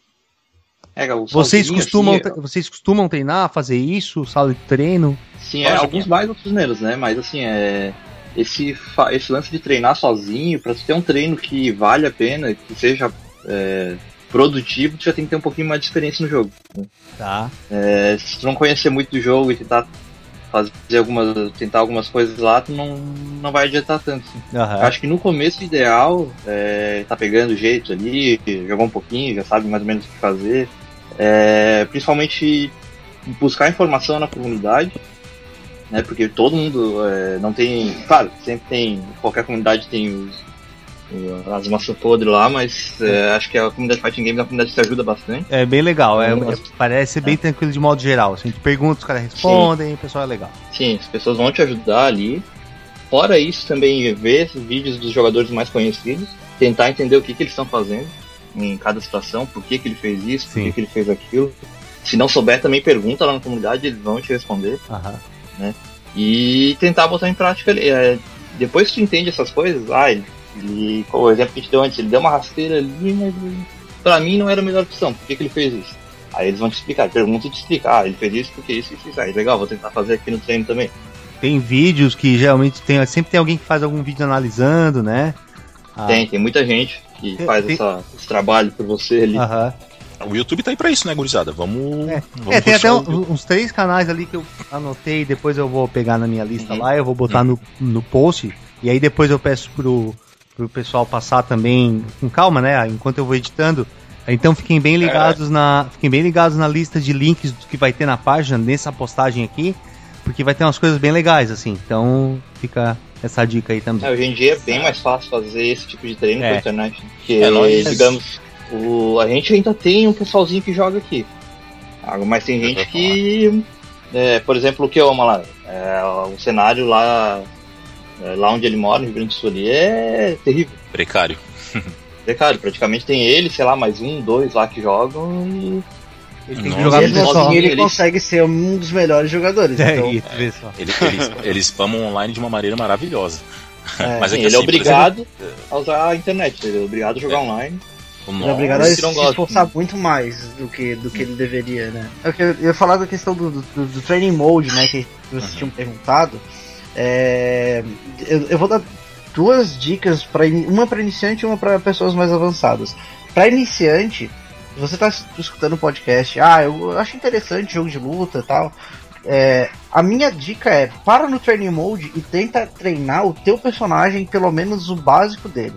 É, o vocês, sozinho, costumam, assim, tre- vocês costumam treinar, fazer isso, sala de treino? Sim, é, alguns mais, outros menos, né? Mas assim, é... Esse, fa- esse lance de treinar sozinho, pra ter um treino que vale a pena, que seja é, produtivo, tu já tem que ter um pouquinho mais de experiência no jogo. Né? Tá. É, se tu não conhecer muito do jogo e tentar fazer algumas, tentar algumas coisas lá, tu não, não vai adiantar tanto. Assim. Uhum. Acho que no começo o ideal é tá pegando o jeito ali, jogar um pouquinho, já sabe mais ou menos o que fazer. É, principalmente buscar informação na comunidade, né? Porque todo mundo é, não tem, claro, sempre tem, qualquer comunidade tem os as maçãs podres lá, mas é, acho que a comunidade Fighting Games é uma comunidade que ajuda bastante. É bem legal, é, Mas, é, parece ser bem é. tranquilo de modo geral. Assim, a gente pergunta, os caras respondem, Sim. o pessoal é legal. Sim, as pessoas vão te ajudar ali. Fora isso, também ver vídeos dos jogadores mais conhecidos, tentar entender o que, que eles estão fazendo em cada situação, por que, que ele fez isso, Sim. por que, que ele fez aquilo. Se não souber, também pergunta lá na comunidade, eles vão te responder. Aham. Né? E tentar botar em prática ali. É, depois que tu entende essas coisas, ah, ele, ele, o exemplo que a gente deu antes, ele deu uma rasteira ali, mas pra mim não era a melhor opção, por que, que ele fez isso? Aí eles vão te explicar, pergunta e te explicar, ah, ele fez isso porque isso, isso, isso. Aí legal, vou tentar fazer aqui no treino também. Tem vídeos que geralmente tem, sempre tem alguém que faz algum vídeo analisando, né? Ah. Tem, tem muita gente que Tem, faz tem... Essa, esse trabalho por você ali. Aham. O YouTube tá aí pra isso, né, gurizada? Vamos. É, vamos é tem até o... um, uns três canais ali que eu anotei, depois eu vou pegar na minha lista Uhum. lá, eu vou botar Uhum. no, no post, e aí depois eu peço pro, pro pessoal passar também com calma, né? Enquanto eu vou editando. Então fiquem bem ligados, é. na, fiquem bem ligados na lista de links que vai ter na página, nessa postagem aqui, porque vai ter umas coisas bem legais, assim. Então fica essa dica aí também. É, hoje em dia é bem mais fácil fazer esse tipo de treino é. com a internet. Que, é, nós... digamos, o, a gente ainda tem um pessoalzinho que joga aqui. Mas tem gente que, é, por exemplo, o que eu amo lá, é, o cenário lá, é, lá onde ele mora, no Rio Grande do Sul, ali, é terrível. Precário. Precário, praticamente tem ele, sei lá, mais um, dois lá que jogam e... Ele tem que Nossa, jogar Mesmo no assim, pessoal. ele Ele- consegue ser um dos melhores jogadores. É, então, isso, vê só. Ele, eles, eles spamam online de uma maneira maravilhosa. É, Mas é Sim, que ele é assim, por obrigado a usar a internet, ele é obrigado a jogar online. exemplo, ele é obrigado a Nossa, se não gosto. esforçar muito mais do que, do que ele deveria, né? Eu, que- eu ia falar da questão do, do, do training mode, né, que vocês tinham perguntado. É, eu, eu vou dar duas dicas, pra, ini- uma para iniciante e uma para pessoas mais avançadas. Para iniciante, se você está escutando o podcast, ah, eu acho interessante jogo de luta e tal. É, a minha dica é, para no training mode e tenta treinar o teu personagem, pelo menos o básico dele.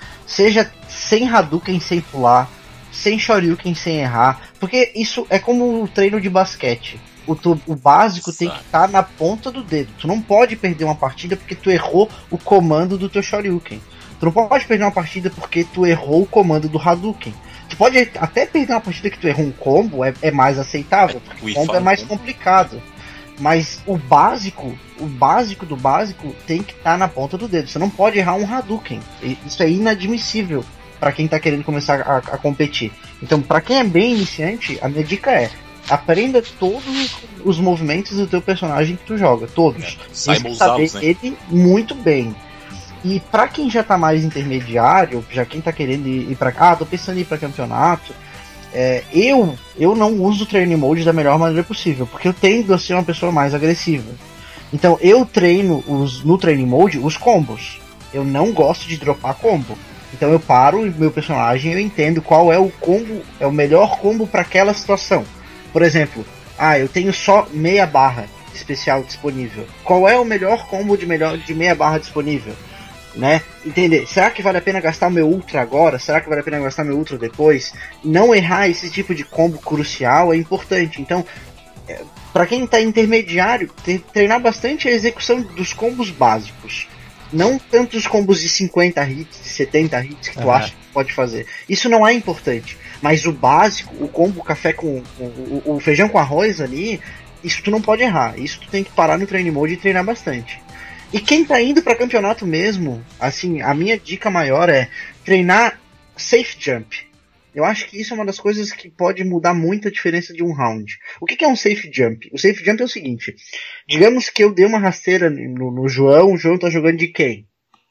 Seja sem Hadouken, sem pular, sem Shoryuken, sem errar, porque isso é como o treino de basquete. O, tu, o básico tem que estar na ponta do dedo. Tu não pode perder uma partida porque tu errou o comando do teu Shoryuken. Tu não pode perder uma partida porque tu errou o comando do Hadouken. Tu pode até perder uma partida que tu errou um combo, é, é mais aceitável, porque o combo é mais complicado. Mas o básico, o básico do básico tem que estar na ponta do dedo. Você não pode errar um Hadouken. Isso é inadmissível para quem tá querendo começar a, a competir. Então, para quem é bem iniciante, a minha dica é: aprenda todos os movimentos do teu personagem que tu joga, todos. Saiba Tem que saber usá-los, né? ele muito bem. E pra quem já tá mais intermediário, já quem tá querendo ir, ir pra... Ah, tô pensando em ir pra campeonato. É, eu, eu não uso o training mode da melhor maneira possível, porque eu tendo a ser uma pessoa mais agressiva. Então eu treino os, no training mode os combos. Eu não gosto de dropar combo. Então eu paro o meu personagem e eu entendo qual é o combo, é o melhor combo para aquela situação. Por exemplo, ah, eu tenho só meia barra especial disponível. Qual é o melhor combo de, melhor, de meia barra disponível? Né? Entender, será que vale a pena gastar o meu ultra agora? Será que vale a pena gastar meu ultra depois? Não errar esse tipo de combo crucial é importante. Então, é, para quem está intermediário, te, treinar bastante a execução dos combos básicos. Não tanto os combos de cinquenta hits, de setenta hits que tu Uhum. acha que pode fazer. Isso não é importante. Mas o básico, o combo café com, com o, o feijão com arroz ali, isso tu não pode errar. Isso tu tem que parar no training mode e treinar bastante. E quem tá indo pra campeonato mesmo, assim, a minha dica maior é treinar safe jump. Eu acho que isso é uma das coisas que pode mudar muito a diferença de um round. O que, que é um safe jump? O safe jump é o seguinte: digamos que eu dei uma rasteira no, no João, o João tá jogando de quem?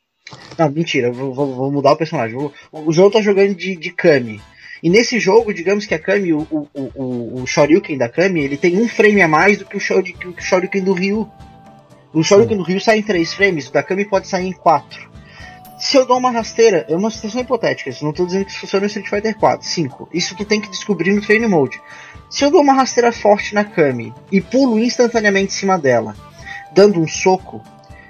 Não, mentira, eu vou, vou, vou mudar o personagem. O, o João tá jogando de, de Kami. E nesse jogo, digamos que a Kami, o, o, o, o Shoryuken da Kami, ele tem um frame a mais do que o, Shor, que o Shoryuken do Ryu. O Shoryuken do Ryu sai em três frames, o da Kami pode sair em quatro. Se eu dou uma rasteira, é uma situação hipotética, isso não estou dizendo que isso funciona no Street Fighter quatro, cinco. Isso tu tem que descobrir no Training Mode. Se eu dou uma rasteira forte na Kami e pulo instantaneamente em cima dela, dando um soco,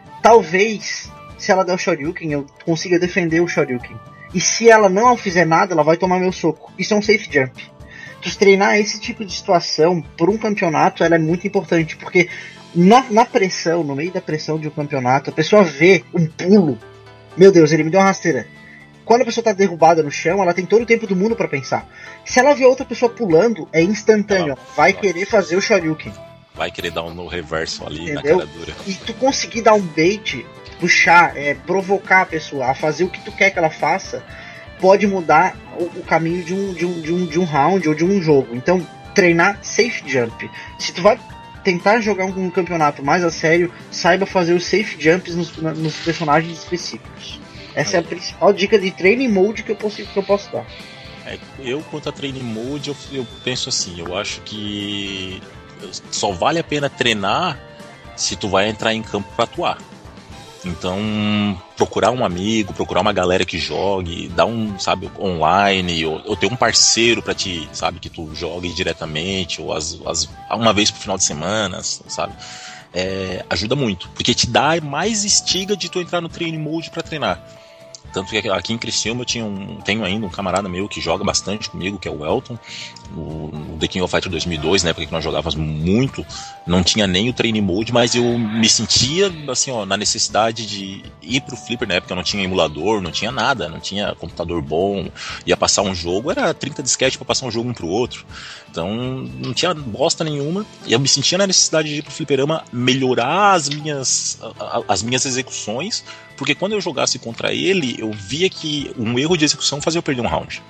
talvez, se ela der o Shoryuken, eu consiga defender o Shoryuken. E se ela não fizer nada, ela vai tomar meu soco. Isso é um safe jump. Tu treinar esse tipo de situação por um campeonato, ela é muito importante, porque Na, na pressão, no meio da pressão de um campeonato, a pessoa vê um pulo. Meu Deus, ele me deu uma rasteira. Quando a pessoa tá derrubada no chão, ela tem todo o tempo do mundo pra pensar. Se ela vê outra pessoa pulando, é instantâneo. Ela vai querer fazer o Shoryuken. Vai querer dar um no reverso ali, Entendeu? na cara dura. E tu conseguir dar um bait, puxar, é, provocar a pessoa a fazer o que tu quer que ela faça, pode mudar o, o caminho de um, de, um, de, um, de um round ou de um jogo. Então, treinar safe jump. Se tu vai tentar jogar um, um campeonato mais a sério, saiba fazer os safe jumps nos, na, nos personagens específicos. Essa é a principal dica de training mode que eu posso, que eu posso dar. É, eu, quanto a training mode, eu, eu penso assim, eu acho que só vale a pena treinar se tu vai entrar em campo pra atuar. Então, procurar um amigo, procurar uma galera que jogue, dar um, sabe, online, ou, ou ter um parceiro pra te, sabe, que tu jogue diretamente, ou as, as, uma vez pro final de semana, sabe, é, ajuda muito, porque te dá mais estiga de tu entrar no training mode pra treinar. Tanto que aqui em Criciúma eu tinha um, tenho ainda um camarada meu que joga bastante comigo, que é o Elton, no The King of Fighters dois mil e dois, né, porque nós jogávamos muito, não tinha nem o Training Mode, mas eu me sentia assim, ó, na necessidade de ir pro Flipper, na época eu não tinha emulador, não tinha nada, não tinha computador bom, ia passar um jogo, era trinta disquetes pra passar um jogo um pro outro, então não tinha bosta nenhuma, e eu me sentia na necessidade de ir pro fliperama melhorar as minhas, as minhas execuções, porque quando eu jogasse contra ele, eu via que um erro de execução fazia eu perder um round.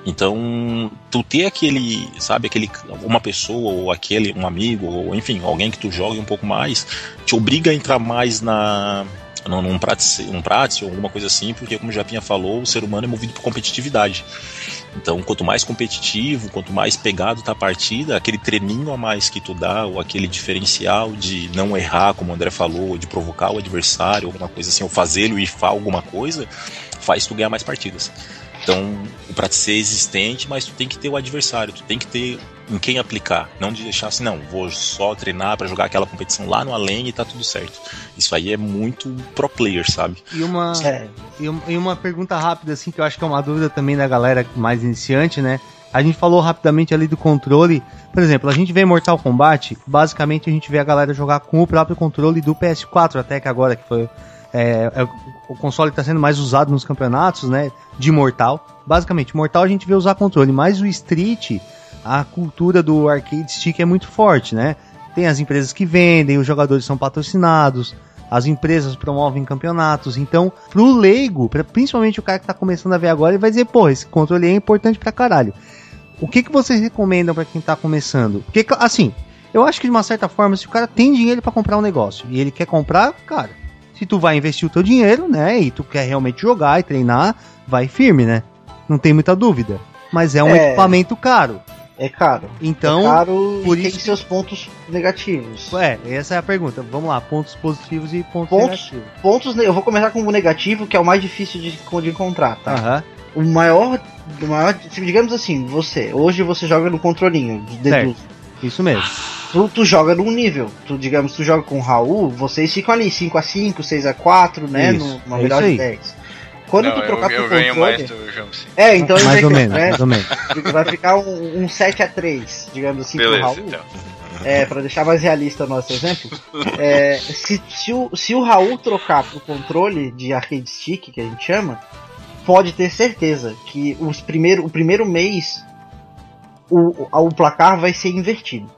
Então, tu ter aquele, sabe, aquele, uma pessoa, ou aquele, um amigo, ou enfim, alguém que tu jogue um pouco mais, te obriga a entrar mais na, num prátice, num prátice ou alguma coisa assim, porque como o Japinha falou, o ser humano é movido por competitividade. Então, quanto mais competitivo, quanto mais pegado tá a partida, aquele treininho a mais que tu dá, ou aquele diferencial de não errar, como o André falou, ou de provocar o adversário, alguma coisa assim, ou fazê-lo ifar alguma coisa, faz tu ganhar mais partidas. Então, o prátice ser existente, mas tu tem que ter o adversário, tu tem que ter em quem aplicar, não de deixar assim, não, vou só treinar pra jogar aquela competição lá no além e tá tudo certo. Isso aí é muito pro player, sabe? E uma, É. e um- e uma pergunta rápida, assim, que eu acho que é uma dúvida também da galera mais iniciante, né? A gente falou rapidamente ali do controle. Por exemplo, a gente vê Mortal Kombat, basicamente a gente vê a galera jogar com o próprio controle do P S quatro, até que agora que foi... É, é, o console está sendo mais usado nos campeonatos, né, de Mortal. Basicamente, Mortal a gente vê usar controle, mas o Street, a cultura do arcade stick é muito forte, né? Tem as empresas que vendem, os jogadores são patrocinados, as empresas promovem campeonatos. Então, pro leigo, pra, principalmente o cara que tá começando a ver agora, ele vai dizer, pô, esse controle é importante pra caralho. O que que vocês recomendam pra quem tá começando? Porque, assim, eu acho que de uma certa forma, se o cara tem dinheiro pra comprar um negócio e ele quer comprar, cara, se tu vai investir o teu dinheiro, né, e tu quer realmente jogar e treinar, vai firme, né? Não tem muita dúvida. Mas é um É. equipamento caro. É caro. Então, é caro por e tem isso- seus pontos negativos. É, essa é a pergunta. Vamos lá, pontos positivos e pontos, Pontos, negativos. pontos, ne- eu vou começar com o negativo, que é o mais difícil de, de encontrar, tá? Aham, O maior, o maior, digamos assim, você, hoje você joga no controlinho, deduz. isso mesmo. Tu, tu joga num nível, tu, digamos, tu joga com o Raul, vocês ficam ali cinco a cinco, seis a quatro, né, Isso, no, numa é melhor isso aí. de dez. Quando Não, tu trocar eu, eu pro ganho controle... mais do Jump, sim. É, então eu Mais sei ou que, menos, né, mais ou menos. vai ficar um, um sete a três, digamos assim, pro Beleza, Raul. então. É, pra deixar mais realista o nosso exemplo, é, se, se, o, se o Raul trocar pro controle de arcade stick, que a gente chama, pode ter certeza que os primeiro, o primeiro mês o, o placar vai ser invertido.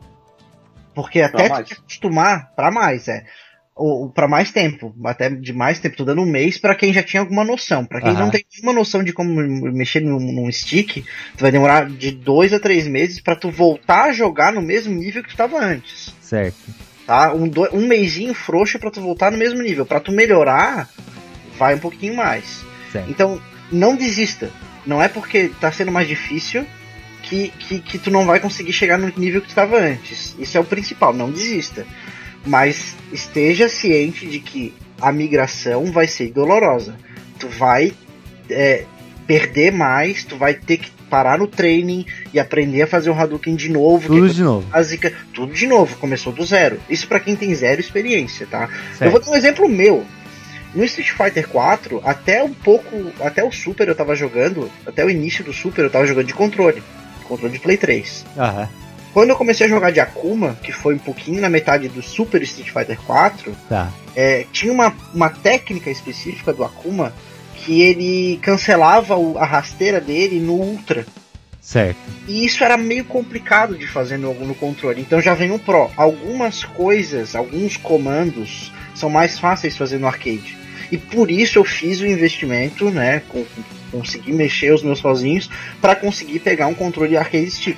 Porque até Pra tu mais. te acostumar, pra mais, é. Ou para mais tempo, até de mais tempo, tô dando um mês pra quem já tinha alguma noção. Pra quem Aham. não tem nenhuma noção de como mexer num, num stick, tu vai demorar de dois a três meses pra tu voltar a jogar no mesmo nível que tu tava antes, Certo. tá? Um, do, um mêsinho frouxo pra tu voltar no mesmo nível. Pra tu melhorar, vai um pouquinho mais. Certo. Então, não desista. Não é porque tá sendo mais difícil que, que, que tu não vai conseguir chegar no nível que tu tava antes. Isso é o principal, não desista. Mas esteja ciente de que a migração vai ser dolorosa. Tu vai é, perder mais, tu vai ter que parar no training e aprender a fazer o Hadouken de novo. Tudo que é de novo. básica, tudo de novo, começou do zero. Isso pra quem tem zero experiência, tá? Certo. Eu vou dar um exemplo meu. No Street Fighter quatro, até um pouco, até o Super eu tava jogando, até o início do Super eu tava jogando de controle, controle de Play três. Aham, Quando eu comecei a jogar de Akuma, que foi um pouquinho na metade do Super Street Fighter quatro, tá. é, tinha uma, uma técnica específica do Akuma que ele cancelava o- a rasteira dele no Ultra. Certo. E isso era meio complicado de fazer no, no controle. Então já vem o Pro. Algumas coisas, alguns comandos são mais fáceis de fazer no arcade. E por isso eu fiz o investimento, né? Com, consegui mexer os meus sozinhos para conseguir pegar um controle arcade stick.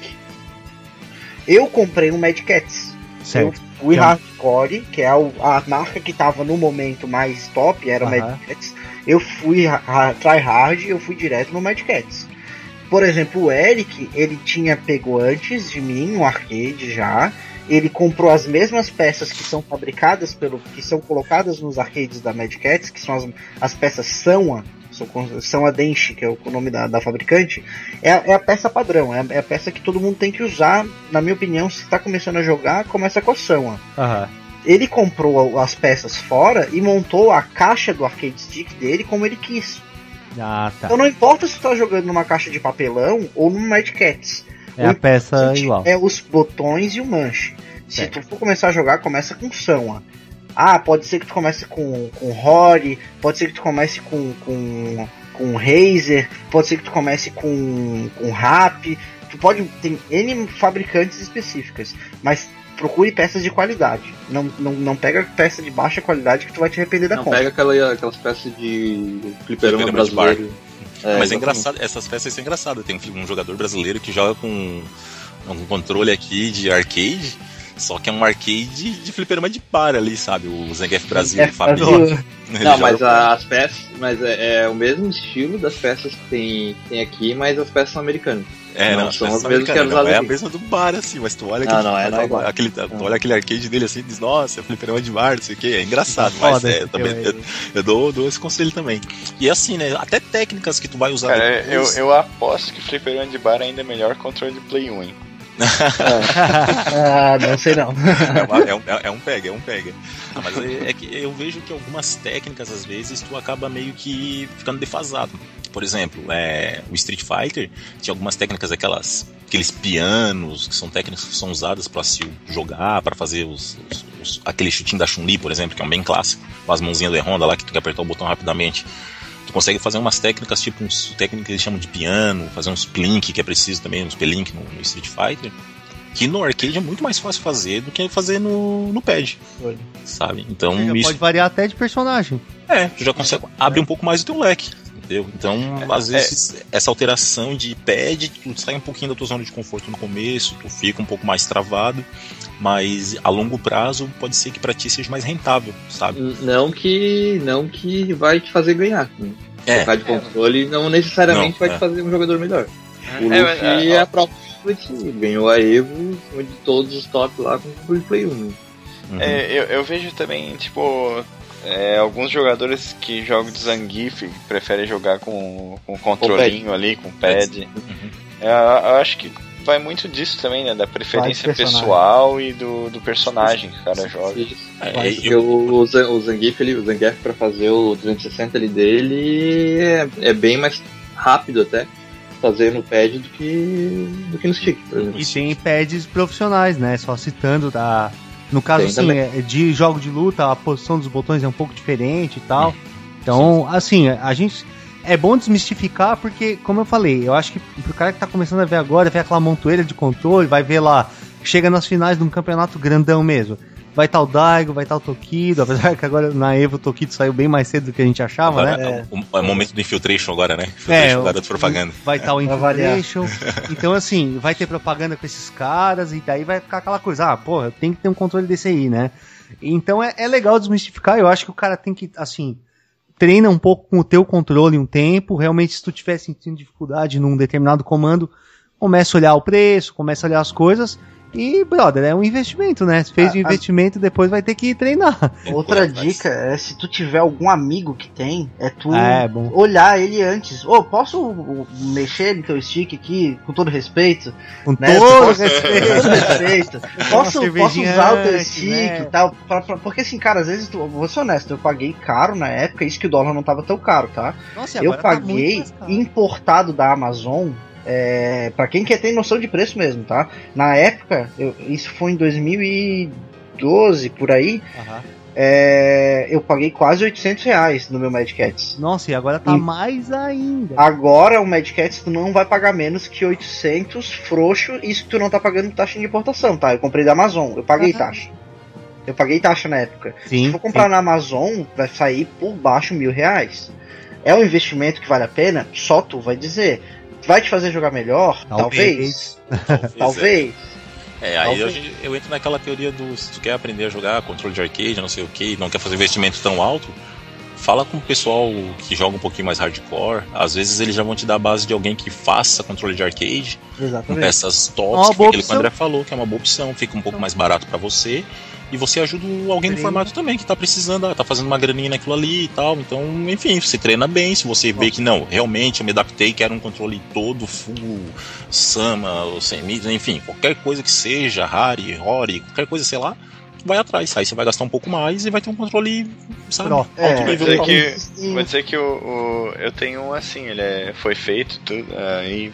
Eu comprei um Mad Catz. Certo. Eu fui Então- hardcore, que é o- a marca que tava no momento mais top, era o Aham. Mad Catz. Eu fui ha- ha- try hard e eu fui direto no Mad Catz. Por exemplo, o Eric, ele tinha pego antes de mim um arcade já. Ele comprou as mesmas peças que são fabricadas pelo, que são colocadas nos arcades da Mad Catz, que são as, as peças Sanwa, são, são a Denshi, que é o nome da, da fabricante. É, a- é a peça padrão, é a, é a peça que todo mundo tem que usar. Na minha opinião, se está começando a jogar, começa com a Sanwa. Aham. ele comprou as peças fora e montou a caixa do arcade stick dele como ele quis. Ah, tá. Então não importa se tu tá jogando numa caixa de papelão ou num Mad Cats. É a peça igual. É os botões e o manche. Se certo. tu for começar a jogar, começa com São. Ah, pode ser que tu comece com, com Rory, pode ser que tu comece com, com, com Razer, pode ser que tu comece com, com Rap. Tu pode. Tem N fabricantes específicas, mas procure peças de qualidade. Não, não, não pega peça de baixa qualidade que tu vai te arrepender da não compra. Pega aquela, aquelas peças de fliperama brasileiro. É, mas é engraçado, essas peças são engraçadas. Tem um, um jogador brasileiro que joga com um controle aqui de arcade, só que é um arcade de fliperama de par ali, sabe? O Zangief Brasil, é, família. Não, mas a, as peças, mas é, é o mesmo estilo das peças que tem, tem aqui, mas as peças são americanas. É, não, não são as mesmas que eram usadas. É a aqui. mesma do bar, assim, mas tu olha não, aquele, não, é, não é igual. aquele, não. tu olha aquele arcade dele assim e diz, nossa, é fliperama de bar, não sei o que, é engraçado, mas foda, é, também, eu, eu dou, dou esse conselho também. E assim, né, até técnicas que tu vai usar. Cara, depois... eu, eu aposto que fliperama de bar ainda é melhor que controle de Play um, hein? Ah, não sei não. É, uma, é, um, é um pega, é um pega. Ah, mas é, é que eu vejo que algumas técnicas, às vezes, tu acaba meio que ficando defasado. Por exemplo, é, o Street Fighter tinha algumas técnicas, aquelas, aqueles pianos, que são técnicas que são usadas para se jogar, para fazer os, os, os, aquele chutinho da Chun-Li, por exemplo, que é um bem clássico, com as mãozinhas do E-Honda lá, que tu quer apertar o botão rapidamente. Tu consegue fazer umas técnicas, tipo uns técnicas que eles chamam de piano, fazer uns plink, que é preciso também, uns pelink no, no Street Fighter, que no arcade é muito mais fácil fazer do que fazer no, no pad, Oi. sabe? Então Você já isso... pode variar até de personagem. É, tu já consegue abrir um pouco mais o teu leque, entendeu? Então, é, às vezes, é. essa alteração de pad, tu sai um pouquinho da tua zona de conforto no começo, tu fica um pouco mais travado, mas a longo prazo pode ser que pra ti seja mais rentável, sabe? Não que, não que vai te fazer ganhar. É. Trocar de controle não necessariamente não, vai é. te fazer um jogador melhor. O é, Luffy é, é a própria ganhou a Evo de todos os top lá com o Play um. Uhum. É, eu, eu vejo também, tipo, é, alguns jogadores que jogam de Zangief preferem jogar com, com controlinho ali, com pad. Uhum. É, eu acho que vai muito disso também, né? Da preferência pessoal e do, do personagem que o cara joga. É, eu... o, o Zangief, ele, o Zangief pra fazer o trezentos e sessenta ali dele é, é bem mais rápido até fazer no pad do que, do que no stick. E tem pads profissionais, né? Só citando, tá? No caso, tem assim, é, de jogo de luta, a posição dos botões é um pouco diferente e tal. Hum. Então, sim. assim, a gente... É bom desmistificar porque, como eu falei, eu acho que pro cara que tá começando a ver agora, ver aquela montoeira de controle, vai ver lá, chega nas finais de um campeonato grandão mesmo. Vai estar tá o Daigo, vai estar tá o Tokido, apesar que agora na Evo o Tokido saiu bem mais cedo do que a gente achava, agora, né? É o, o momento do Infiltration agora, né? Infiltration, é, agora de propaganda. Vai estar tá o Infiltration. Então, assim, vai ter propaganda com esses caras e daí vai ficar aquela coisa, ah, porra, tem que ter um controle desse aí, né? Então é, é legal desmistificar, eu acho que o cara tem que, assim... treina um pouco com o teu controle um tempo, realmente se tu estiver sentindo dificuldade num determinado comando, começa a olhar o preço, começa a olhar as coisas e, brother, é um investimento, né? Se fez o ah, um investimento, depois vai ter que treinar. Outra dica é, se tu tiver algum amigo que tem, é tu é, olhar ele antes. Ô, oh, posso mexer no teu stick aqui, com todo respeito? Com né? todo posso, respeito. todo respeito. Posso, posso usar o teu antes, stick né? e tal? Pra, pra, porque assim, cara, às vezes, tu, vou ser honesto, eu paguei caro na época, isso que o dólar não tava tão caro, tá? Nossa, eu paguei tá importado da Amazon. É, pra quem quer ter noção de preço mesmo, tá? Na época, eu, isso foi em dois mil e doze, por aí, uhum. é, eu paguei quase oitocentos reais no meu Mad Cats. Nossa, e agora tá e mais ainda. Agora o Mad Cats tu não vai pagar menos que oitocentos frouxo, isso que tu não tá pagando taxa de importação, tá? Eu comprei da Amazon, eu paguei uhum. taxa. Eu paguei taxa na época. Sim, Se for comprar sim. na Amazon, vai sair por baixo mil reais. É um investimento que vale a pena? Só tu vai dizer. Vai te fazer jogar melhor? Talvez. Talvez. Talvez. É, aí eu, eu entro naquela teoria do se tu quer aprender a jogar controle de arcade, não sei o que, não quer fazer investimento tão alto, fala com o pessoal que joga um pouquinho mais hardcore. Às vezes eles já vão te dar a base de alguém que faça controle de arcade. Exatamente. Com peças tops, que foi aquilo que o André falou, que é uma boa opção, fica um pouco mais barato pra você. E você ajuda alguém no formato também, que tá precisando, ah, tá fazendo uma graninha naquilo ali e tal. Então, enfim, você treina bem. Se você vê que não, realmente eu me adaptei, quero um controle todo, full, Sama, ou sem mídia, enfim, qualquer coisa que seja, Hari, Rory, qualquer coisa, sei lá, vai atrás. Aí você vai gastar um pouco mais e vai ter um controle, sabe? Pro. É, vou dizer então, que, e- vou dizer que o, o- eu tenho um assim, ele é, foi feito tudo aí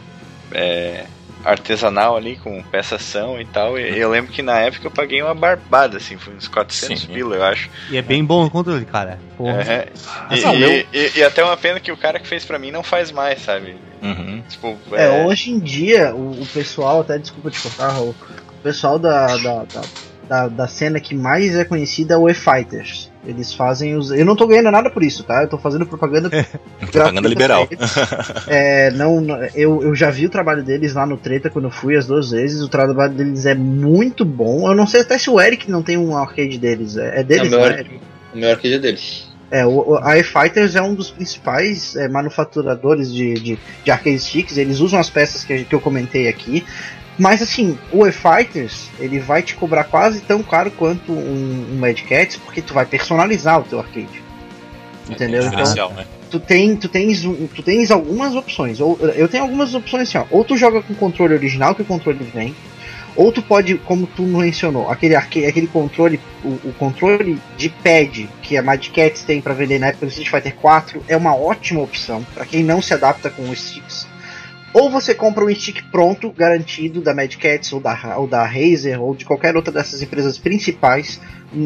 é, artesanal ali, com peçação e tal. E eu lembro que na época eu paguei uma barbada, assim, foi uns quatrocentos Sim. pila, eu acho. E é bem bom o controle, cara. Porra. É, e, Não, e- meu- e- e até uma pena que o cara que fez pra mim não faz mais, sabe? Uhum. Tipo, É, é, hoje em dia, o, o pessoal, até desculpa te cortar, Raul, o pessoal da, da, da, da, da cena que mais é conhecida é o E-Fighters. Eles fazem os. Eu não tô ganhando nada por isso, tá? Eu tô fazendo propaganda. Propaganda liberal. pra eles. É, não, não- eu, eu já vi o trabalho deles lá no Treta quando eu fui as duas vezes. O trabalho deles é muito bom. Eu não sei até se o Eric não tem um arcade deles. É, é deles, É, o meu né? arcade- O meu arcade é deles. É, o, o- a E-Fighters é um dos principais é, manufaturadores de, de, de arcade sticks. Eles usam as peças que, a gente- que eu comentei aqui. Mas assim, o E-Fighters, ele vai te cobrar quase tão caro quanto um, um Mad Catz, porque tu vai personalizar o teu arcade. Entendeu? É Então, diferencial, né? tu, tem, tu, tens, um- tu tens algumas opções. Ou, eu tenho algumas opções assim, ó. Ou tu joga com o controle original, que o controle vem. Ou tu pode, como tu mencionou, aquele, arque- aquele controle, o, o controle de pad que a Mad Catz tem para vender na época do Street Fighter quatro é uma ótima opção para quem não se adapta com os sticks. Ou você compra um stick pronto, garantido, da Mad Catz ou da, ou da Razer ou de qualquer outra dessas empresas principais.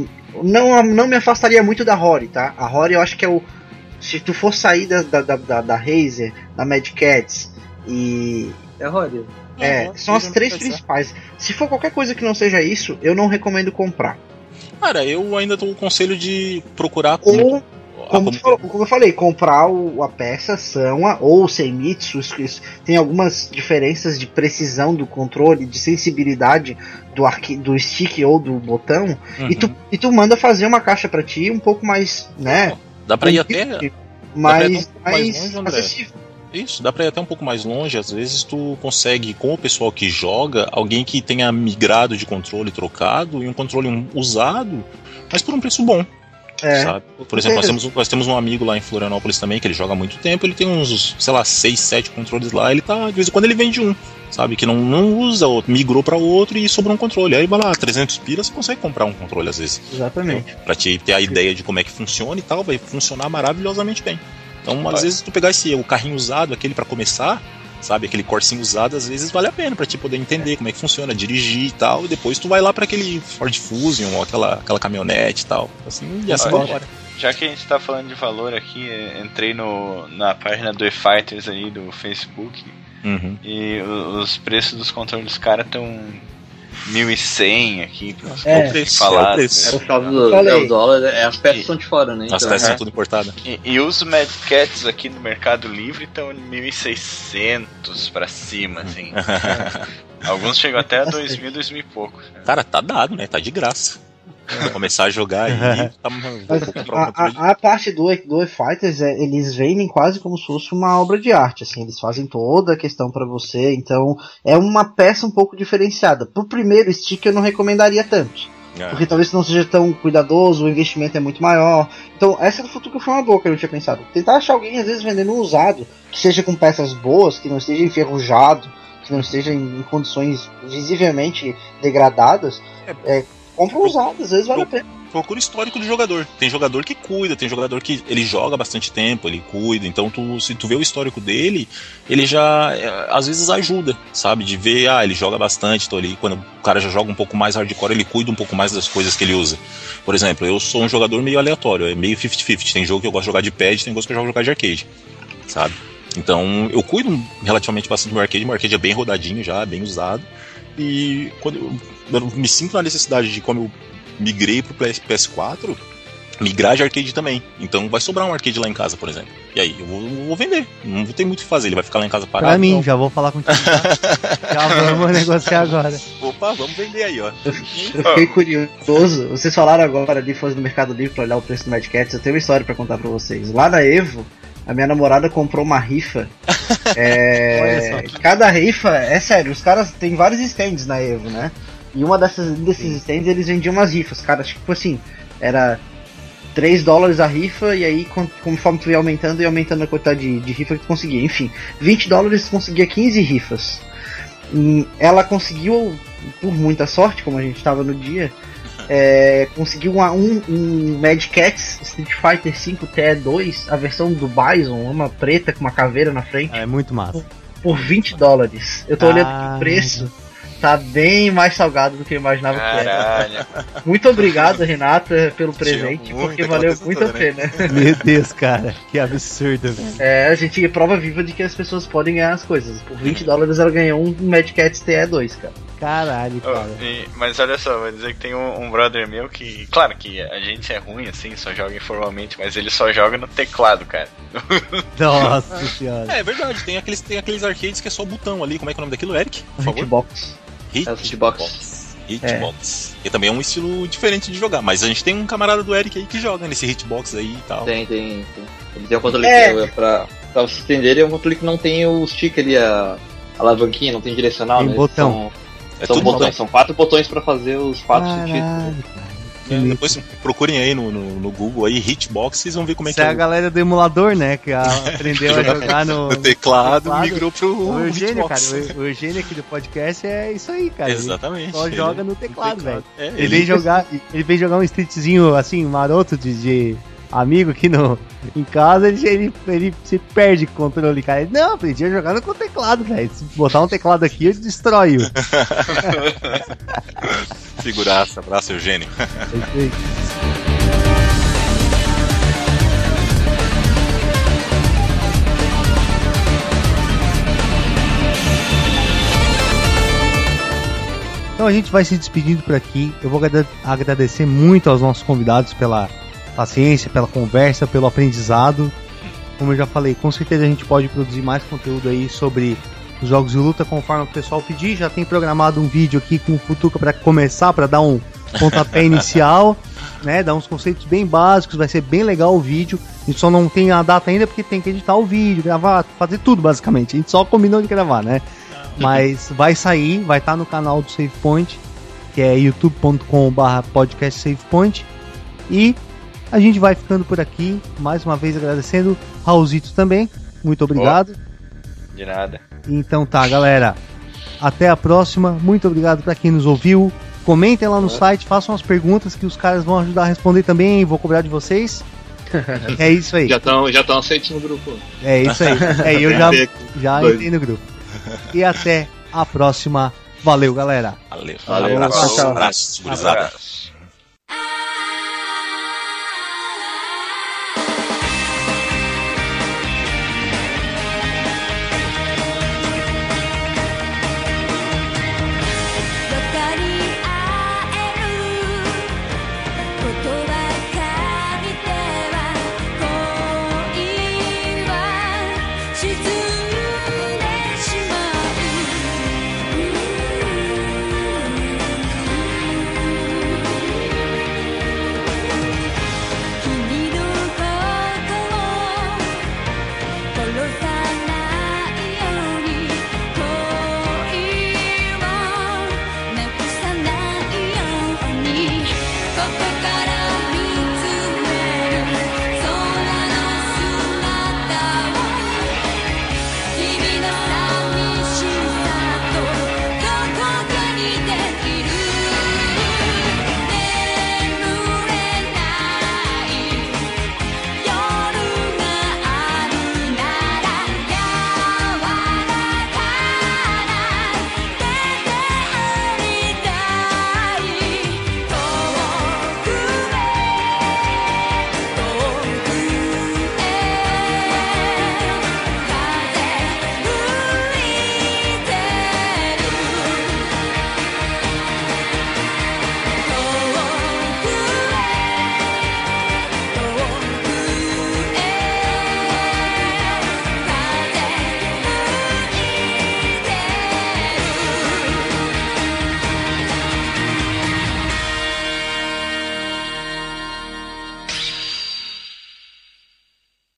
Não, não me afastaria muito da Rory, tá? A Rory eu acho que é o. Se tu for sair da, da, da, da, da Razer, da Mad Catz e. É, Rory. É, são as três principais. Se for qualquer coisa que não seja isso, eu não recomendo comprar. Cara, eu ainda dou o conselho de procurar com Ou, a como, tu falou- como eu falei, comprar o, a peça Sanwa ou Seimitsu. Isso- isso- Tem algumas diferenças de precisão do controle, de sensibilidade do, arqui, do stick ou do botão. Uhum. E, tu, e tu manda fazer uma caixa pra ti um pouco mais, né? Dá pra ir até. mais, pra ir até um pouco mais mais longe, André. acessível. Isso, dá pra ir até um pouco mais longe. Às vezes tu consegue, com o pessoal que joga, alguém que tenha migrado de controle trocado e um controle um- usado, mas por um preço bom. É. Sabe? Por exemplo, nós temos, um- nós temos um amigo lá em Florianópolis também, que ele joga há muito tempo, ele tem uns, sei lá, seis, sete controles lá, ele tá, de vez em quando ele vende um, sabe? Que não, não usa outro, migrou pra outro e sobrou um controle. Aí vai lá, trezentos pilas, você consegue comprar um controle às vezes. Exatamente. Pra te ter a ideia de como é que funciona e tal, vai funcionar maravilhosamente bem. Então, às Vai. vezes, tu pegar esse o carrinho usado, aquele pra começar, sabe, aquele corsinho usado, às vezes vale a pena pra te poder entender como é que funciona, dirigir e tal, e depois tu vai lá pra aquele Ford Fusion ou aquela, aquela caminhonete e tal. Assim, e assim Olha, vai embora. Já que a gente tá falando de valor aqui, é, entrei no, na página do E-Fighters aí do Facebook Uhum. e o- os preços dos controles dos caras estão mil e cem aqui pra você É. o preço, falar. é o preço. É por causa do, Falei. é o dólar, é, as peças são de fora, né? As Então, peças Aham. são tudo importadas. E, e os Mad Cats aqui no Mercado Livre estão mil e seiscentos pra cima, assim. Alguns chegam até a dois mil, dois mil e pouco. Cara, tá dado, né? Tá de graça. Começar a jogar aí, tá, Mas vou comprar um a, controle. a, a parte do, do E-Fighters, é, eles vendem quase como se fosse uma obra de arte, assim, eles fazem toda a questão pra você, então é uma peça um pouco diferenciada. Pro primeiro stick eu não recomendaria tanto, É. porque talvez não seja tão cuidadoso, o investimento é muito maior. Então essa do Futuca foi uma boa que eu não tinha pensado. Tentar achar alguém às vezes vendendo um usado, que seja com peças boas, que não esteja enferrujado, que não esteja em, em condições visivelmente degradadas, é, compra um usado, às vezes vale a pena. Procura o histórico do jogador. Tem jogador que cuida, tem jogador que ele joga bastante tempo, ele cuida. Então, tu, se tu vê o histórico dele, ele já é, às vezes ajuda, sabe? De ver, ah, ele joga bastante, então ali, quando o cara já joga um pouco mais hardcore, ele cuida um pouco mais das coisas que ele usa. Por exemplo, eu sou um jogador meio aleatório, é meio cinquenta cinquenta. Tem jogo que eu gosto de jogar de pad, tem jogo que eu gosto de jogar de arcade, sabe? Então, eu cuido relativamente bastante do meu arcade, meu arcade é bem rodadinho já, bem usado. E quando eu, eu me sinto na necessidade de, como eu migrei pro P S quatro, migrar de arcade também. Então vai sobrar um arcade lá em casa, por exemplo. E aí, eu vou, eu vou vender. Não tem muito o que fazer, ele vai ficar lá em casa parado. Pra mim, então, já vou falar contigo. Tá? Já vamos negociar agora. opa, vamos vender aí, ó. Eu fiquei curioso, vocês falaram agora ali, foi no Mercado Livre pra olhar o preço do Mad Catz, eu tenho uma história pra contar pra vocês. Lá na Evo, a minha namorada comprou uma rifa. É, Olha só. cada rifa, é sério, os caras tem vários stands na Evo, né? E uma dessas, desses stands eles vendiam umas rifas, cara, tipo assim, era três dólares a rifa, e aí con- conforme tu ia aumentando e aumentando a quantidade de, de rifa que tu conseguia. Enfim, vinte dólares tu conseguia quinze rifas. E ela conseguiu, por muita sorte, como a gente estava no dia, é, consegui uma, um, um Mad Catz Street Fighter cinco T E dois, a versão do Bison, uma preta com uma caveira na frente. É muito massa. Por, por vinte dólares. Eu tô ah, olhando aqui o preço. Tá bem mais salgado do que eu imaginava. Caralho. Que era. Muito obrigado, Renata, pelo presente, muito, porque valeu muito a pena. Meu Deus, cara, que absurdo, velho. É, a gente é prova viva de que as pessoas podem ganhar as coisas. Por vinte dólares ela ganhou um Mad Catz T E dois, cara. Caralho, cara. Oh, e, mas olha só, vou dizer que tem um, um brother meu que, claro que a gente é ruim assim, só joga informalmente, mas ele só joga no teclado, cara. Nossa senhora. É, é verdade, tem aqueles, tem aqueles arcades que é só o botão ali, como é que é o nome daquilo, Eric? Por favor. Hitbox. Hit É o Hitbox. Hitbox. É. E também é um estilo diferente de jogar, mas a gente tem um camarada do Eric aí que joga nesse Hitbox aí e tal. Tem, tem, tem. Ele tem um controle É. que, pra, pra você entender, é um controle que não tem o stick ali, a, a alavanquinha, não tem direcional, Tem né? botão. São, É são tudo botões, botão. são quatro botões pra fazer os quatro sentidos. Caralho, cara. É, depois procurem aí no, no, no Google aí, Hitbox, vocês vão ver como é Isso que é é a o galera do emulador, né? Que a- aprendeu a jogar no, no teclado, teclado. migrou pro O Eugênio, cara. Hitbox. O o Eugênio aqui do podcast é isso aí, cara. Ele Exatamente. só Ele- joga no teclado, velho. É, Ele vem jogar, ele vem jogar um streetzinho assim, maroto de, de amigo aqui no, em casa, ele, ele, ele se perde com o controle, cara. Ele, não, aprendi a jogar com o teclado, velho. Se botar um teclado aqui, eu destrói. Figuraça, abraço, Eugênio. Então a gente vai se despedindo por aqui. Eu vou agrade- agradecer muito aos nossos convidados pela paciência, pela conversa, pelo aprendizado. Como eu já falei, com certeza a gente pode produzir mais conteúdo aí sobre os jogos de luta conforme o pessoal pedir. Já tem programado um vídeo aqui com o Futuca para começar, para dar um pontapé inicial, né? Dar uns conceitos bem básicos, vai ser bem legal o vídeo. A gente só não tem a data ainda porque tem que editar o vídeo, gravar, fazer tudo basicamente. A gente só combinou de gravar, né? Mas vai sair, vai estar no canal do Save Point, que é youtube ponto com barra podcast save point. E a gente vai ficando por aqui, mais uma vez agradecendo Raulzito também, muito obrigado. De nada. Então tá, galera, até a próxima, muito obrigado para quem nos ouviu. Comentem lá no site, façam as perguntas que os caras vão ajudar a responder também, vou cobrar de vocês. É isso aí. Já estão já tão aceitos no grupo. É isso aí. É, eu já, Tem já dois. entrei no grupo. E até a próxima. Valeu, galera. Valeu. Valeu. Abraço, Tchau, tchau. abraço, gurizada. Abraço.